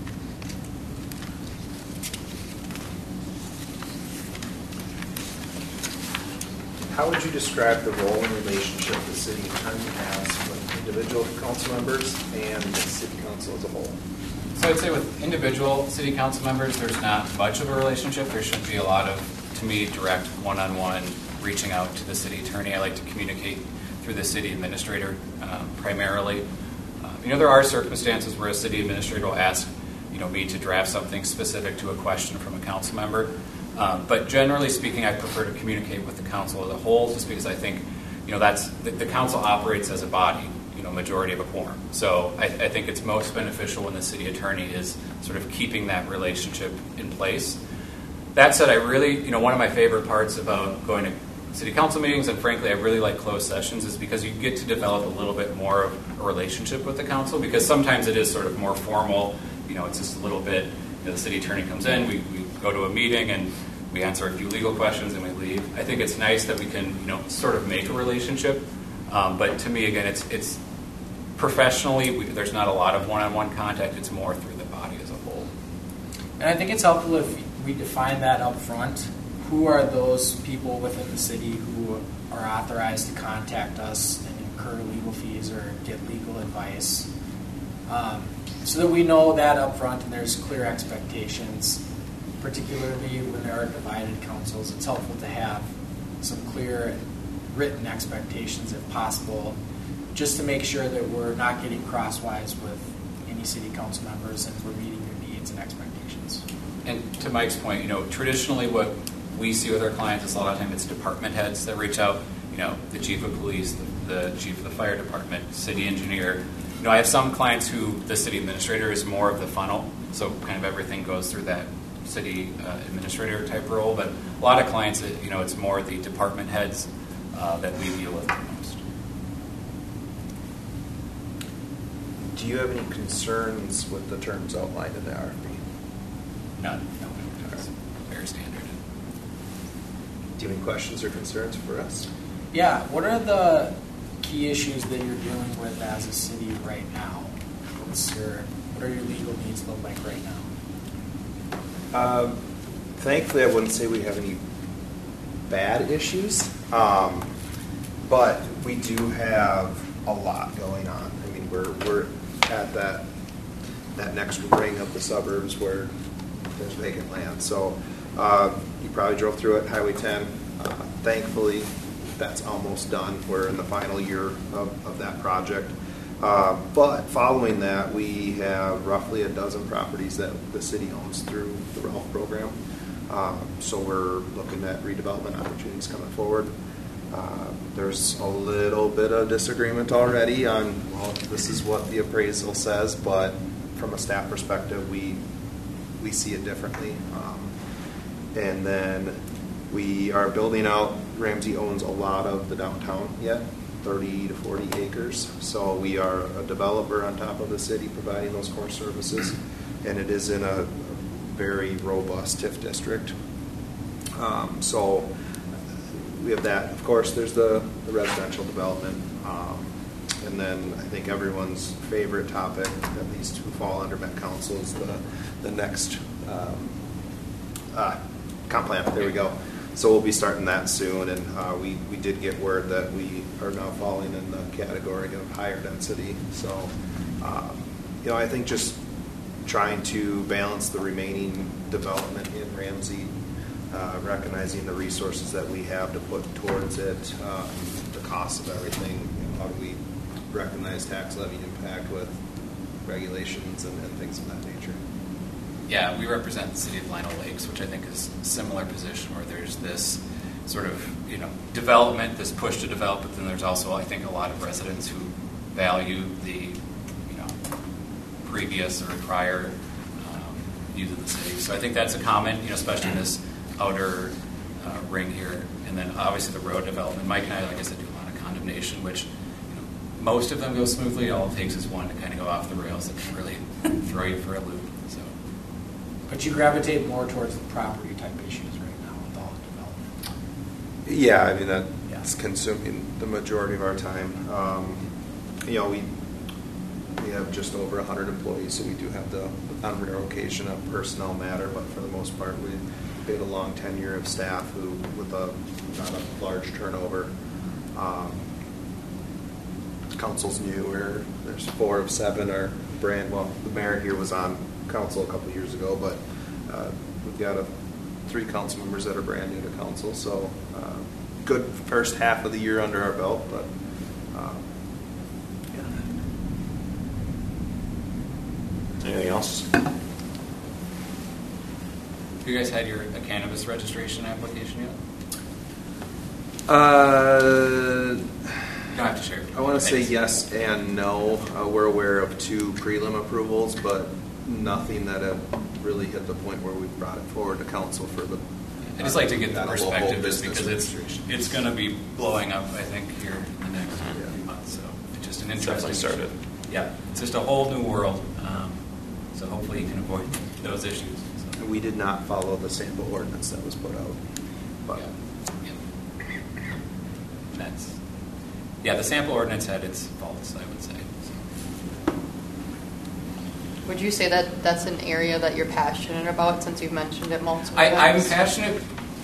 How would you describe the role and relationship the city attorney has with individual council members and the city council as a whole? So I'd say with individual city council members, there's not much of a relationship. There should be a lot of, to me, direct one-on-one reaching out to the city attorney. I like to communicate through the city administrator um, primarily. Uh, you know, there are circumstances where a city administrator will ask, you know, me to draft something specific to a question from a council member. Um, but generally speaking, I prefer to communicate with the council as a whole, just because I think, you know, that's the, the council operates as a body, you know, majority of a quorum. So I, I think it's most beneficial when the city attorney is sort of keeping that relationship in place. That said, I really, you know, one of my favorite parts about going to city council meetings, and frankly, I really like closed sessions, is because you get to develop a little bit more of a relationship with the council, because sometimes it is sort of more formal. You know, it's just a little bit, you know, the city attorney comes in, we, we go to a meeting, and we answer a few legal questions and we leave. I think it's nice that we can, you know, sort of make a relationship. Um, but to me, again, it's it's professionally, we, there's not a lot of one-on-one contact. It's more through the body as a whole. And I think it's helpful if we define that up front. Who are those people within the city who are authorized to contact us and incur legal fees or get legal advice? Um, so that we know that up front and there's clear expectations. Particularly when there are divided councils, it's helpful to have some clear written expectations if possible, just to make sure that we're not getting crosswise with any city council members and we're meeting their needs and expectations. And to Mike's point, you know, traditionally what we see with our clients is a lot of time it's department heads that reach out, you know, the chief of police, the, the chief of the fire department, city engineer. You know, I have some clients who the city administrator is more of the funnel, so kind of everything goes through that city uh, administrator type role, but a lot of clients, you know, it's more the department heads uh, that we deal with the most. Do you have any concerns with the terms outlined in the R F P? None. No. It's very standard. Do you have any questions or concerns for us? Yeah. What are the key issues that you're dealing with as a city right now? What's your, what are your legal needs look like right now? Um, thankfully, I wouldn't say we have any bad issues, um, but we do have a lot going on. I mean, we're we're at that that next ring of the suburbs where there's vacant land. So uh, you probably drove through it, Highway ten. Uh, thankfully, that's almost done. We're in the final year of, of that project. Uh, but following that, we have roughly a dozen properties that the city owns through the R A L F program. Um, so we're looking at redevelopment opportunities coming forward. Uh, there's a little bit of disagreement already on, well, this is what the appraisal says, but from a staff perspective, we we see it differently. Um, and then we are building out, Ramsey owns a lot of the downtown yet. thirty to forty acres. So we are a developer on top of the city providing those core services, and it is in a very robust T I F district. Um, so we have that. Of course, there's the, the residential development. Um, and then I think everyone's favorite topic, at least who fall under Met Council, is the, the next um, uh, comp plan, there we go. So we'll be starting that soon, and uh, we, we did get word that we are now falling in the category of higher density. So, um, you know, I think just trying to balance the remaining development in Ramsey, uh, recognizing the resources that we have to put towards it, um, the cost of everything, you know, how do we recognize tax levy impact with regulations and, and things of that nature. Yeah, we represent the city of Lino Lakes, which I think is a similar position where there's this sort of, you know, development, this push to develop, but then there's also, I think, a lot of residents who value the, you know, previous or prior um, use of the city. So I think that's a comment, you know, especially in this outer uh, ring here. And then obviously the road development. Mike and I, like I said, do a lot of condemnation, which, you know, most of them go smoothly. All it takes is one to kind of go off the rails that can really throw you for a loop. So. But you gravitate more towards the property type issues right now with all the development. Yeah, I mean, that's Yeah. consuming the majority of our time. Um, you know, we we have just over one hundred employees, so we do have the, on rare occasion, a personnel matter, but for the most part, we we have a long tenure of staff who, with a not a large turnover. Um, council's new, or there's four of seven are brand, well, the mayor here was on council a couple of years ago, but uh, we've got a, three council members that are brand new to council, so uh, good first half of the year under our belt, but uh, yeah. Anything else? Have you guys had your a cannabis registration application yet? Uh, You don't have to share. I want to say Thanks. yes and no. Uh, we're aware of two prelim approvals, but nothing that have really hit the point where we've brought it forward to council for the. I just like to get the that whole perspective just business because it's registration. it's going to be blowing up, I think, here in the next few months. So it's just an It's interesting. definitely started. Yeah, it's just a whole new world. Um, so hopefully you can avoid those issues. So. We did not follow the sample ordinance that was put out, but Yeah. Yeah. That's yeah. The sample ordinance had its faults, I would say. So. Would you say that that's an area that you're passionate about since you've mentioned it multiple I, I'm times? passionate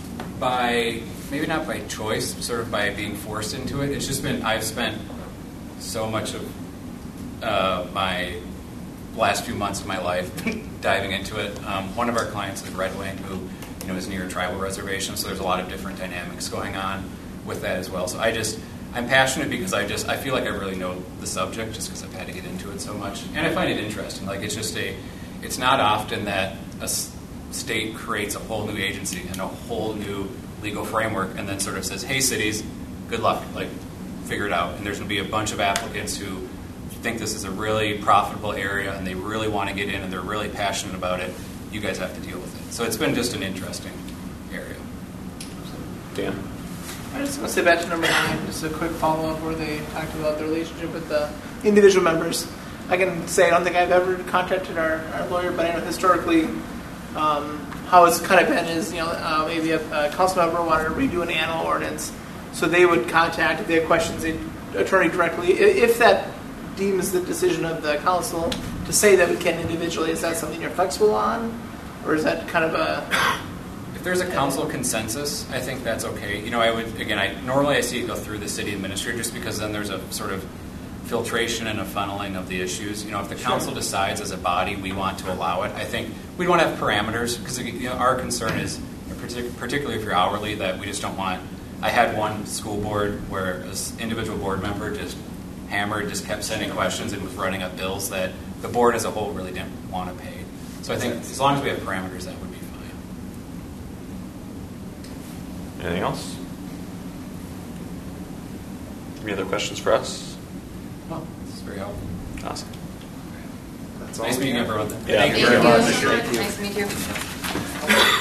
by maybe not by choice, sort of by being forced into it. It's just been I've spent so much of uh, my last few months of my life diving into it. Um, one of our clients is Red Wing, who you know is near a tribal reservation, so there's a lot of different dynamics going on with that as well. So I just I'm passionate because I just I feel like I really know the subject just because I've had to get into it so much, and I find it interesting. Like it's just a it's not often that a s- state creates a whole new agency and a whole new legal framework, and then sort of says, "Hey, cities, good luck, like figure it out." And there's going to be a bunch of applicants who think this is a really profitable area and they really want to get in and they're really passionate about it. You guys have to deal with it. So it's been just an interesting area. Dan? I just want to say back to number nine, just a quick follow-up where they talked about the relationship with the individual members. I can say I don't think I've ever contacted our, our lawyer, but I know historically um, how it's kind of been is, you know, uh, maybe a, a council member wanted to redo an animal ordinance, so they would contact, if they had questions, the attorney directly. I- If that deems the decision of the council to say that we can individually, is that something you're flexible on? Or is that kind of a... If there's a council consensus, I think that's okay. You know, I would, again, I normally I see it go through the city administrator just because then there's a sort of filtration and a funneling of the issues. You know, if the council decides as a body we want to allow it, I think we'd want to have parameters because you know, our concern is, partic- particularly if you're hourly, that we just don't want... I had one school board where an individual board member just hammered, just kept sending questions and was running up bills that the board as a whole really didn't want to pay. So I think as long as we have parameters, that would be fine. Anything else? Any other questions for us? Well, this is very helpful. Awesome. that's all. Nice we meeting have. everyone. Yeah, Thank you very very much. much. Thank you. Nice to meet you.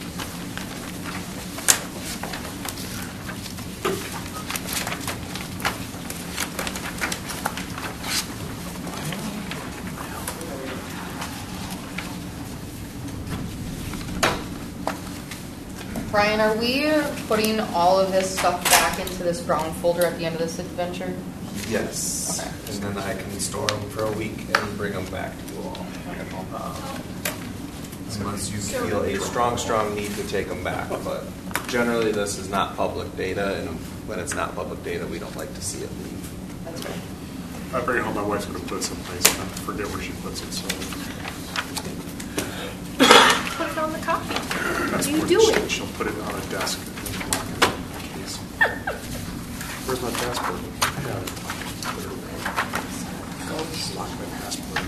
Brian, are we putting all of this stuff back into this brown folder at the end of this adventure? Yes. Okay. And then I can store them for a week and bring them back to you all. Um, unless you feel a strong, strong need to take them back. But generally, this is not public data, and when it's not public data, we don't like to see it leave. That's right. I bring it home, my wife's going to put it someplace, and I forget where she puts it, so. Put it on the copy. That's Do you where do she- it? She'll put it on a desk and then lock it in a case. Where's my passport? I got it. Put it away. Lock my passport.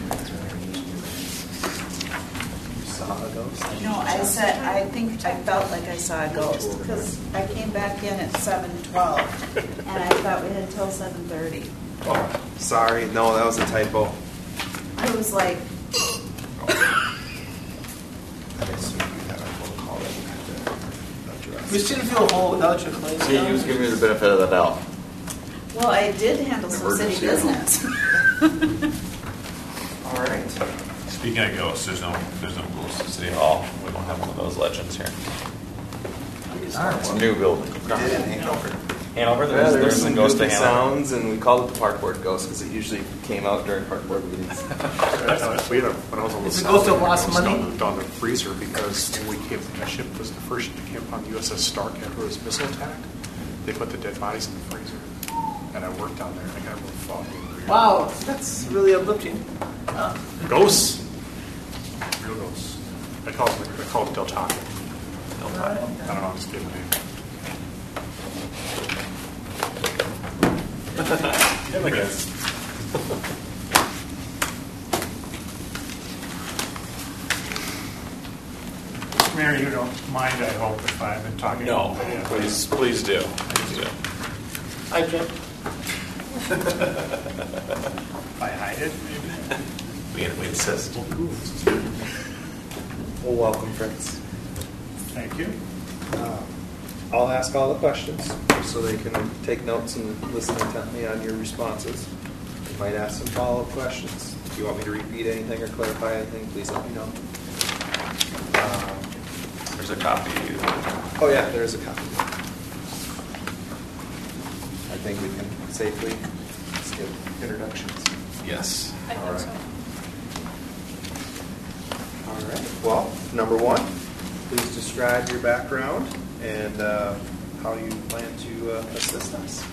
You saw a ghost? No, I said, I think, I felt like I saw a ghost, because I came back in at seven twelve, and I thought we had till seven thirty. Oh, sorry. No, that was a typo. I was like, I assume you had a phone call that you had to address. We still feel whole without you, Clay. See, he was giving me the benefit of the doubt. well, I did handle some city Emergency. business. All right. Speaking of ghosts, there's no there's no ghosts at City Hall. We don't have one of those legends here. It's a new building. We did in Hanover. Hanover, Yeah, there's, there were there's some a ghost of goofy Hanover. sounds, and we called it the park board ghost because it usually came out during park board meetings. We had a, when I was on the It's a south, ghost of we had a lost ghost money? down the- down the freezer because when we came, my ship was the first ship to came upon the U S S Stark after his missile attack. They put the dead bodies in the freezer, and I worked down there. And I got a little foggy. Wow, that's really uplifting. Uh, Ghosts, real ghosts. I call them I call them Del Taco. Del Taco. I don't know. I'm just kidding. Yeah, I guess. Mayor, you don't mind, I hope, if I've been talking? No, Yeah. please, please do. Please do. Hi, Jim. If I hide it, maybe? We, we insist. Well, welcome, friends. Thank you. Um, I'll ask all the questions so they can take notes and listen intently on your responses. You might ask some follow-up questions. If you want me to repeat anything or clarify anything, please let me know. Um, There's a copy. Oh yeah, there is a copy. I think we can safely skip introductions. Yes. I All think right. so. All right. Well, number one, please describe your background and uh, how you plan to uh, assist us.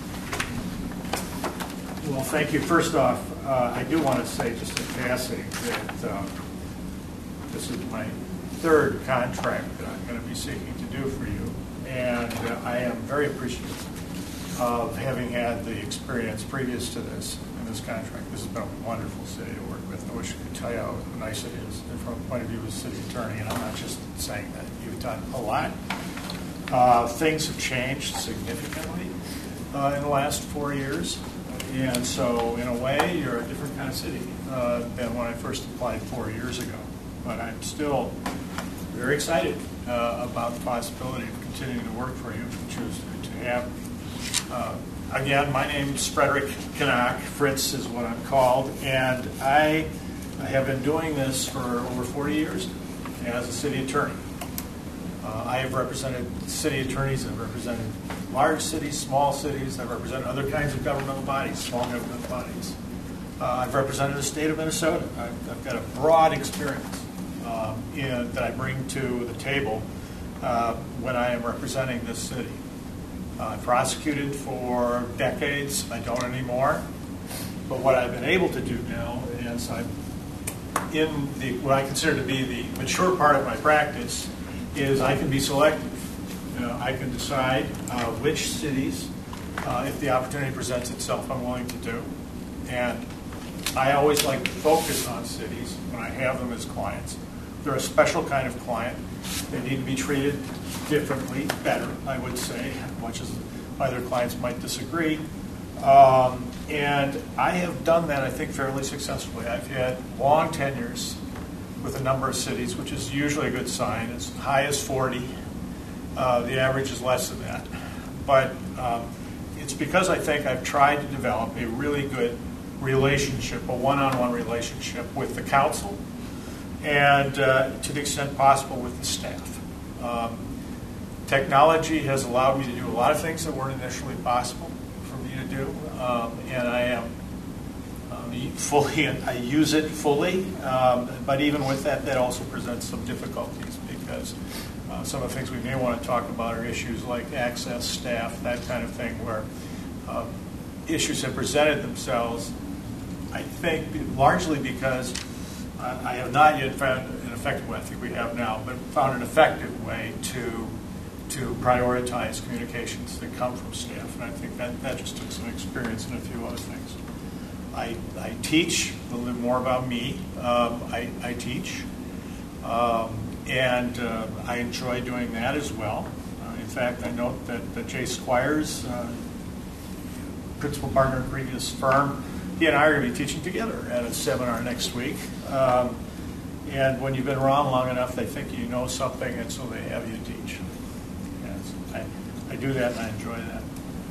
Well, thank you. First off, uh, I do want to say, just in passing, that um, this is my third contract that I'm going to be seeking to do for you, and uh, I am very appreciative of having had the experience previous to this in this contract. This has been a wonderful city to work with. I wish I could tell you how nice it is from the point of view of the city attorney, and I'm not just saying that. You've done a lot. Uh, things have changed significantly uh, in the last four years. And so, in a way, you're a different kind of city uh, than when I first applied four years ago. But I'm still very excited uh, about the possibility of continuing to work for you, choose to have. Uh, again, my name's Frederick Canuck. Fritz is what I'm called. And I, I have been doing this for over forty years as a city attorney. Uh, I have represented city attorneys. I've represented large cities, small cities. I've represented other kinds of governmental bodies, small governmental bodies. Uh, I've represented the state of Minnesota. I've, I've got a broad experience um, in, that I bring to the table uh, when I am representing this city. Uh, I prosecuted for decades. I don't anymore. But what I've been able to do now is I'm in the what I consider to be the mature part of my practice is I can be selective. You know, I can decide uh, which cities, uh, if the opportunity presents itself, I'm willing to do. And I always like to focus on cities when I have them as clients. They're a special kind of client. They need to be treated differently, better, I would say, much as other clients might disagree. Um, and I have done that, I think, fairly successfully. I've had long tenures with a number of cities, which is usually a good sign. As high as forty. Uh, the average is less than that. But um, it's because I think I've tried to develop a really good relationship, a one-on-one relationship with the council and uh, to the extent possible with the staff. Um, technology has allowed me to do a lot of things that weren't initially possible for me to do, um, and I am uh, um, fully, I use it fully, um, but even with that, that also presents some difficulties because uh, some of the things we may want to talk about are issues like access, staff, that kind of thing, where uh, issues have presented themselves, I think, largely because uh, I have not yet found an effective way, I think we have now, but found an effective way to to prioritize communications that come from staff. And I think that, that just took some experience and a few other things. I, I teach, a little bit more about me. Um, I, I teach, um, and uh, I enjoy doing that as well. Uh, in fact, I note that, that Jay Squires, uh, principal partner of previous firm, he and I are going to be teaching together at a seminar next week. Um, and when you've been around long enough, they think you know something, and so they have you teach. I, I do that and I enjoy that.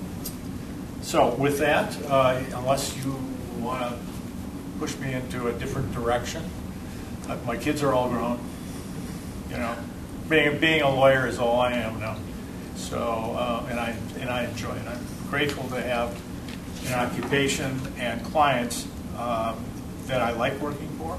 So with that, uh, unless you want to push me into a different direction, uh, my kids are all grown. You know, being being a lawyer is all I am now. So uh, and I and I enjoy it. I'm grateful to have an occupation and clients um, that I like working for.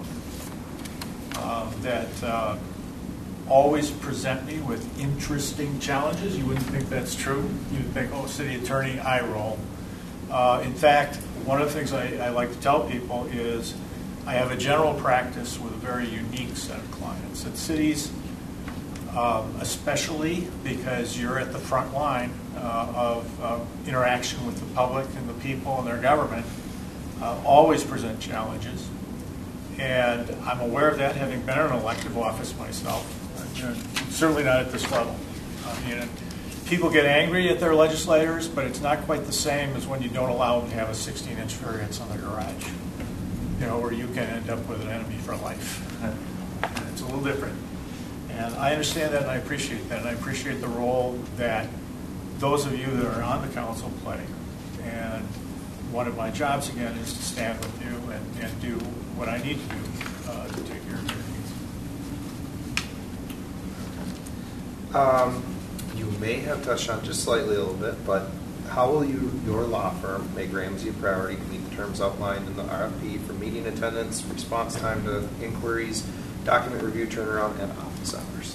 Uh, that. Uh, always present me with interesting challenges. You wouldn't think that's true. You'd think, oh, city attorney, eye roll. Uh, in fact, one of the things I, I like to tell people is I have a general practice with a very unique set of clients. At cities, um, especially because you're at the front line uh, of uh, interaction with the public and the people and their government, uh, always present challenges. And I'm aware of that, having been in an elective office myself. You know, certainly not at this level. I mean, people get angry at their legislators, but it's not quite the same as when you don't allow them to have a sixteen-inch variance on their garage, you know, where you can end up with an enemy for life. It's a little different. And I understand that, and I appreciate that, and I appreciate the role that those of you that are on the council play. And one of my jobs, again, is to stand with you and, and do what I need to do uh, to take care of your needs. Um, you may have touched on just slightly a little bit, but how will you, your law firm, make Ramsey a priority to meet the terms outlined in the R F P for meeting attendance, response time to inquiries, document review turnaround, and office hours?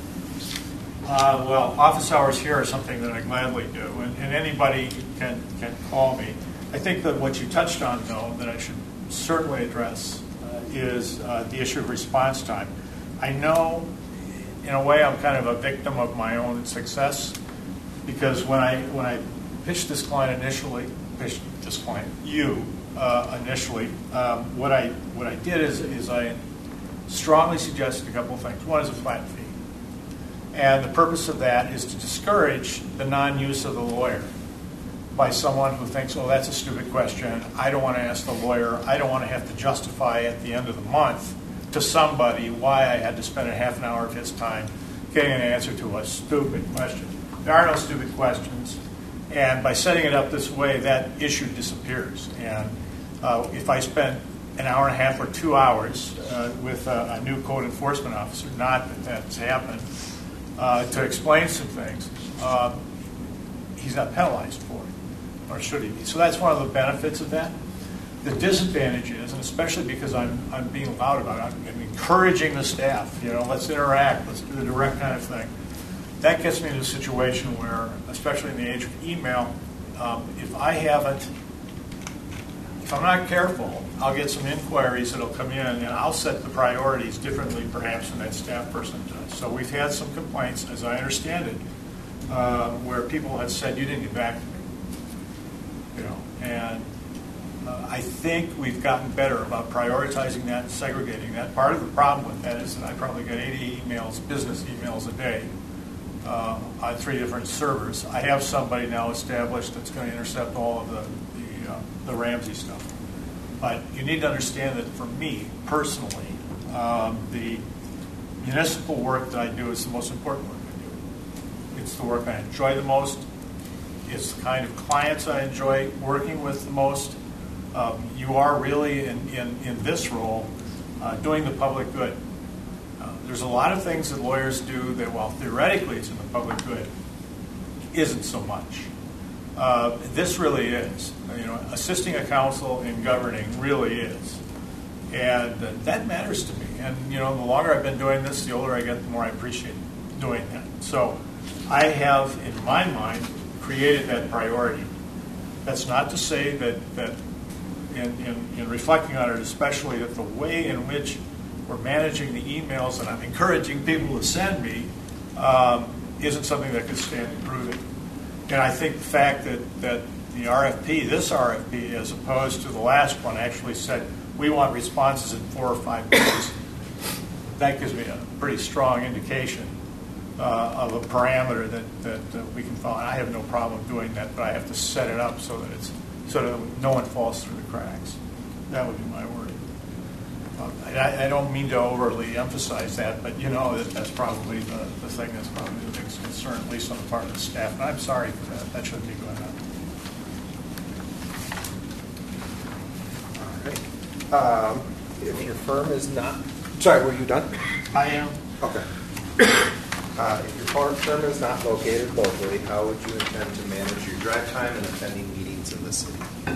Uh, well, office hours here are something that I gladly do, and, and anybody can, can call me. I think that what you touched on, though, that I should certainly address uh, is uh, the issue of response time. I know, in a way, I'm kind of a victim of my own success, because when I when I pitched this client initially, pitched this client, you uh, initially, um, what I what I did is is I strongly suggested a couple of things. One is a flat fee, and the purpose of that is to discourage the non-use of the lawyer by someone who thinks, oh, that's a stupid question. I don't want to ask the lawyer. I don't want to have to justify at the end of the month to somebody why I had to spend a half an hour of his time getting an answer to a stupid question. There are no stupid questions. And by setting it up this way, that issue disappears. And uh, if I spend an hour and a half or two hours uh, with a, a new code enforcement officer, not that that's happened, uh, to explain some things, uh, he's not penalized for it, or should he be? So that's one of the benefits of that. The disadvantage is, and especially because I'm I'm being loud about it, I'm, I'm encouraging the staff, you know, let's interact, let's do the direct kind of thing. That gets me into a situation where, especially in the age of email, um, if I haven't, if I'm not careful, I'll get some inquiries that'll come in, and I'll set the priorities differently perhaps than that staff person does. So we've had some complaints, as I understand it, uh, where people have said, you didn't get back to me, you know, and Uh, I think we've gotten better about prioritizing that and segregating that. Part of the problem with that is that I probably get eighty emails, business emails a day uh, on three different servers. I have somebody now established that's going to intercept all of the, the, uh, the Ramsey stuff. But you need to understand that for me, personally, um, the municipal work that I do is the most important work I do. It's the work I enjoy the most. It's the kind of clients I enjoy working with the most. Um, you are really, in, in, in this role, uh, doing the public good. Uh, there's a lot of things that lawyers do that, while theoretically it's in the public good, isn't so much. Uh, this really is, you know, assisting a council in governing really is. And uh, that matters to me. And, you know, the longer I've been doing this, the older I get, the more I appreciate doing that. So I have, in my mind, created that priority. That's not to say that, that in, in, in reflecting on it, especially that the way in which we're managing the emails and I'm encouraging people to send me um, isn't something that could stand improving. And I think the fact that, that the R F P, this R F P, as opposed to the last one, actually said we want responses in four or five days, that gives me a pretty strong indication uh, of a parameter that, that uh, we can follow. And I have no problem doing that, but I have to set it up so that it's so that no one falls through the cracks. That would be my worry. Uh, I, I don't mean to overly emphasize that, but you know that that's probably the, the thing that's probably the biggest concern, at least on the part of the staff. And I'm sorry for that. That shouldn't be going on. Um, if your firm is not, sorry, were you done? I am. Okay. Uh, if your firm firm is not located locally, how would you intend to manage your drive time and attending meetings in the city?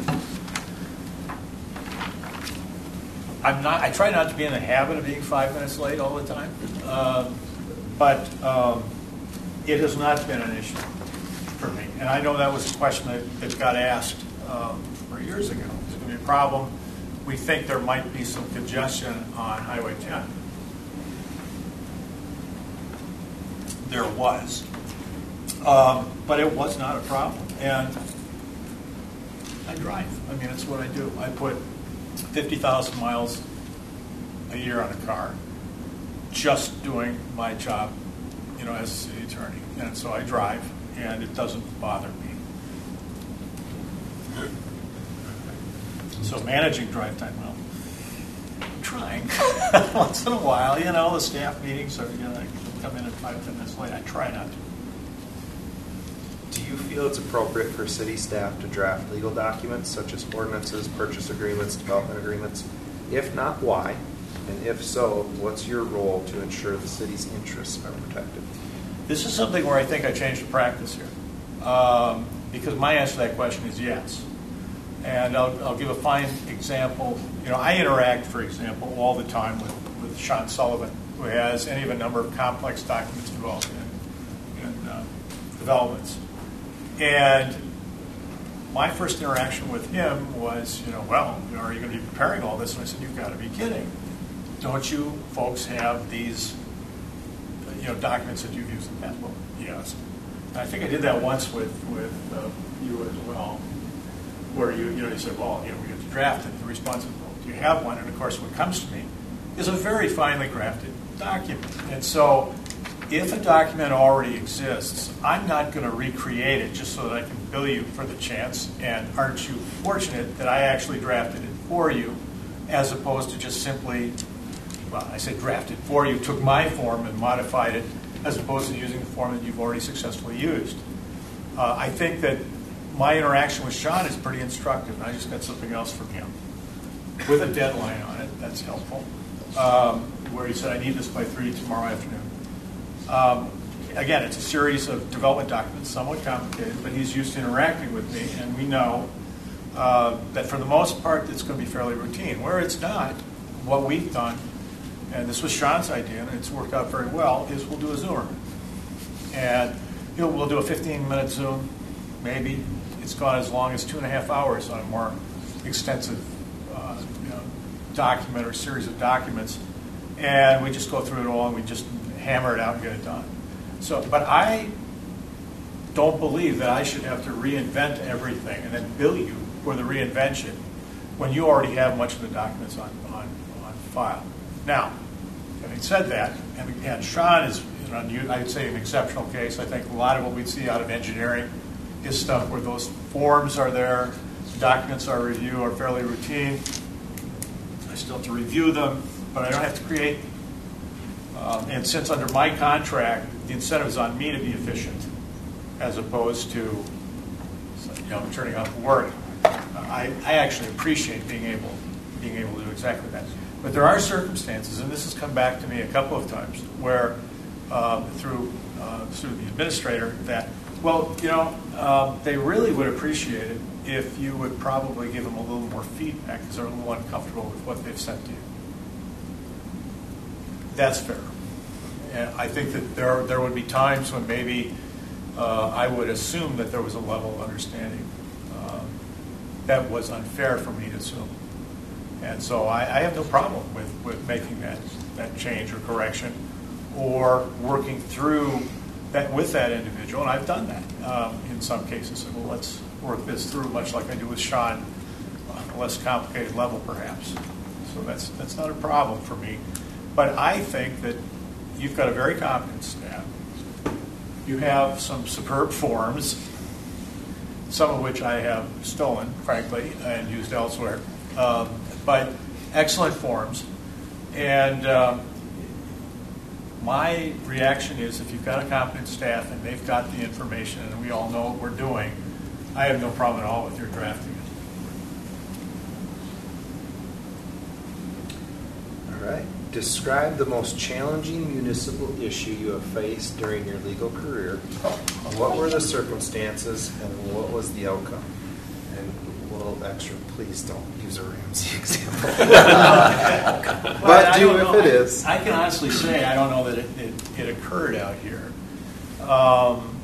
I'm not. I try not to be in the habit of being five minutes late all the time, uh, but um, it has not been an issue for me. And I know that was a question that, that got asked um, for years ago. Is it going to be a problem? We think there might be some congestion on Highway ten. There was. Um, but it was not a problem. And I drive. I mean, it's what I do. I put fifty thousand miles a year on a car just doing my job, you know, as a city attorney. And so I drive, and it doesn't bother me. So managing drive time, well, I'm trying. Once in a while, you know, the staff meetings are, you know, I come in at five minutes late. I try not to. Do you feel it's appropriate for city staff to draft legal documents such as ordinances, purchase agreements, development agreements? If not, why? And if so, what's your role to ensure the city's interests are protected? This is something where I think I changed the practice here. Um, because my answer to that question is yes. And I'll, I'll give a fine example. You know, I interact, for example, all the time with, with Sean Sullivan, who has any of a number of complex documents involved in, in uh, developments. And my first interaction with him was, you know, well, you know, are you going to be preparing all this? And I said, you've got to be kidding. Don't you folks have these, you know, documents that you've used in the past? Well, yes. And I think I did that once with, with uh, you as well, where you, you know, you said, well, you know, we get to draft it. The response is, well, do you have one? And of course, what comes to me is a very finely crafted document. And so if a document already exists, I'm not going to recreate it just so that I can bill you for the chance. And aren't you fortunate that I actually drafted it for you, as opposed to just simply, well, I said drafted for you, took my form and modified it, as opposed to using the form that you've already successfully used. Uh, I think that my interaction with Sean is pretty instructive, and I just got something else from him with a deadline on it. That's helpful. Um, where he said, I need this by three tomorrow afternoon. Um, again, it's a series of development documents, somewhat complicated, but he's used to interacting with me, and we know uh, that for the most part, it's going to be fairly routine. Where it's not, what we've done, and this was Sean's idea, and it's worked out very well, is we'll do a Zoomer. And you know, we'll do a fifteen-minute Zoom, maybe. It's gone as long as two and a half hours on a more extensive uh, you know, document or series of documents. And we just go through it all and we just hammer it out and get it done. So, but I don't believe that I should have to reinvent everything and then bill you for the reinvention when you already have much of the documents on, on, on file. Now, having said that, and again, Sean is, you know, I'd say an exceptional case. I think a lot of what we'd see out of engineering is stuff where those forms are there, documents are reviewed, are fairly routine. I still have to review them, but I don't have to create. Um, and since under my contract, the incentive is on me to be efficient, as opposed to, you know, turning off the work. Uh, I, I actually appreciate being able, being able to do exactly that. But there are circumstances, and this has come back to me a couple of times, where uh, through uh, through the administrator, that Well, you know, um, they really would appreciate it if you would probably give them a little more feedback because they're a little uncomfortable with what they've sent to you. That's fair. And I think that there there would be times when maybe uh, I would assume that there was a level of understanding um, that was unfair for me to assume. And so I, I have no problem with, with making that, that change or correction or working through that with that individual. And I've done that um, in some cases. So, well, let's work this through, much like I do with Sean, on a less complicated level perhaps. So that's, that's not a problem for me. But I think that you've got a very competent staff. You have some superb forms, some of which I have stolen, frankly, and used elsewhere. Um, but excellent forms. And um, my reaction is if you've got a competent staff and they've got the information and we all know what we're doing, I have no problem at all with your drafting it. All right. Describe the most challenging municipal issue you have faced during your legal career. What were the circumstances and what was the outcome? And a little extra, please don't use a Ramsey example. But I do don't if know. it is. I, I can honestly say I don't know that it, it, it occurred out here. Um,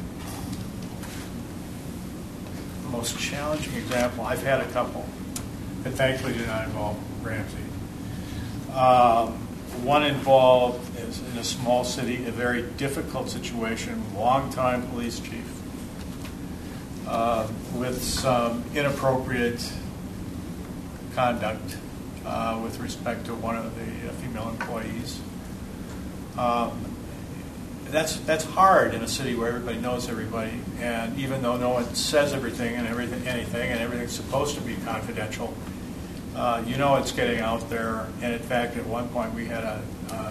the most challenging example, I've had a couple that thankfully did not involve Ramsey. Um, one involved is in a small city, a very difficult situation, longtime police chief, uh, with some inappropriate conduct uh, with respect to one of the uh, female employees. Um, that's that's hard in a city where everybody knows everybody, and even though no one says everything and everything, anything, and everything's supposed to be confidential. Uh, you know it's getting out there, and in fact, at one point we had a uh,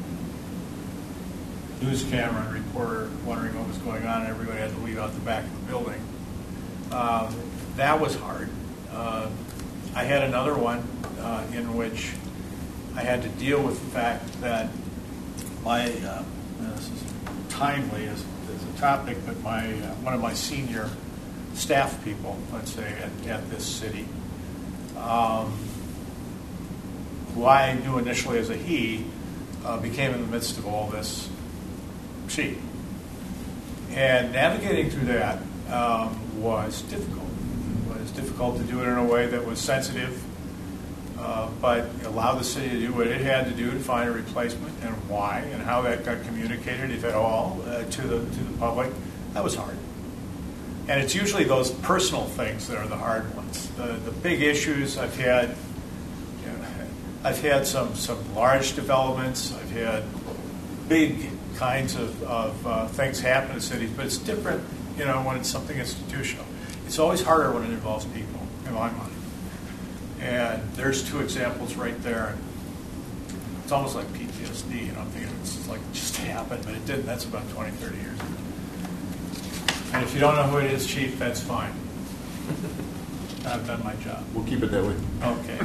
news camera and reporter wondering what was going on, and everybody had to leave out the back of the building. Um, that was hard. Uh, I had another one uh, in which I had to deal with the fact that my, uh, this is timely as, as a topic, but my uh, one of my senior staff people, let's say, at, at this city, Um, who I knew initially as a he, uh, became in the midst of all this she. And navigating through that um, was difficult. It was difficult to do it in a way that was sensitive, uh, but allowed the city to do what it had to do to find a replacement and why and how that got communicated, if at all, uh, to the to the public. That was hard. And it's usually those personal things that are the hard ones. The, the big issues I've had, you know, I've had some, some large developments. I've had big kinds of, of uh, things happen in cities, but it's different, you know, when it's something institutional. It's always harder when it involves people, in my mind. And there's two examples right there. It's almost like P T S D, you know, I'm thinking it's like it just happened, but it didn't. That's about twenty, thirty years ago. And if you don't know who it is, Chief, that's fine. I've done my job. We'll keep it that way. Okay.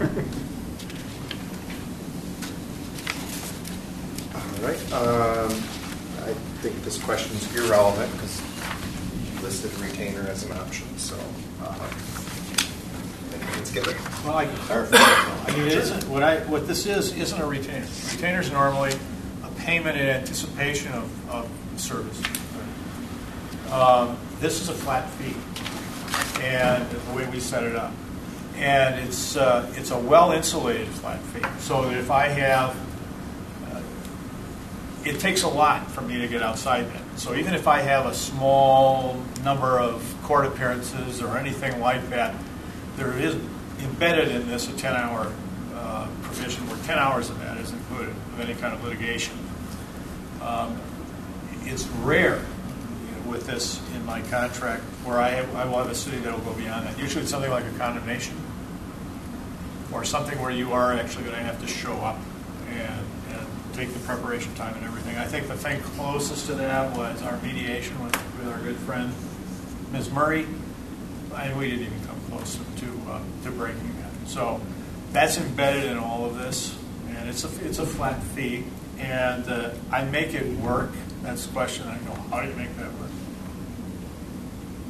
All right. Um, I think this question's irrelevant because you listed retainer as an option. So uh, let's get it. Well, I can clarify that, though. I mean, it isn't, what, I, what this is isn't a retainer. Retainer is normally a payment in anticipation of, of service. Um, this is a flat fee, and the way we set it up, and it's uh, it's a well insulated flat fee. So that if I have, uh, it takes a lot for me to get outside that. So even if I have a small number of court appearances or anything like that, there is embedded in this a ten hour uh, provision where ten hours of that is included with any kind of litigation. Um, it's rare with this in my contract where I, have, I will have a city that will go beyond that. Usually it's something like a condemnation or something where you are actually going to have to show up and, and take the preparation time and everything. I think the thing closest to that was our mediation with, with our good friend Miz Murray, and we didn't even come close to uh, to breaking that. So that's embedded in all of this, and it's a, it's a flat fee, and uh, I make it work. That's the question. I go, how do you make that work?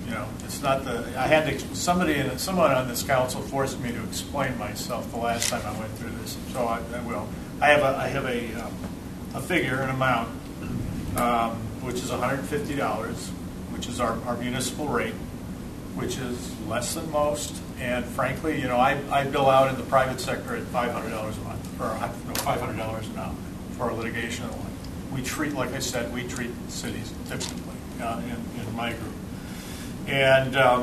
You know, it's not the, I had to, somebody, someone on this council forced me to explain myself the last time I went through this, so I, I will. I have a, I have a, um, a figure, an amount, um, which is one hundred fifty dollars, which is our, our municipal rate, which is less than most, and frankly, you know, I, I bill out in the private sector at five hundred dollars a month, or no, five hundred dollars an hour for our litigation and the like. We treat, like I said, we treat cities differently uh, in, in my group. And um,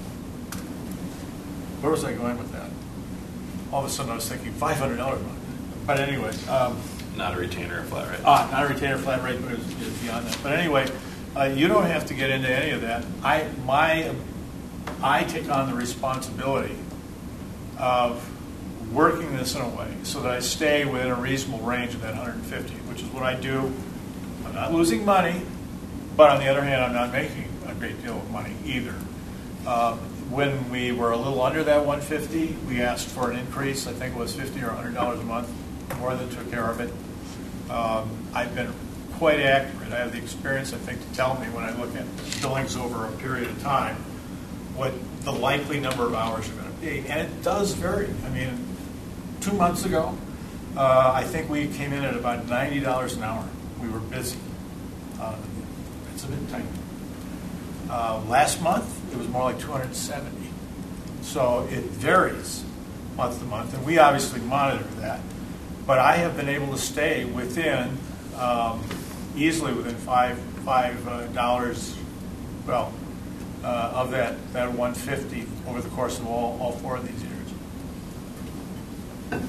where was I going with that? All of a sudden I was thinking five hundred dollars a month. But anyway. Um, not a retainer or flat rate. Ah, not a retainer flat rate, but it's, it's beyond that. But anyway, uh, you don't have to get into any of that. I, my, I take on the responsibility of working this in a way so that I stay within a reasonable range of that one hundred fifty, which is what I do. I'm not losing money, but on the other hand, I'm not making a great deal of money either. Uh, when we were a little under that one hundred fifty, we asked for an increase. I think it was fifty or one hundred dollars a month, more than took care of it. Um, I've been quite accurate. I have the experience, I think, to tell me when I look at billings over a period of time what the likely number of hours are going to be. And it does vary. I mean, two months ago, uh, I think we came in at about ninety dollars an hour. We were busy. Uh, it's a bit tight. Uh, last month, it was more like two hundred seventy. So it varies month to month, and we obviously monitor that. But I have been able to stay within, um, easily within five five uh, dollars, well, uh, of that that one hundred fifty over the course of all all four of these years.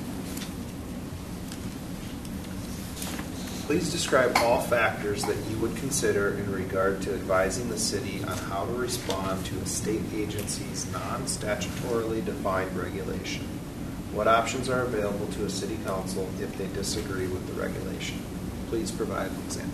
Please describe all factors that you would consider in regard to advising the city on how to respond to a state agency's non-statutorily defined regulation. What options are available to a city council if they disagree with the regulation? Please provide an example.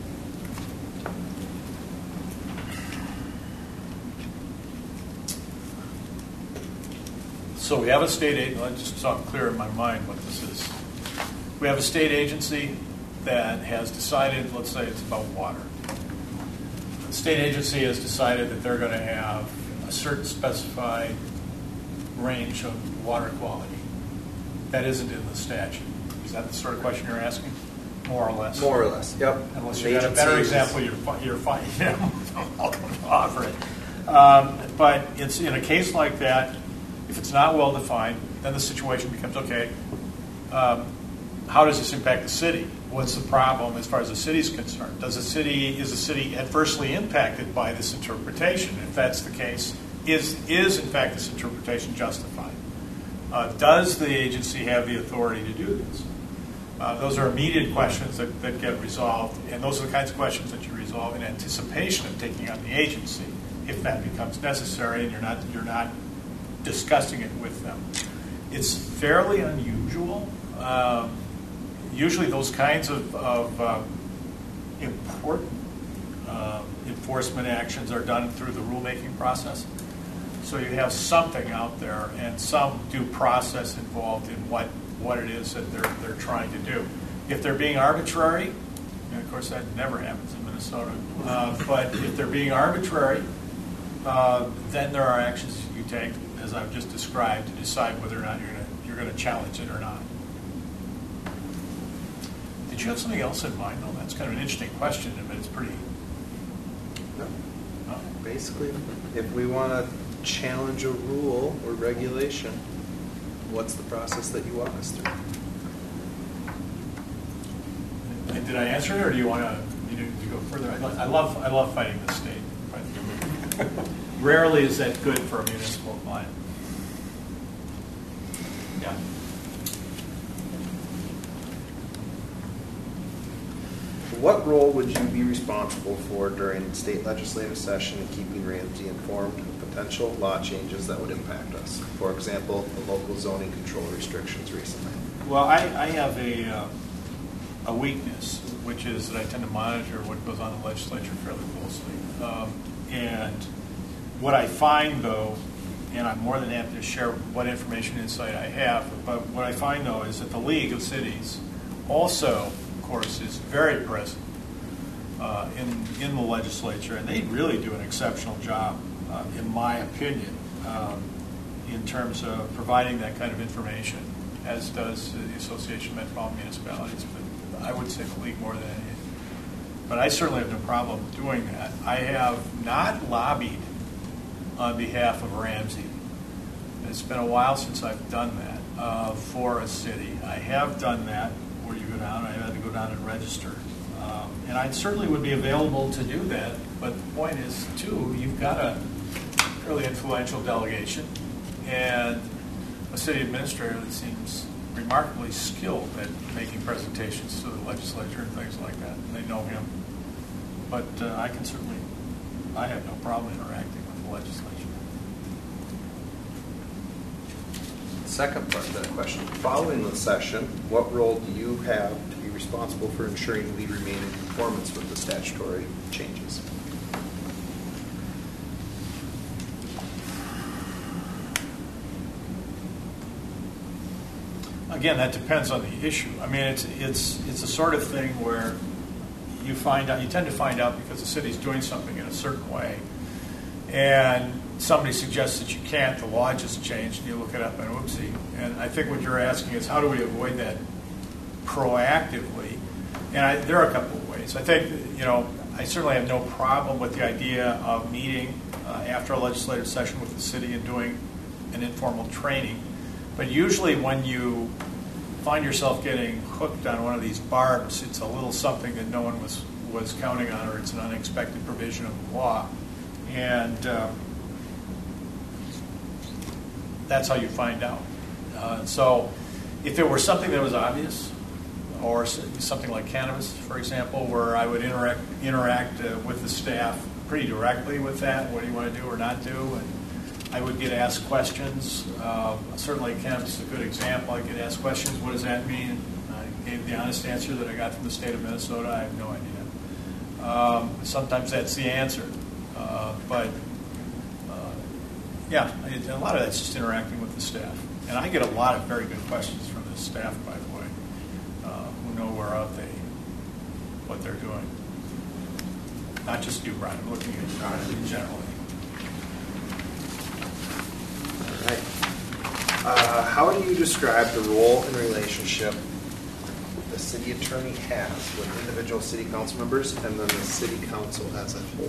So we have a state agency, let's just so I'm clear in my mind what this is. We have a state agency that has decided, let's say it's about water. The state agency has decided that they're going to have a certain specified range of water quality. That isn't in the statute. Is that the sort of question you're asking? More or less? More or less, yep. Unless The you've got a better agency is- example, you're, fi- you're fine. Yeah, I'll offer it. Um, but it's in a case like that, if it's not well defined, then the situation becomes, okay, um, how does this impact the city? What's the problem as far as the city's concerned? Does the city, is the city adversely impacted by this interpretation? If that's the case, is, is in fact this interpretation justified? Uh, does the agency have the authority to do this? Uh, those are immediate questions that, that get resolved, and those are the kinds of questions that you resolve in anticipation of taking on the agency, if that becomes necessary, and you're not you're not discussing it with them. It's fairly unusual. Um, usually, those kinds of, of uh, important uh, enforcement actions are done through the rulemaking process. So you have something out there and some due process involved in what, what it is that they're they're trying to do. If they're being arbitrary, and of course that never happens in Minnesota, uh, but if they're being arbitrary, uh, then there are actions you take, as I've just described, to decide whether or not you're going to you're going to challenge it or not. Did you have something else in mind, though? That's kind of an interesting question, but it's pretty. No. No? Basically, if we want to challenge a rule or regulation, what's the process that you walk us through? And did I answer it, or do you want to, you know, to go further? I love, I love, I love fighting the state. But rarely is that good for a municipal client. Yeah. What role would you be responsible for during state legislative session in keeping Ramsey informed of potential law changes that would impact us? For example, the local zoning control restrictions recently. Well, I, I have a uh, a weakness, which is that I tend to monitor what goes on in the legislature fairly closely. Um, and what I find, though, and I'm more than happy to share what information insight I have, but what I find, though, is that the League of Cities also, of course, is very present uh, in, in the legislature, and they really do an exceptional job, uh, in my opinion, um, in terms of providing that kind of information, as does the Association of Metropolitan Municipalities, but I would say the league more than any. But I certainly have no problem doing that. I have not lobbied on behalf of Ramsey. It's been a while since I've done that uh, for a city. I have done that where you go down, I had to go down and register. Um, and I certainly would be available to do that, but the point is, too, you've got a fairly influential delegation and a city administrator that seems remarkably skilled at making presentations to the legislature and things like that. And they know him. But uh, I can certainly, I have no problem interacting with the legislature. Second part of that question, following the session, what role do you have to be responsible for ensuring we remain in conformance with the statutory changes? Again, that depends on the issue. I mean, it's it's it's a sort of thing where you find out, you tend to find out because the city's doing something in a certain way, and somebody suggests that you can't, the law just changed, and you look it up and whoopsie. And I think what you're asking is how do we avoid that proactively? And I, there are a couple of ways. I think, you know, I certainly have no problem with the idea of meeting uh, after a legislative session with the city and doing an informal training. But usually when you find yourself getting hooked on one of these barbs, it's a little something that no one was, was counting on, or it's an unexpected provision of the law. And um, that's how you find out. Uh, so if it were something that was obvious, or something like cannabis, for example, where I would interact, interact uh, with the staff pretty directly with that, what do you want to do or not do, and I would get asked questions. Uh, certainly cannabis is a good example. I get asked questions, what does that mean? I gave the honest answer that I got from the state of Minnesota. I have no idea. Um, sometimes that's the answer. Uh, but uh, yeah, a lot of that's just interacting with the staff. And I get a lot of very good questions from the staff, by the way, uh, who know where out they, what they're doing. Not just you, Brian. I'm looking at you generally. All right. Uh, how do you describe the role and relationship the city attorney has with individual city council members and then the city council as a whole?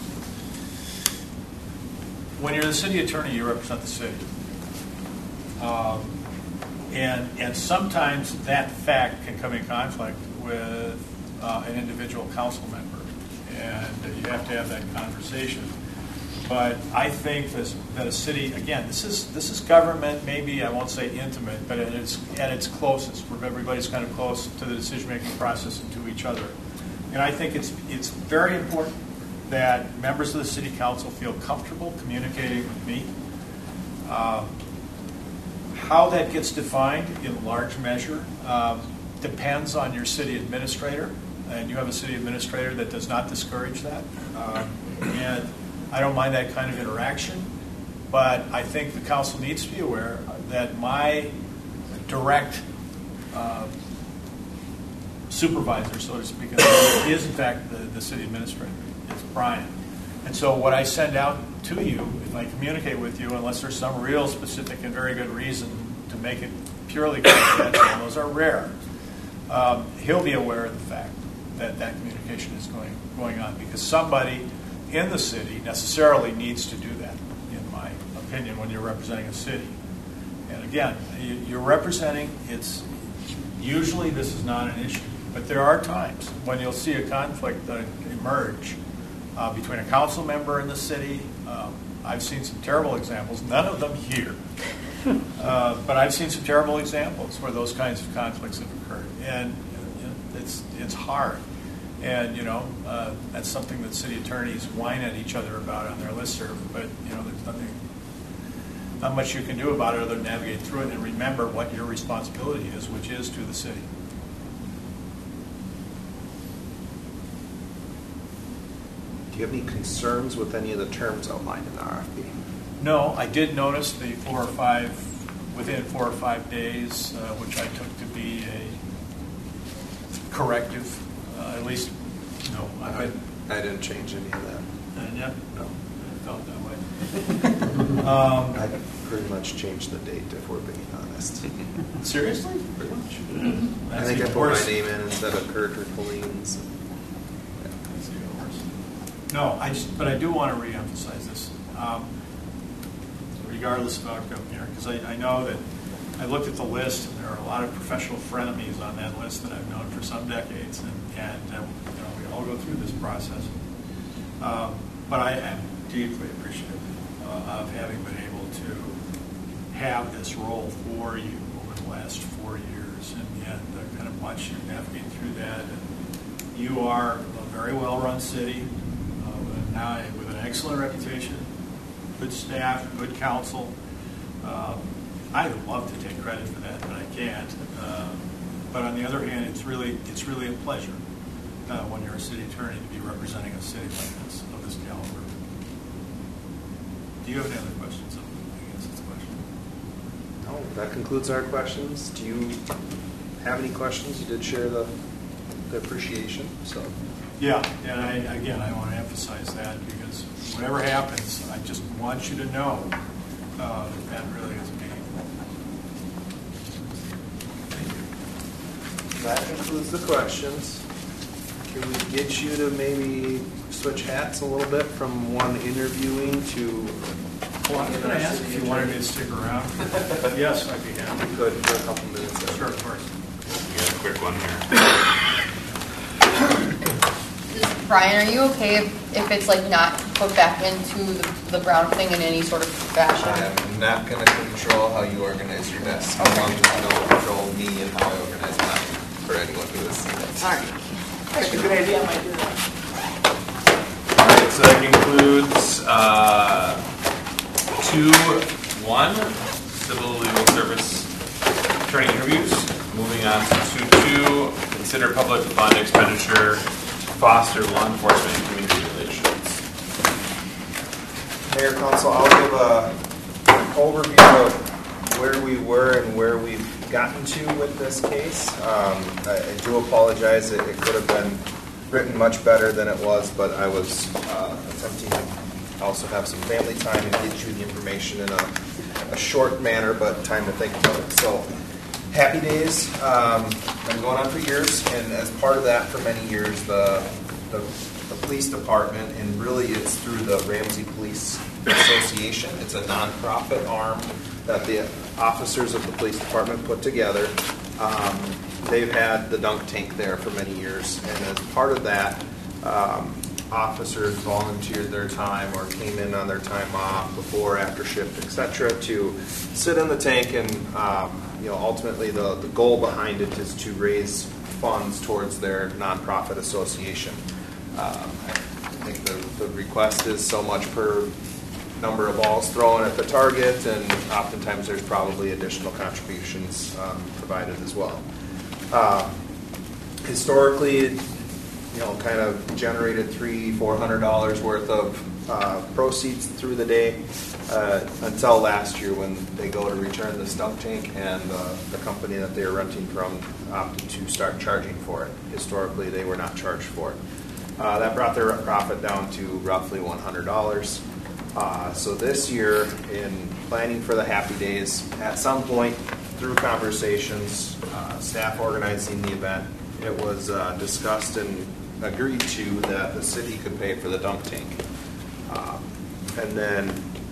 When you're the city attorney, you represent the city. Um, and, and sometimes that fact can come in conflict with uh, an individual council member. And you have to have that conversation. But I think this, that a city, again, this is this is government, maybe I won't say intimate, but at its, at its closest, where everybody's kind of close to the decision-making process and to each other. And I think it's it's very important that members of the city council feel comfortable communicating with me. Um, how that gets defined in large measure um, depends on your city administrator, and you have a city administrator that does not discourage that. Um, and I don't mind that kind of interaction, but I think the council needs to be aware that my direct uh, supervisor, so to speak, is in fact the, the city administrator. It's Brian. And so what I send out to you, if I communicate with you, unless there's some real specific and very good reason to make it purely confidential, and those are rare, um, he'll be aware of the fact that that communication is going, going on, because somebody in the city necessarily needs to do that, in my opinion, when you're representing a city. And again, you're representing, it's usually this is not an issue, but there are times when you'll see a conflict that emerge uh, between a council member and the city. Um, I've seen some terrible examples, none of them here, uh, but I've seen some terrible examples where those kinds of conflicts have occurred, and you know, it's it's hard. And, you know, uh, that's something that city attorneys whine at each other about on their listserv. But, you know, there's nothing, not much you can do about it other than navigate through it and remember what your responsibility is, which is to the city. Do you have any concerns with any of the terms outlined in the R F P? No, I did notice the four or five, within four or five days, uh, which I took to be a corrective. Uh, at least No, I've been, I didn't change any of that. and yet, no, I felt that way. Um, I pretty much changed the date, if we're being honest. Seriously? Pretty much? I That's think I even put worse. my name in instead of Kurt or Colleen's. That's even worse. No, I just, but I do want to reemphasize this, um, regardless of outcome here, because I, I know that I looked at the list, and there are a lot of professional frenemies on that list that I've known for some decades, and, and uh, you know, we all go through this process. Um, but I am deeply appreciative uh, of having been able to have this role for you over the last four years, and, and uh, kind of watch you navigate through that. And you are a very well-run city uh, with, now with an excellent reputation, good staff, good council. Um, I would love to take credit for that, but I can't. Um, but on the other hand, it's really it's really a pleasure uh, when you're a city attorney to be representing a city like this, of this caliber. Do you have any other questions? I guess that's a question. No, that concludes our questions. Do you have any questions? You did share the, the appreciation, so. Yeah, and I, again, I want to emphasize that because whatever happens, I just want you to know uh, that that really is me. That concludes the questions. Can we get you to maybe switch hats a little bit from one interviewing to? Well, I was going to ask if you wanted me to stick around. Yes, I'd be happy. We could for a couple minutes. There. Sure, of course. We got a quick one here. Brian, are you okay if, if it's like not put back into the, the brown thing in any sort of fashion? I'm not going to control how you organize your desk. As long as you don't control me and how I organize mine for anyone who is seeing it. All right. That's a good idea. I might do that. All right, so that concludes uh, two one civil legal service attorney interviews. Moving on to two two, consider public fund expenditure to foster law enforcement and community relations. Mayor, Council, I'll give a, an overview of where we were and where we've gotten to with this case. Um, I, I do apologize. It, it could have been written much better than it was, but I was uh, attempting to also have some family time and get you the information in a, a short manner, but time to think about it. So, Happy Days, um, been going on for years, and as part of that, for many years, the, the the police department, and really it's through the Ramsey Police Association. It's a nonprofit arm that the officers of the police department put together. Um, they've had the dunk tank there for many years, and as part of that, um, officers volunteered their time or came in on their time off before, after shift, et cetera, to sit in the tank, and um, you know, ultimately the, the goal behind it is to raise funds towards their nonprofit association. Um, I think the, the request is so much per number of balls thrown at the target, and oftentimes there's probably additional contributions um, provided as well. Uh, historically, you know, kind of generated three, four hundred dollars worth of uh, proceeds through the day uh, until last year when they go to return the dunk tank, and uh, the company that they were renting from opted to start charging for it. Historically, they were not charged for it. Uh, that brought their profit down to roughly one hundred dollars. Uh, so this year, in planning for the Happy Days, at some point through conversations, uh, staff organizing the event, it was uh, discussed and agreed to that the city could pay for the dunk tank. Um, and then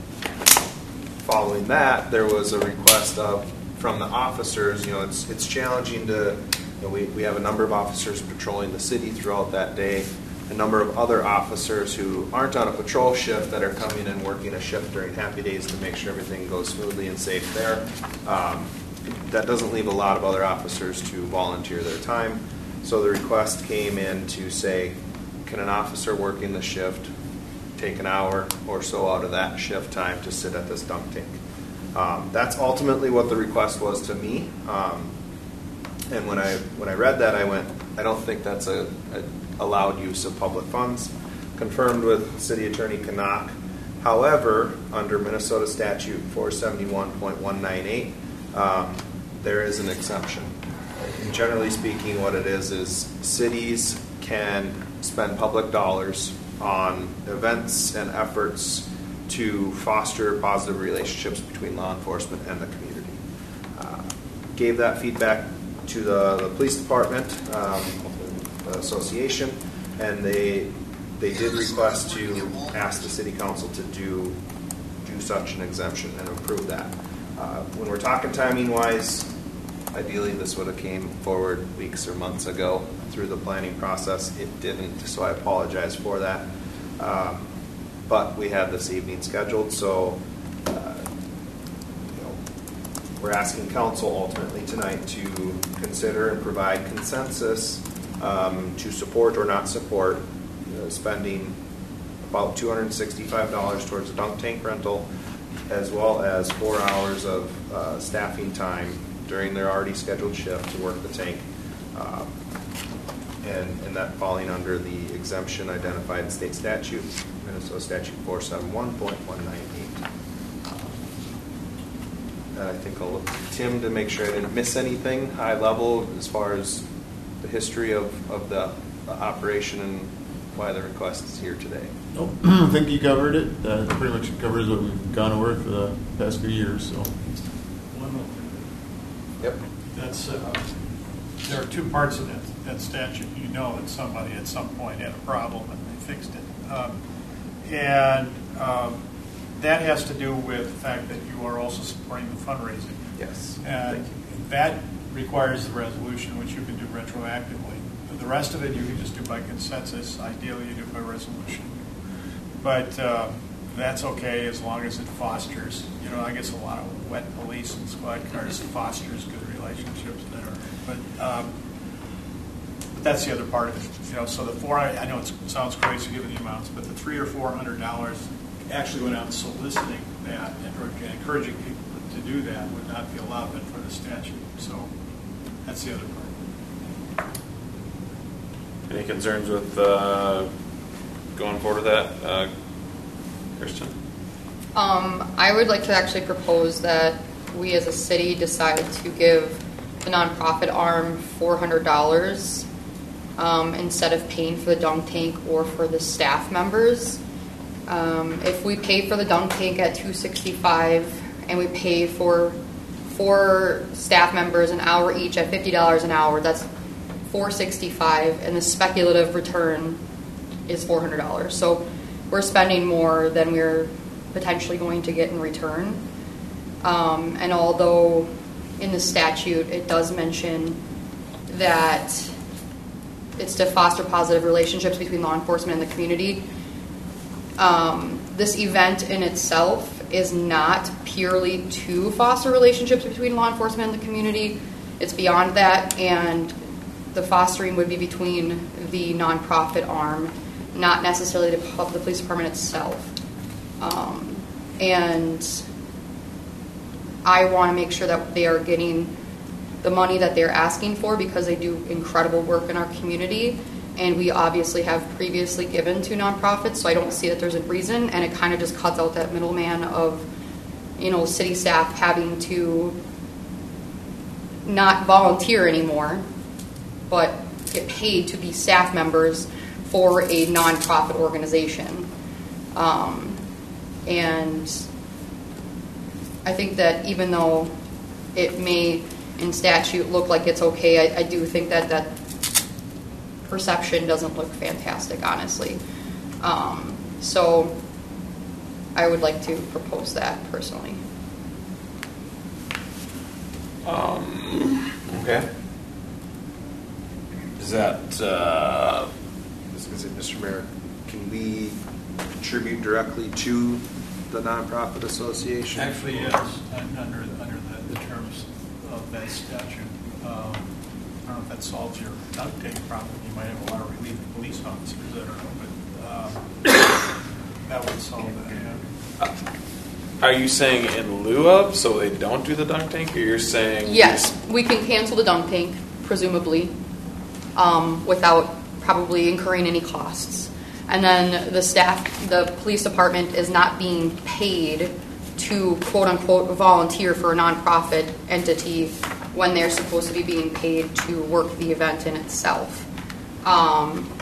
following that, there was a request of, from the officers. You know, it's it's challenging to, you know, we, we have a number of officers patrolling the city throughout that day, a number of other officers who aren't on a patrol shift that are coming and working a shift during Happy Days to make sure everything goes smoothly and safe there. Um, that doesn't leave a lot of other officers to volunteer their time. So the request came in to say, can an officer working the shift take an hour or so out of that shift time to sit at this dunk tank? Um, that's ultimately what the request was to me. Um, and when I when I read that, I went, I don't think that's a, a allowed use of public funds. Confirmed with City Attorney Canuck. However, under Minnesota Statute four seventy-one point one nine eight, um, there is an exception. And generally speaking, what it is is cities can spend public dollars on events and efforts to foster positive relationships between law enforcement and the community. Uh, gave that feedback to the, the police department, um, the association, and they they did request to ask the city council to do do such an exemption and approve that. Uh, when we're talking timing wise, ideally this would have came forward weeks or months ago through the planning process. It didn't, so I apologize for that. Um, but we had this evening scheduled, so uh, you know, we're asking council ultimately tonight to consider and provide consensus um, to support or not support uh, spending about two hundred sixty-five dollars towards a dunk tank rental, as well as four hours of uh, staffing time during their already scheduled shift to work the tank, um, and, and that falling under the exemption identified in state statute, Minnesota Statute four seventy-one point one nine eight. And I think I'll look to Tim to make sure I didn't miss anything high level as far as the history of, of the, the operation and why the request is here today. Nope. I think you covered it. Uh, pretty much covers what we've gone over for the past few years. So. One more thing. Yep. That's, uh, there are two parts of that, that statute. You know that somebody at some point had a problem and they fixed it. Um, and um, that has to do with the fact that you are also supporting the fundraising. Yes. And that requires the resolution, which you can do retroactively. The rest of it you can just do by consensus. Ideally, you do it by resolution. But uh, that's okay as long as it fosters, you know, I guess a lot of wet police and squad cars fosters good relationships there. But, um, but that's the other part of it. You know, so the four, I know it sounds crazy given the amounts, but the three or four hundred dollars actually went out soliciting that and encouraging people to do that would not be allowed but for the statute. So that's the other part. Any concerns with uh, going forward with that, uh, Kristen? Um, I would like to actually propose that we as a city decide to give the nonprofit arm four hundred dollars um, instead of paying for the dunk tank or for the staff members. Um, if we pay for the dunk tank at two hundred sixty-five dollars and we pay for four staff members an hour each at fifty dollars an hour, that's four hundred sixty-five dollars, and the speculative return is four hundred dollars. So we're spending more than we're potentially going to get in return. Um, and although in the statute it does mention that it's to foster positive relationships between law enforcement and the community, um, this event in itself is not purely to foster relationships between law enforcement and the community. It's beyond that, and the fostering would be between the nonprofit arm, not necessarily the, the police department itself. Um, and I want to make sure that they are getting the money that they're asking for because they do incredible work in our community. And we obviously have previously given to nonprofits, so I don't see that there's a reason. And it kind of just cuts out that middleman of, you know, city staff having to not volunteer anymore, but get paid to be staff members for a nonprofit organization. Um, and I think that even though it may in statute look like it's okay, I, I do think that that perception doesn't look fantastic, honestly. Um, so I would like to propose that personally. Um, okay. Is that, uh, I was going to say, Mister Mayor, can we contribute directly to the nonprofit association? Actually, yes, under, under the, the terms of that statute. Um, I don't know if that solves your dunk tank problem. You might have a lot of relief police officers, I don't know, but um, that would solve that, yeah. are you saying in lieu of, so they don't do the dunk tank, or you're saying? Yes, we can cancel the dunk tank, presumably, um, without probably incurring any costs. And then the staff, the police department is not being paid to quote unquote volunteer for a nonprofit entity when they're supposed to be being paid to work the event in itself. Um,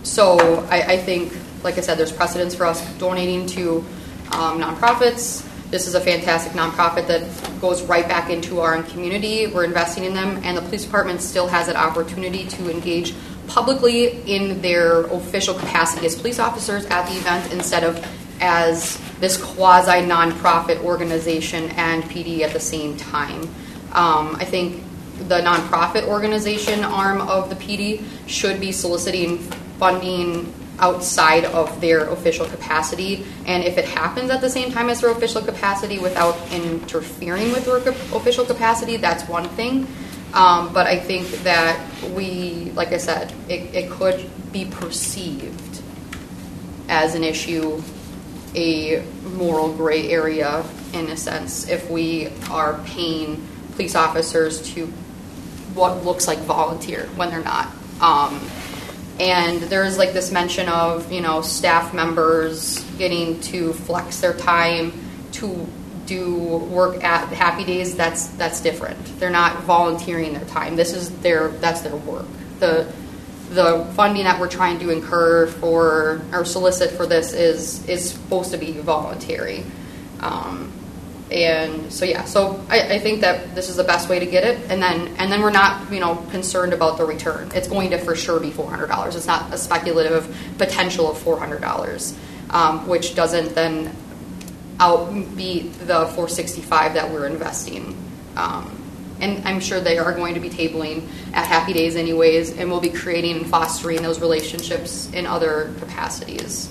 so I, I think, like I said, there's precedence for us donating to um, nonprofits. This is a fantastic nonprofit that goes right back into our community. We're investing in them, and the police department still has that opportunity to engage publicly in their official capacity as police officers at the event instead of as this quasi nonprofit organization and P D at the same time. Um, I think the nonprofit organization arm of the P D should be soliciting funding outside of their official capacity, and if it happens at the same time as their official capacity without interfering with their official capacity, that's one thing. Um, but I think that we, like I said, it, it could be perceived as an issue, a moral gray area in a sense, if we are paying police officers to what looks like volunteer when they're not. Um, And there's like this mention of, you know, staff members getting to flex their time to do work at Happy Days. That's that's different. They're not volunteering their time. This is their that's their work. The the funding that we're trying to incur for or solicit for this is is supposed to be voluntary. Um, And so yeah, so I, I think that this is the best way to get it, and then and then we're not you know concerned about the return. It's going to for sure be four hundred dollars. It's not a speculative potential of four hundred dollars, um, which doesn't then outbeat the four sixty five that we're investing. Um, and I'm sure they are going to be tabling at Happy Days anyways, and we'll be creating and fostering those relationships in other capacities.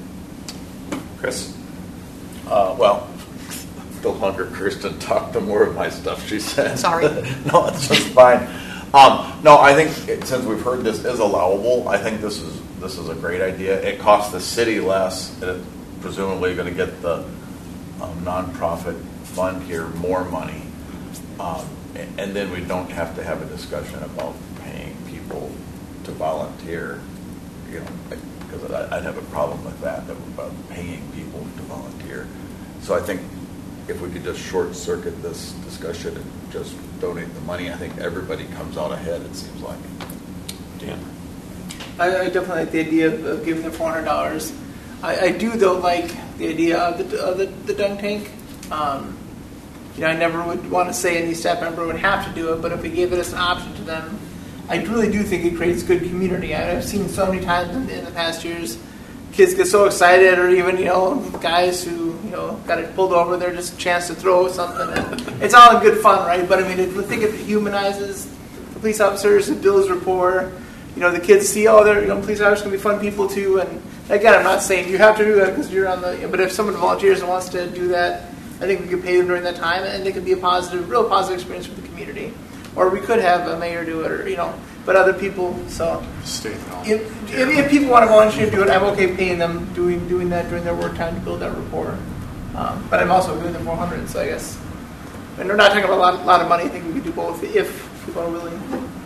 Chris, Uh, well. Still hunger Kirsten talk to more of my stuff, she said. Sorry. No, it's just fine. Um, no, I think it, since we've heard this is allowable, I think this is this is a great idea. It costs the city less, and it's presumably going to get the um, nonprofit fund here more money, um, and, and then we don't have to have a discussion about paying people to volunteer. You know, because I'd have a problem with that, about paying people to volunteer. So I think. If we could just short circuit this discussion and just donate the money, I think everybody comes out ahead, it seems like. Dan? I, I definitely like the idea of, of giving the four hundred dollars. I, I do, though, like the idea of the, of the, the dunk tank. Um, you know, I never would want to say any staff member would have to do it, but if we gave it as an option to them, I really do think it creates good community. I've seen so many times in, in the past years, kids get so excited, or even, you know, guys who, you know, got it pulled over, they're just a chance to throw something. And it's all in good fun, right? But I mean, it, I think it humanizes the police officers, it builds rapport. You know, the kids see, oh, they're, you know, police officers can be fun people too. And again, I'm not saying you have to do that because you're on the, but if someone volunteers and wants to do that, I think we could pay them during that time, and it could be a positive, real positive experience for the community. Or we could have a mayor do it, or, you know, but other people, so. State if, if, if people want to volunteer to do it, I'm okay paying them doing doing that during their work time to build that rapport. Um, but I'm also doing the four hundred, so I guess. And we're not talking about a lot, lot of money. I think we could do both if people are willing.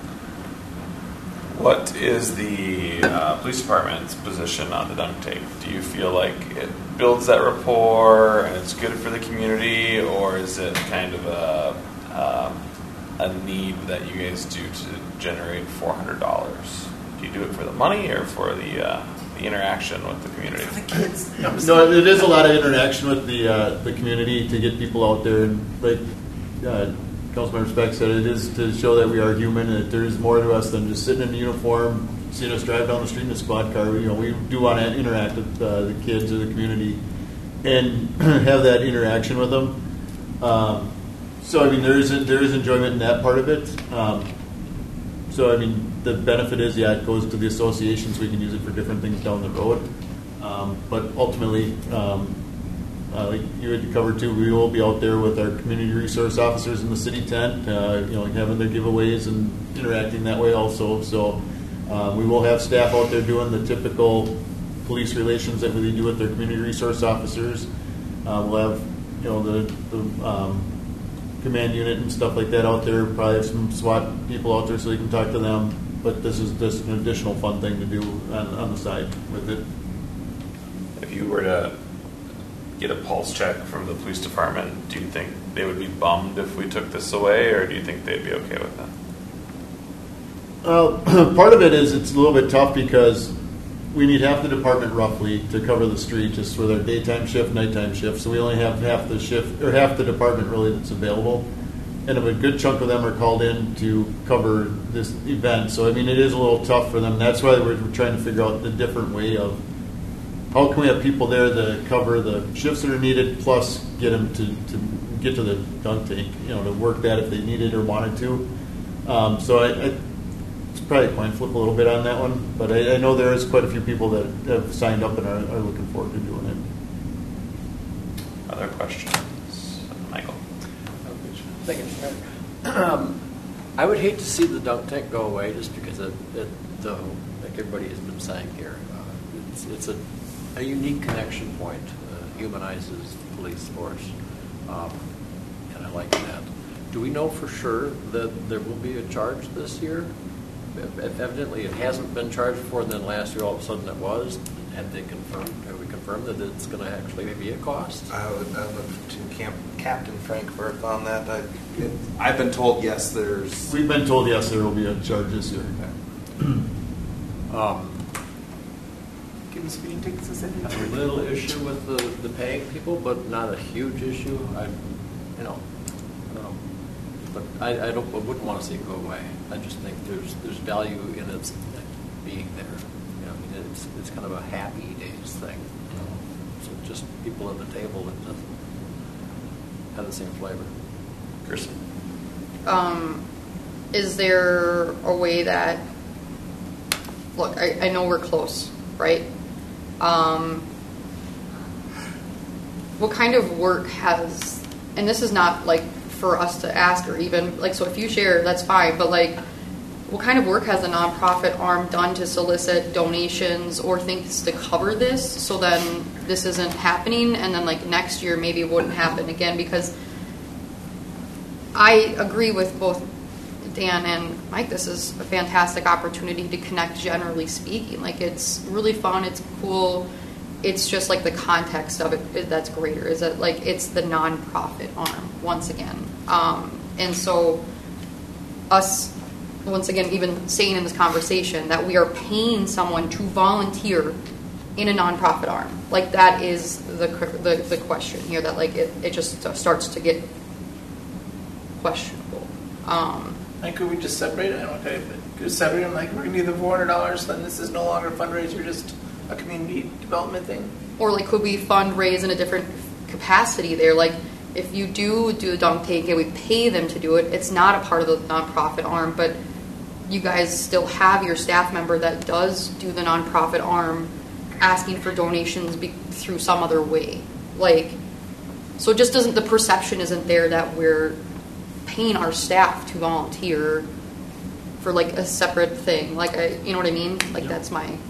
What is the uh, police department's position on the dunk tank? Do you feel like it builds that rapport and it's good for the community, or is it kind of a um, a need that you guys do to generate four hundred dollars? Do you do it for the money or for the uh, the interaction with the community? For the kids. No, it is a lot of interaction with the uh, the community to get people out there, and like uh, Councilmember Speck said, it is to show that we are human and that there is more to us than just sitting in a uniform, seeing us drive down the street in a squad car. You know, we do want to interact with uh, the kids or the community and have that interaction with them. Um, so, I mean, there is there is enjoyment in that part of it. Um, so, I mean, the benefit is, yeah, it goes to the association, so we can use it for different things down the road. Um, but ultimately, um, uh, like you had covered too, we will be out there with our community resource officers in the city tent, uh, you know, having their giveaways and interacting that way also. So uh, we will have staff out there doing the typical police relations that we do with their community resource officers. Uh, we'll have, you know, the, the um, command unit and stuff like that out there. Probably have some SWAT people out there so you can talk to them. But this is just an additional fun thing to do on, on the side with it. If you were to get a pulse check from the police department, do you think they would be bummed if we took this away, or do you think they'd be okay with that? Well, part of it is it's a little bit tough because we need half the department roughly to cover the street, just for their daytime shift, nighttime shift. So we only have half the shift, or half the department really that's available. And a good chunk of them are called in to cover this event. So, I mean, it is a little tough for them. That's why we're, we're trying to figure out the different way of how can we have people there to cover the shifts that are needed, plus get them to, to get to the dunk tank, you know, to work that if they needed or wanted to. Um, so I, I it's probably a coin flip a little bit on that one, but I, I know there is quite a few people that have signed up and are, are looking forward to doing it. Other questions? Michael? Thank you. Um, I would hate to see the dunk tank go away just because it, it the, like everybody has been saying here, uh, it's, it's a, a unique connection point, uh, humanizes the police force, um, and I like that. Do we know for sure that there will be a charge this year? Evidently it hasn't been charged before, and then last year all of a sudden it was. Have they confirmed, have we confirmed that it's going to actually be a cost? I would, I would look to Camp, Captain Frank Firth on that. I, it, I've been told yes, there's... We've been told yes, there will be a charge this year. um, Give them speeding tickets instead a of little issue with the, the paying people, but not a huge issue. I, you know, um, but I, I don't, I wouldn't want to see it go away. I just think there's there's value in its being there. You know, I mean, it's it's kind of a happy days thing. You know? So just people at the table that doesn't have the same flavor. Kristen? Um, is there a way that, look, I, I know we're close, right? Um, what kind of work has, and this is not like for us to ask or even, like, so if you share, that's fine, but like, what kind of work has the nonprofit arm done to solicit donations or things to cover this so then this isn't happening and then like next year maybe it wouldn't happen again? Because I agree with both Dan and Mike, this is a fantastic opportunity to connect, generally speaking. Like, it's really fun, it's cool. It's just like the context of it that's greater, is that like it's the nonprofit arm once again. Um, and so us, once again, even saying in this conversation that we are paying someone to volunteer in a nonprofit arm, like that is the the, the question here, that like it, it just starts to get questionable. Um, And could we just separate it? Okay, could separate them, like, we're going to do the four hundred dollars, then this is no longer a fundraiser, just a community development thing? Or, like, could we fundraise in a different capacity there? Like, if you do do the dunk tank and we pay them to do it, it's not a part of the nonprofit arm, but you guys still have your staff member that does do the nonprofit arm asking for donations be- through some other way. Like, so it just doesn't, the perception isn't there that we're paying our staff to volunteer for like a separate thing. Like, I, you know what I mean? Like, yeah. That's my.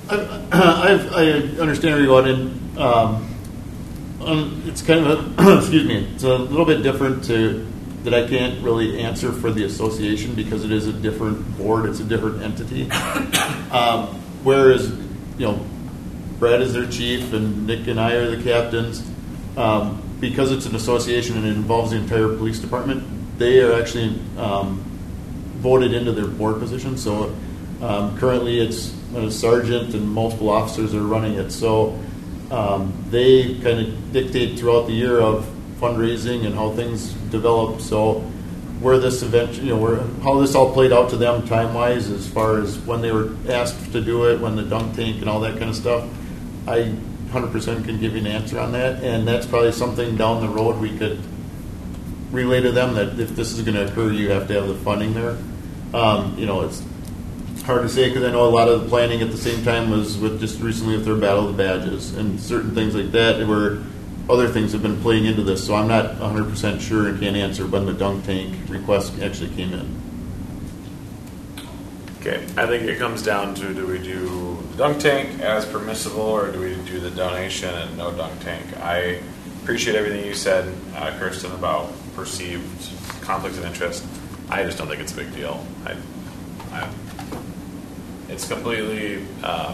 I, I understand where you're going, and um, um, it's kind of a, excuse me, it's a little bit different to that I can't really answer for the association because it is a different board, it's a different entity. Um, whereas, you know, Brad is their chief and Nick and I are the captains. Um, because it's an association and it involves the entire police department, they are actually um, voted into their board position. So um, currently it's a sergeant and multiple officers are running it. So um, they kind of dictate throughout the year of fundraising and how things develop. So where this event, you know, where how this all played out to them time-wise as far as when they were asked to do it, when the dunk tank and all that kind of stuff, I one hundred percent can give you an answer on that. And that's probably something down the road we could relay to them, that if this is going to occur, you have to have the funding there. Um, you know, it's hard to say because I know a lot of the planning at the same time was with just recently with their Battle of the Badges and certain things like that where other things have been playing into this. So I'm not one hundred percent sure and can't answer when the dunk tank request actually came in. Okay, I think it comes down to, do we do the dunk tank as permissible or do we do the donation and no dunk tank? I appreciate everything you said, uh, Kirsten, about perceived conflicts of interest. I just don't think it's a big deal. I, I, it's completely um,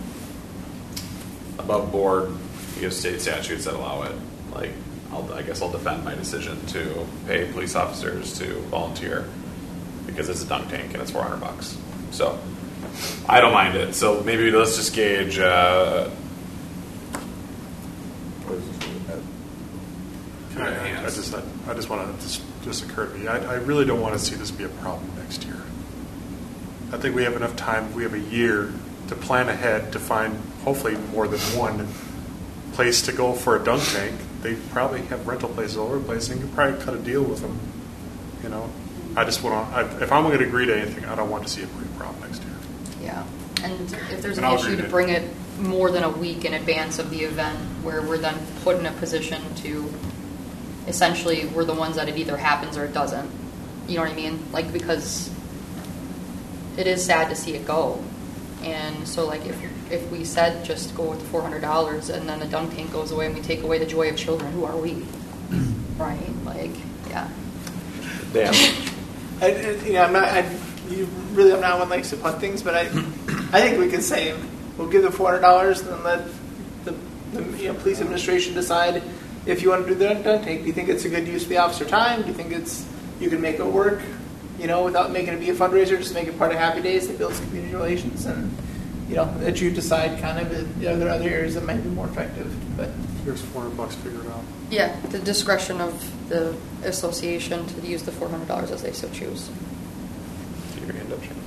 above board. You have state statutes that allow it. Like, I'll, I guess I'll defend my decision to pay police officers to volunteer because it's a dunk tank and it's four hundred bucks. So I don't mind it. So maybe let's just gauge. Uh, I just, I, I just want to, just, just occurred to me, I, I really don't want to see this be a problem next year. I think we have enough time, we have a year to plan ahead to find hopefully more than one place to go for a dunk tank. They probably have rental places all over the place, and you can probably cut a deal with them. You know, I just want to, I, if I'm going to agree to anything, I don't want to see it be a problem next year. Yeah, and if there's And an I'll issue agree to to- bring it more than a week in advance of the event, where we're then put in a position to, essentially, we're the ones that it either happens or it doesn't. You know what I mean? Like, because it is sad to see it go. And so, like, if if we said just go with the four hundred dollars and then the dunk tank goes away and we take away the joy of children, who are we? Right? Like, yeah. Damn. I, I- you know, I'm not. I, you really, I'm not one that likes to punt things, but I, I think we can say we'll give the four hundred dollars and then let the, the you know, police administration decide if you want to do the dunk tank. Do you think it's a good use of the officer time? Do you think it's you can make it work? You know, without making it be a fundraiser, just make it part of Happy Days that builds community relations, and you know that you decide kind of. You know, there are other areas that might be more effective, but Here's four hundred bucks figured out. Yeah, the discretion of the association to use the four hundred dollars as they so choose. Keep your hand up, Shannon.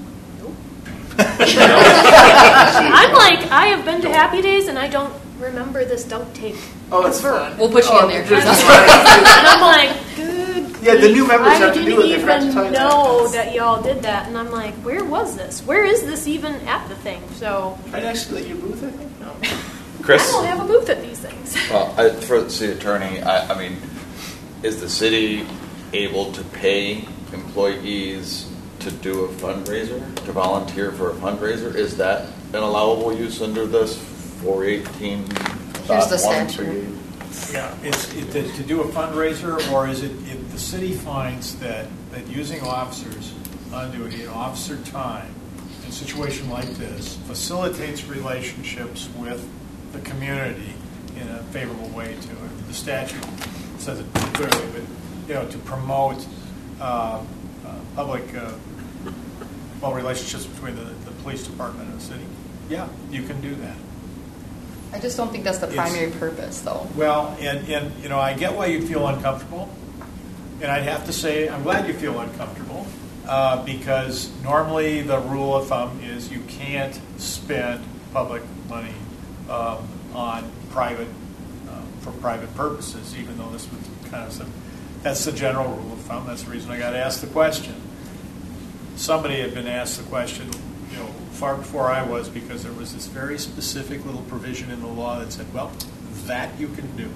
I'm like, I have been to Happy Days and I don't remember this dunk tank. oh, it's ever. fun. We'll put you oh, in there. just- And I'm like, good. Yeah, the new members I have to didn't do it. They forgot to even tell you know that. that y'all did that, and I'm like, where was this? Where is this even at the thing? So Right next to your booth, I think. No. Chris? I don't have a booth at these things. Well, I, for the city attorney, I, I mean, is the city able to pay employees to do a fundraiser, to volunteer for a fundraiser? Is that an allowable use under this four eighteen? Here's the statute. Yeah, it's, it, to, to do a fundraiser, or is it if the city finds that, that using officers on duty, and officer time, in a situation like this, facilitates relationships with the community in a favorable way to it. The statute says it clearly, but, you know, to promote uh, uh, public, uh, well, relationships between the, the police department and the city, yeah, you can do that. I just don't think that's the It's- primary purpose, though. Well, and, and, you know, I get why you feel uncomfortable, and I'd have to say, I'm glad you feel uncomfortable, uh, because normally the rule of thumb is you can't spend public money um, on private, uh, for private purposes, even though this was kind of some, that's the general rule of thumb. That's the reason I got asked the question. Somebody had been asked the question, you know, far before I was, because there was this very specific little provision in the law that said, well, that you can do.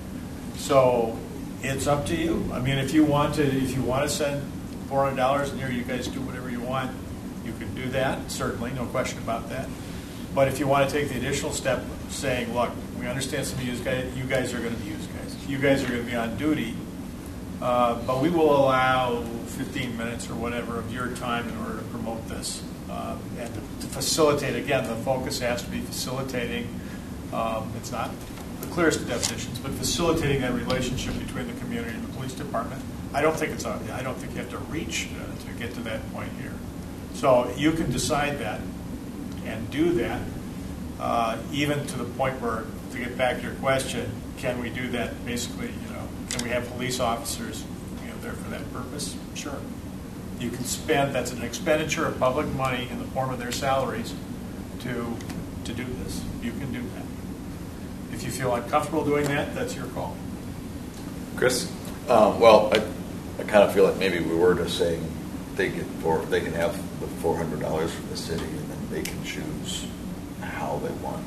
So it's up to you. I mean, if you want to, if you want to send four hundred dollars and here you guys do whatever you want, you can do that, certainly, no question about that. But if you want to take the additional step of saying, look, we understand some of you guys, you guys are going to be used guys. You guys are going to be on duty, uh, but we will allow fifteen minutes or whatever of your time in order to promote this. Uh, and to, to facilitate, again, the focus has to be facilitating, um, it's not the clearest of definitions, but facilitating that relationship between the community and the police department. I don't think it's a, I don't think you have to reach uh, to get to that point here. So you can decide that and do that, uh, even to the point where, to get back to your question, can we do that basically, you know, can we have police officers, you know, there for that purpose? Sure. You can spend, that's an expenditure of public money in the form of their salaries to to do this. You can do that. If you feel uncomfortable doing that, that's your call. Chris? Um, well, I, I kind of feel like maybe we were just saying they get four, they can have the four hundred dollars from the city, and then they can choose how they want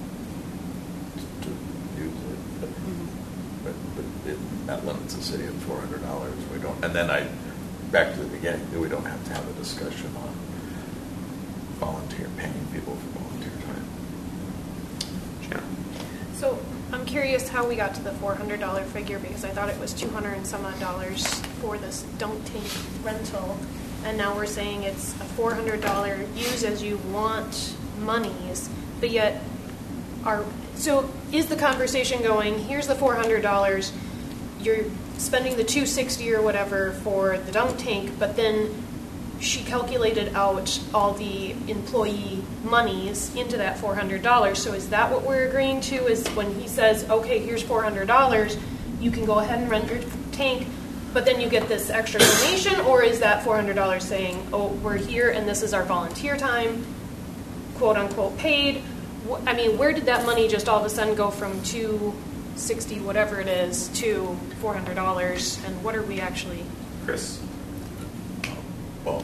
to, to use it. But, but, but it, that limits the city at four hundred dollars. We don't, and then I, back to the beginning, we don't have to have a discussion on volunteer paying people for volunteer time. So I'm curious how we got to the four hundred dollars figure, because I thought it was two hundred and some odd dollars for this dunk tank rental, and now we're saying it's a four hundred dollars use as you want monies, but yet are, so is the conversation going, here's the four hundred dollars, you're spending the two hundred sixty dollars or whatever for the dunk tank, but then she calculated out all the employee monies into that four hundred dollars. So is that what we're agreeing to, is when he says, okay, here's four hundred dollars, you can go ahead and rent your tank, but then you get this extra donation? Or is that four hundred dollars saying, oh, we're here and this is our volunteer time, quote unquote paid? Wh- I mean, where did that money just all of a sudden go from two sixty, whatever it is, to four hundred dollars? And what are we actually... Chris? Well,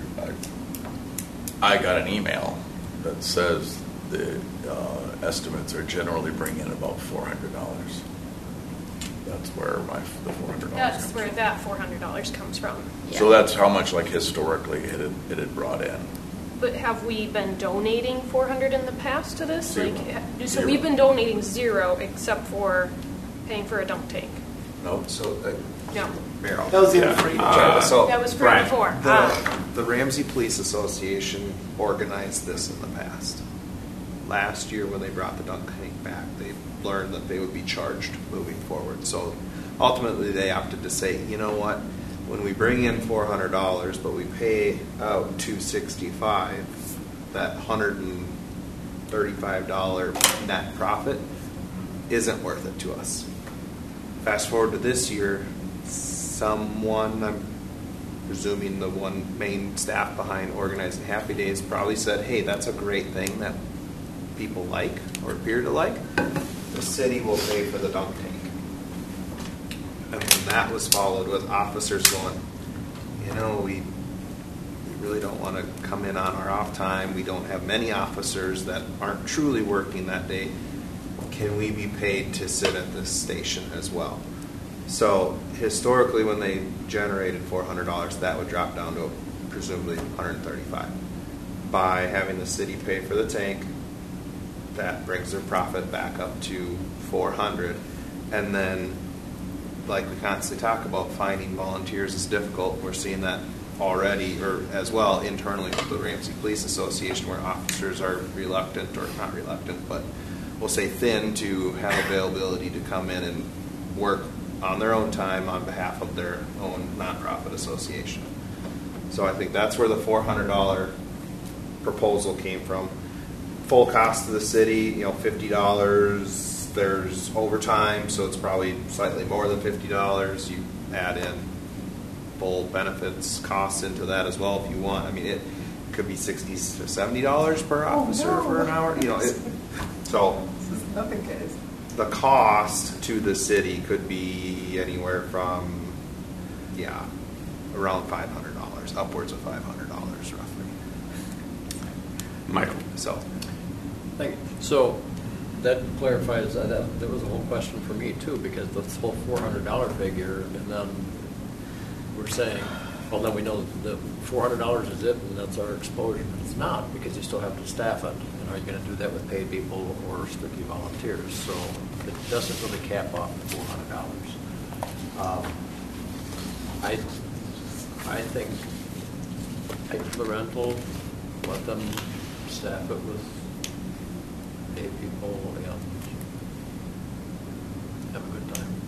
I, I got an email that says the uh, estimates are generally bringing in about four hundred dollars. That's where my the four hundred dollars. That's comes where from. that four hundred dollars comes from. So that's how much, like, historically it had, it had brought in. But have we been donating four hundred in the past to this? Zero. Like, ha- so Zero. we've been donating zero except for paying for a dunk tank. No. So, uh, No. Meryl. That was even Yeah. free. Uh, So, That was free Brian, before. Ah. The, the Ramsey Police Association organized this in the past. Last year, when they brought the dunk tank back, they learned that they would be charged moving forward. So ultimately, they opted to say, you know what, when we bring in four hundred dollars, but we pay out two hundred sixty-five dollars, that one hundred thirty-five dollars net profit isn't worth it to us. Fast forward to this year, someone, I'm presuming the one main staff behind organizing Happy Days, probably said, hey, that's a great thing that people like or appear to like. The city will pay for the dunk tank. And then that was followed with officers going, you know, we, we really don't want to come in on our off time. We don't have many officers that aren't truly working that day. Can we be paid to sit at this station as well? So historically, when they generated four hundred dollars, that would drop down to presumably one hundred thirty-five dollars. By having the city pay for the tank, that brings their profit back up to four hundred dollars. And then, like we constantly talk about, finding volunteers is difficult. We're seeing that already, or as well internally with the Ramsey Police Association, where officers are reluctant, or not reluctant, but we'll say thin, to have availability to come in and work on their own time on behalf of their own nonprofit association. So I think that's where the four hundred dollars proposal came from. Full cost to the city, you know, fifty dollars. There's overtime, so it's probably slightly more than fifty dollars. You add in full benefits costs into that as well if you want. I mean, it could be sixty to seventy dollars per officer no. for an hour. You know, it, so This is nothing, guys. the cost to the city could be anywhere from, yeah, around five hundred dollars, upwards of five hundred dollars roughly. Michael. So, Thank you. So that clarifies, that, that that was a whole question for me too, because the whole four hundred dollars figure, and then we're saying, well, then we know that four hundred dollars is it, and that's our exposure. It's not, because you still have to staff it. And are you going to do that with paid people or strictly volunteers? So it doesn't really cap off the four hundred dollars. Um, I, I think pay for the rental, let them staff it with paid people, you know, have a good time.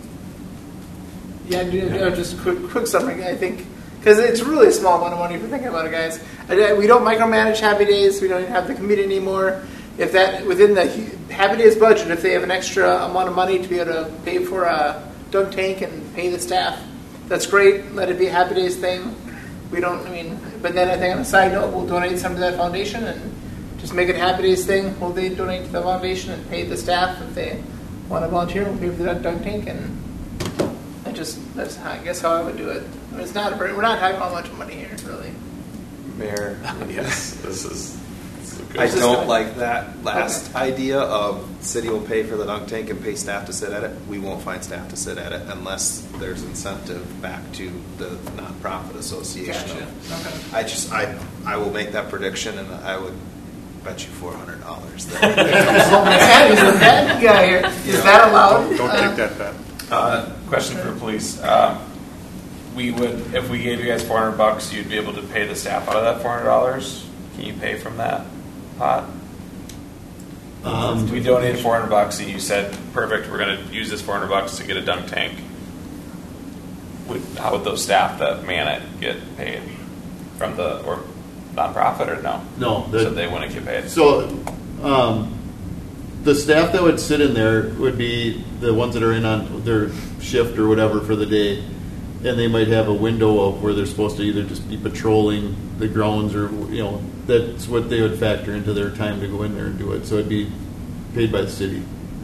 Yeah, do, do, just quick, quick summary. I think because it's really a small amount of money if you're thinking about it, guys. I- We don't micromanage Happy Days. We don't even have the committee anymore. If that within the Happy Days budget, if they have an extra amount of money to be able to pay for a dunk tank and pay the staff, that's great. Let it be a Happy Days thing. We don't. I mean, but then I think on a side note, we'll donate some to that foundation and just make it a Happy Days thing. Will they donate to the foundation and pay the staff if they want to volunteer? We'll pay for the dunk tank, and I just that's how, I guess how I would do it. I mean, it's not a very, we're not talking about much money here, really. Mayor, Yes, this is. This is a good I just don't gonna- like that last idea of city will pay for the dunk tank and pay staff to sit at it. We won't find staff to sit at it unless there's incentive back to the nonprofit association. Gotcha. Okay. I just, I, I will make that prediction, and I would bet you four hundred dollars. Oh man, he's a bad guy here. Is that allowed? Don't, don't Uh, take that bet. Uh, question for police. Um, we would, if we gave you guys four hundred bucks, you'd be able to pay the staff out of that four hundred dollars. Can you pay from that pot? Um, If we donated four hundred bucks and you said, perfect, we're going to use this four hundred bucks to get a dunk tank. Would, how would those staff that man it get paid? from the or nonprofit or no? No. So they wouldn't get paid. So, um, the staff that would sit in there would be the ones that are in on their shift or whatever for the day, and they might have a window of where they're supposed to either just be patrolling the grounds or, you know, that's what they would factor into their time to go in there and do it. So it'd be paid by the city.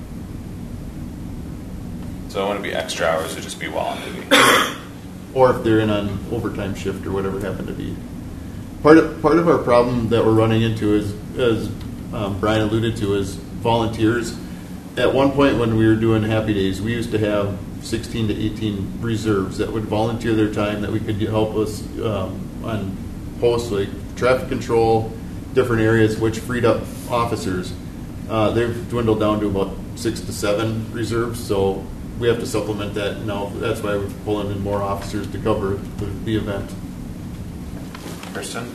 So it wouldn't be extra hours, it would just be while on duty. Or if they're in on overtime shift or whatever it happened to be. Part of, part of our problem that we're running into is, as um, Brian alluded to, is volunteers. At one point when we were doing Happy Days, we used to have sixteen to eighteen reserves that would volunteer their time that we could help us um, on posts like traffic control, different areas, which freed up officers. Uh, they've dwindled down to about six to seven reserves, so we have to supplement that now. That's why we're pulling in more officers to cover the, the event. Kristen?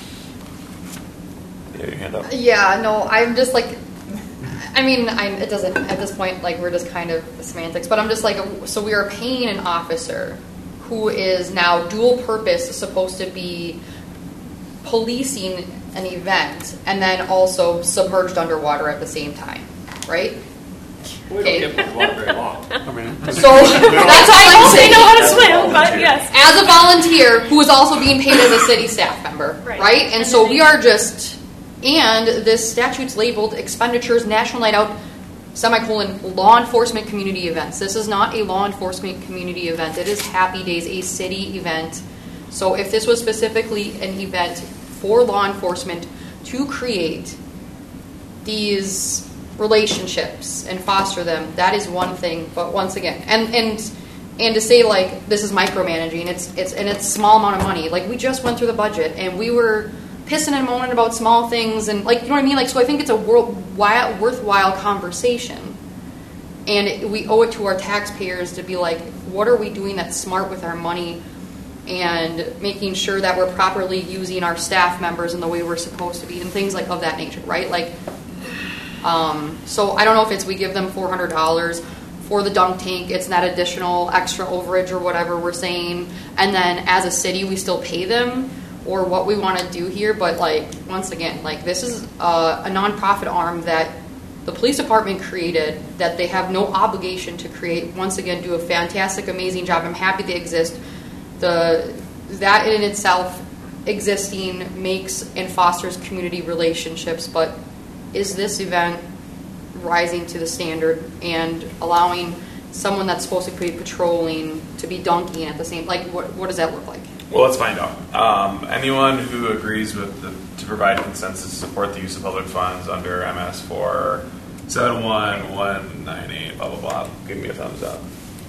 Yeah, your hand up. Yeah, no, I'm just like, I mean, I'm, it doesn't, at this point, like, we're just kind of semantics, but I'm just like, so we are paying an officer who is now dual purpose, supposed to be policing an event, and then also submerged underwater at the same time, right? We don't get much water very long. I mean, So that's all I'm They saying. know how to swim, but yes. As a volunteer who is also being paid as a city staff member, Right. right? And, And so then we they- are just, and this statute's labeled expenditures, National Night Out, semicolon, law enforcement community events. This is not a law enforcement community event. It is Happy Days, a city event. So if this was specifically an event for law enforcement to create these relationships and foster them, that is one thing. But once again, and and and to say like this is micromanaging, it's it's and it's small amount of money. Like we just went through the budget and we were pissing and moaning about small things and like you know what I mean. Like so, I think it's a worthwhile worthwhile conversation, and it, we owe it to our taxpayers to be like, what are we doing that's smart with our money, and making sure that we're properly using our staff members in the way we're supposed to be, and things like of that nature, right? Like. Um, so I don't know if it's we give them four hundred dollars for the dunk tank, it's that additional extra overage or whatever we're saying, and then as a city we still pay them, or what we want to do here. But like once again, like this is a, a nonprofit arm that the police department created that they have no obligation to create. Once again, do a fantastic, amazing job. I'm happy they exist. The that in itself existing makes and fosters community relationships, but is this event rising to the standard and allowing someone that's supposed to be patrolling to be dunking at the same, like what, what does that look like? Well, let's find out. Um, anyone who agrees with the, to provide consensus to support the use of public funds under M S four seven one one nine eight, blah, blah, blah, give me a thumbs up.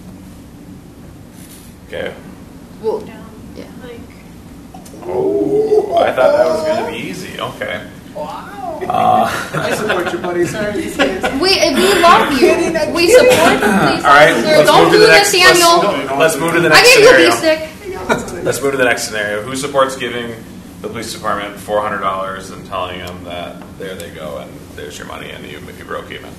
Okay. Well, yeah. Like, oh, I thought that was going to be easy. Okay. Wow. Uh, I support you, buddy. Sorry, these kids. We, we love you. We support the police All right, officer. let's Don't move to do the this, next. Daniel. Let's, let's move to the I next gave you a scenario. beef stick. Let's move to the next scenario. Who supports giving the police department four hundred dollars and telling them that there they go and there's your money and you, you broke even?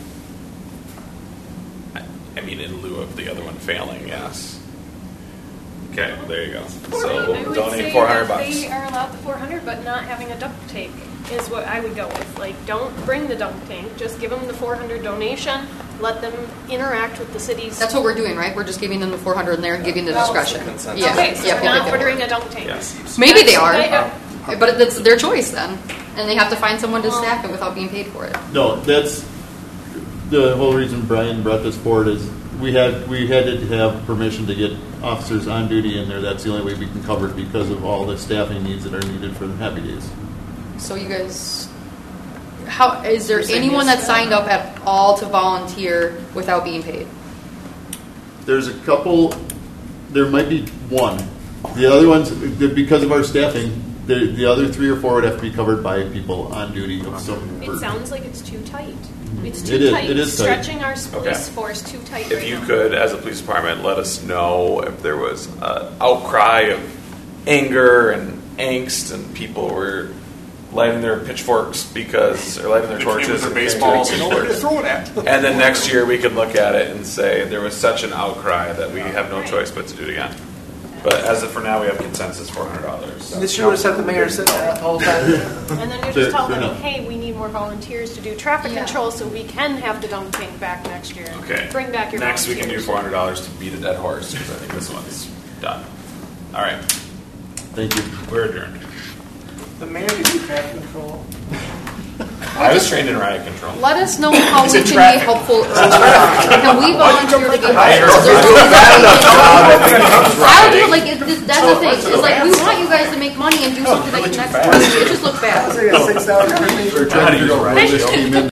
I, I mean, in lieu of the other one failing, yes. Okay, there you go. So I we'll would donate say four hundred that bucks. they are allowed the four hundred, but not having a dunk tank is what I would go with. Like, don't bring the dunk tank. Just give them the four hundred donation. Let them interact with the city's. That's what we're doing, right? We're just giving them the four hundred and they're giving the Well, discretion. it's Yeah. Okay, so Yep, we're yep, not yep, ordering yep. a dunk tank. Yes. Maybe they are, Okay. but it's their choice then, and they have to find someone to staff it without being paid for it. No, that's the whole reason Brian brought this forward is we had we had to have permission to get officers on duty in there. That's the only way we can cover it because of all the staffing needs that are needed for the Happy Days. So you guys, how is there You're saying anyone yes that to signed up at all to volunteer without being paid? There's a couple. There might be one. The other ones, because of our staffing, the the other three or four would have to be covered by people on duty of some. It sounds like it's too tight. It's It too is- tight. it is tight. Stretching our Okay. police force too tight. If right you now. could, as a police department, let us know if there was an outcry of anger and angst and people were lighting their pitchforks because, or lighting their They came with torches their and baseballs carrying and nowhere to pitchforks. throw it at. And then next year we could look at it and say there was such an outcry that we have no choice but to do it again. But as of for now, we have consensus four hundred dollars. This year we just have the mayor sitting there the whole time. And then you Fair- just tell fair them, enough. hey, we need more volunteers to do traffic Yeah. control so we can have the dunk tank back next year. Okay. Bring back your Next, we can do volunteers. four hundred dollars to beat a dead horse because I think this one's done. All right, Thank you. we're adjourned. The mayor can do traffic control. I was trained in riot control. Let us know how Is we it can traffic? be helpful. Can we volunteer to be helpful? I There's heard- no bad enough reason- job, I think it was I would do rioting. it like, it- this- that's the thing, it's like, we want you guys to make money and do something that connects, it just looks bad. I was like, six dollars per How do you meter. write? Just came in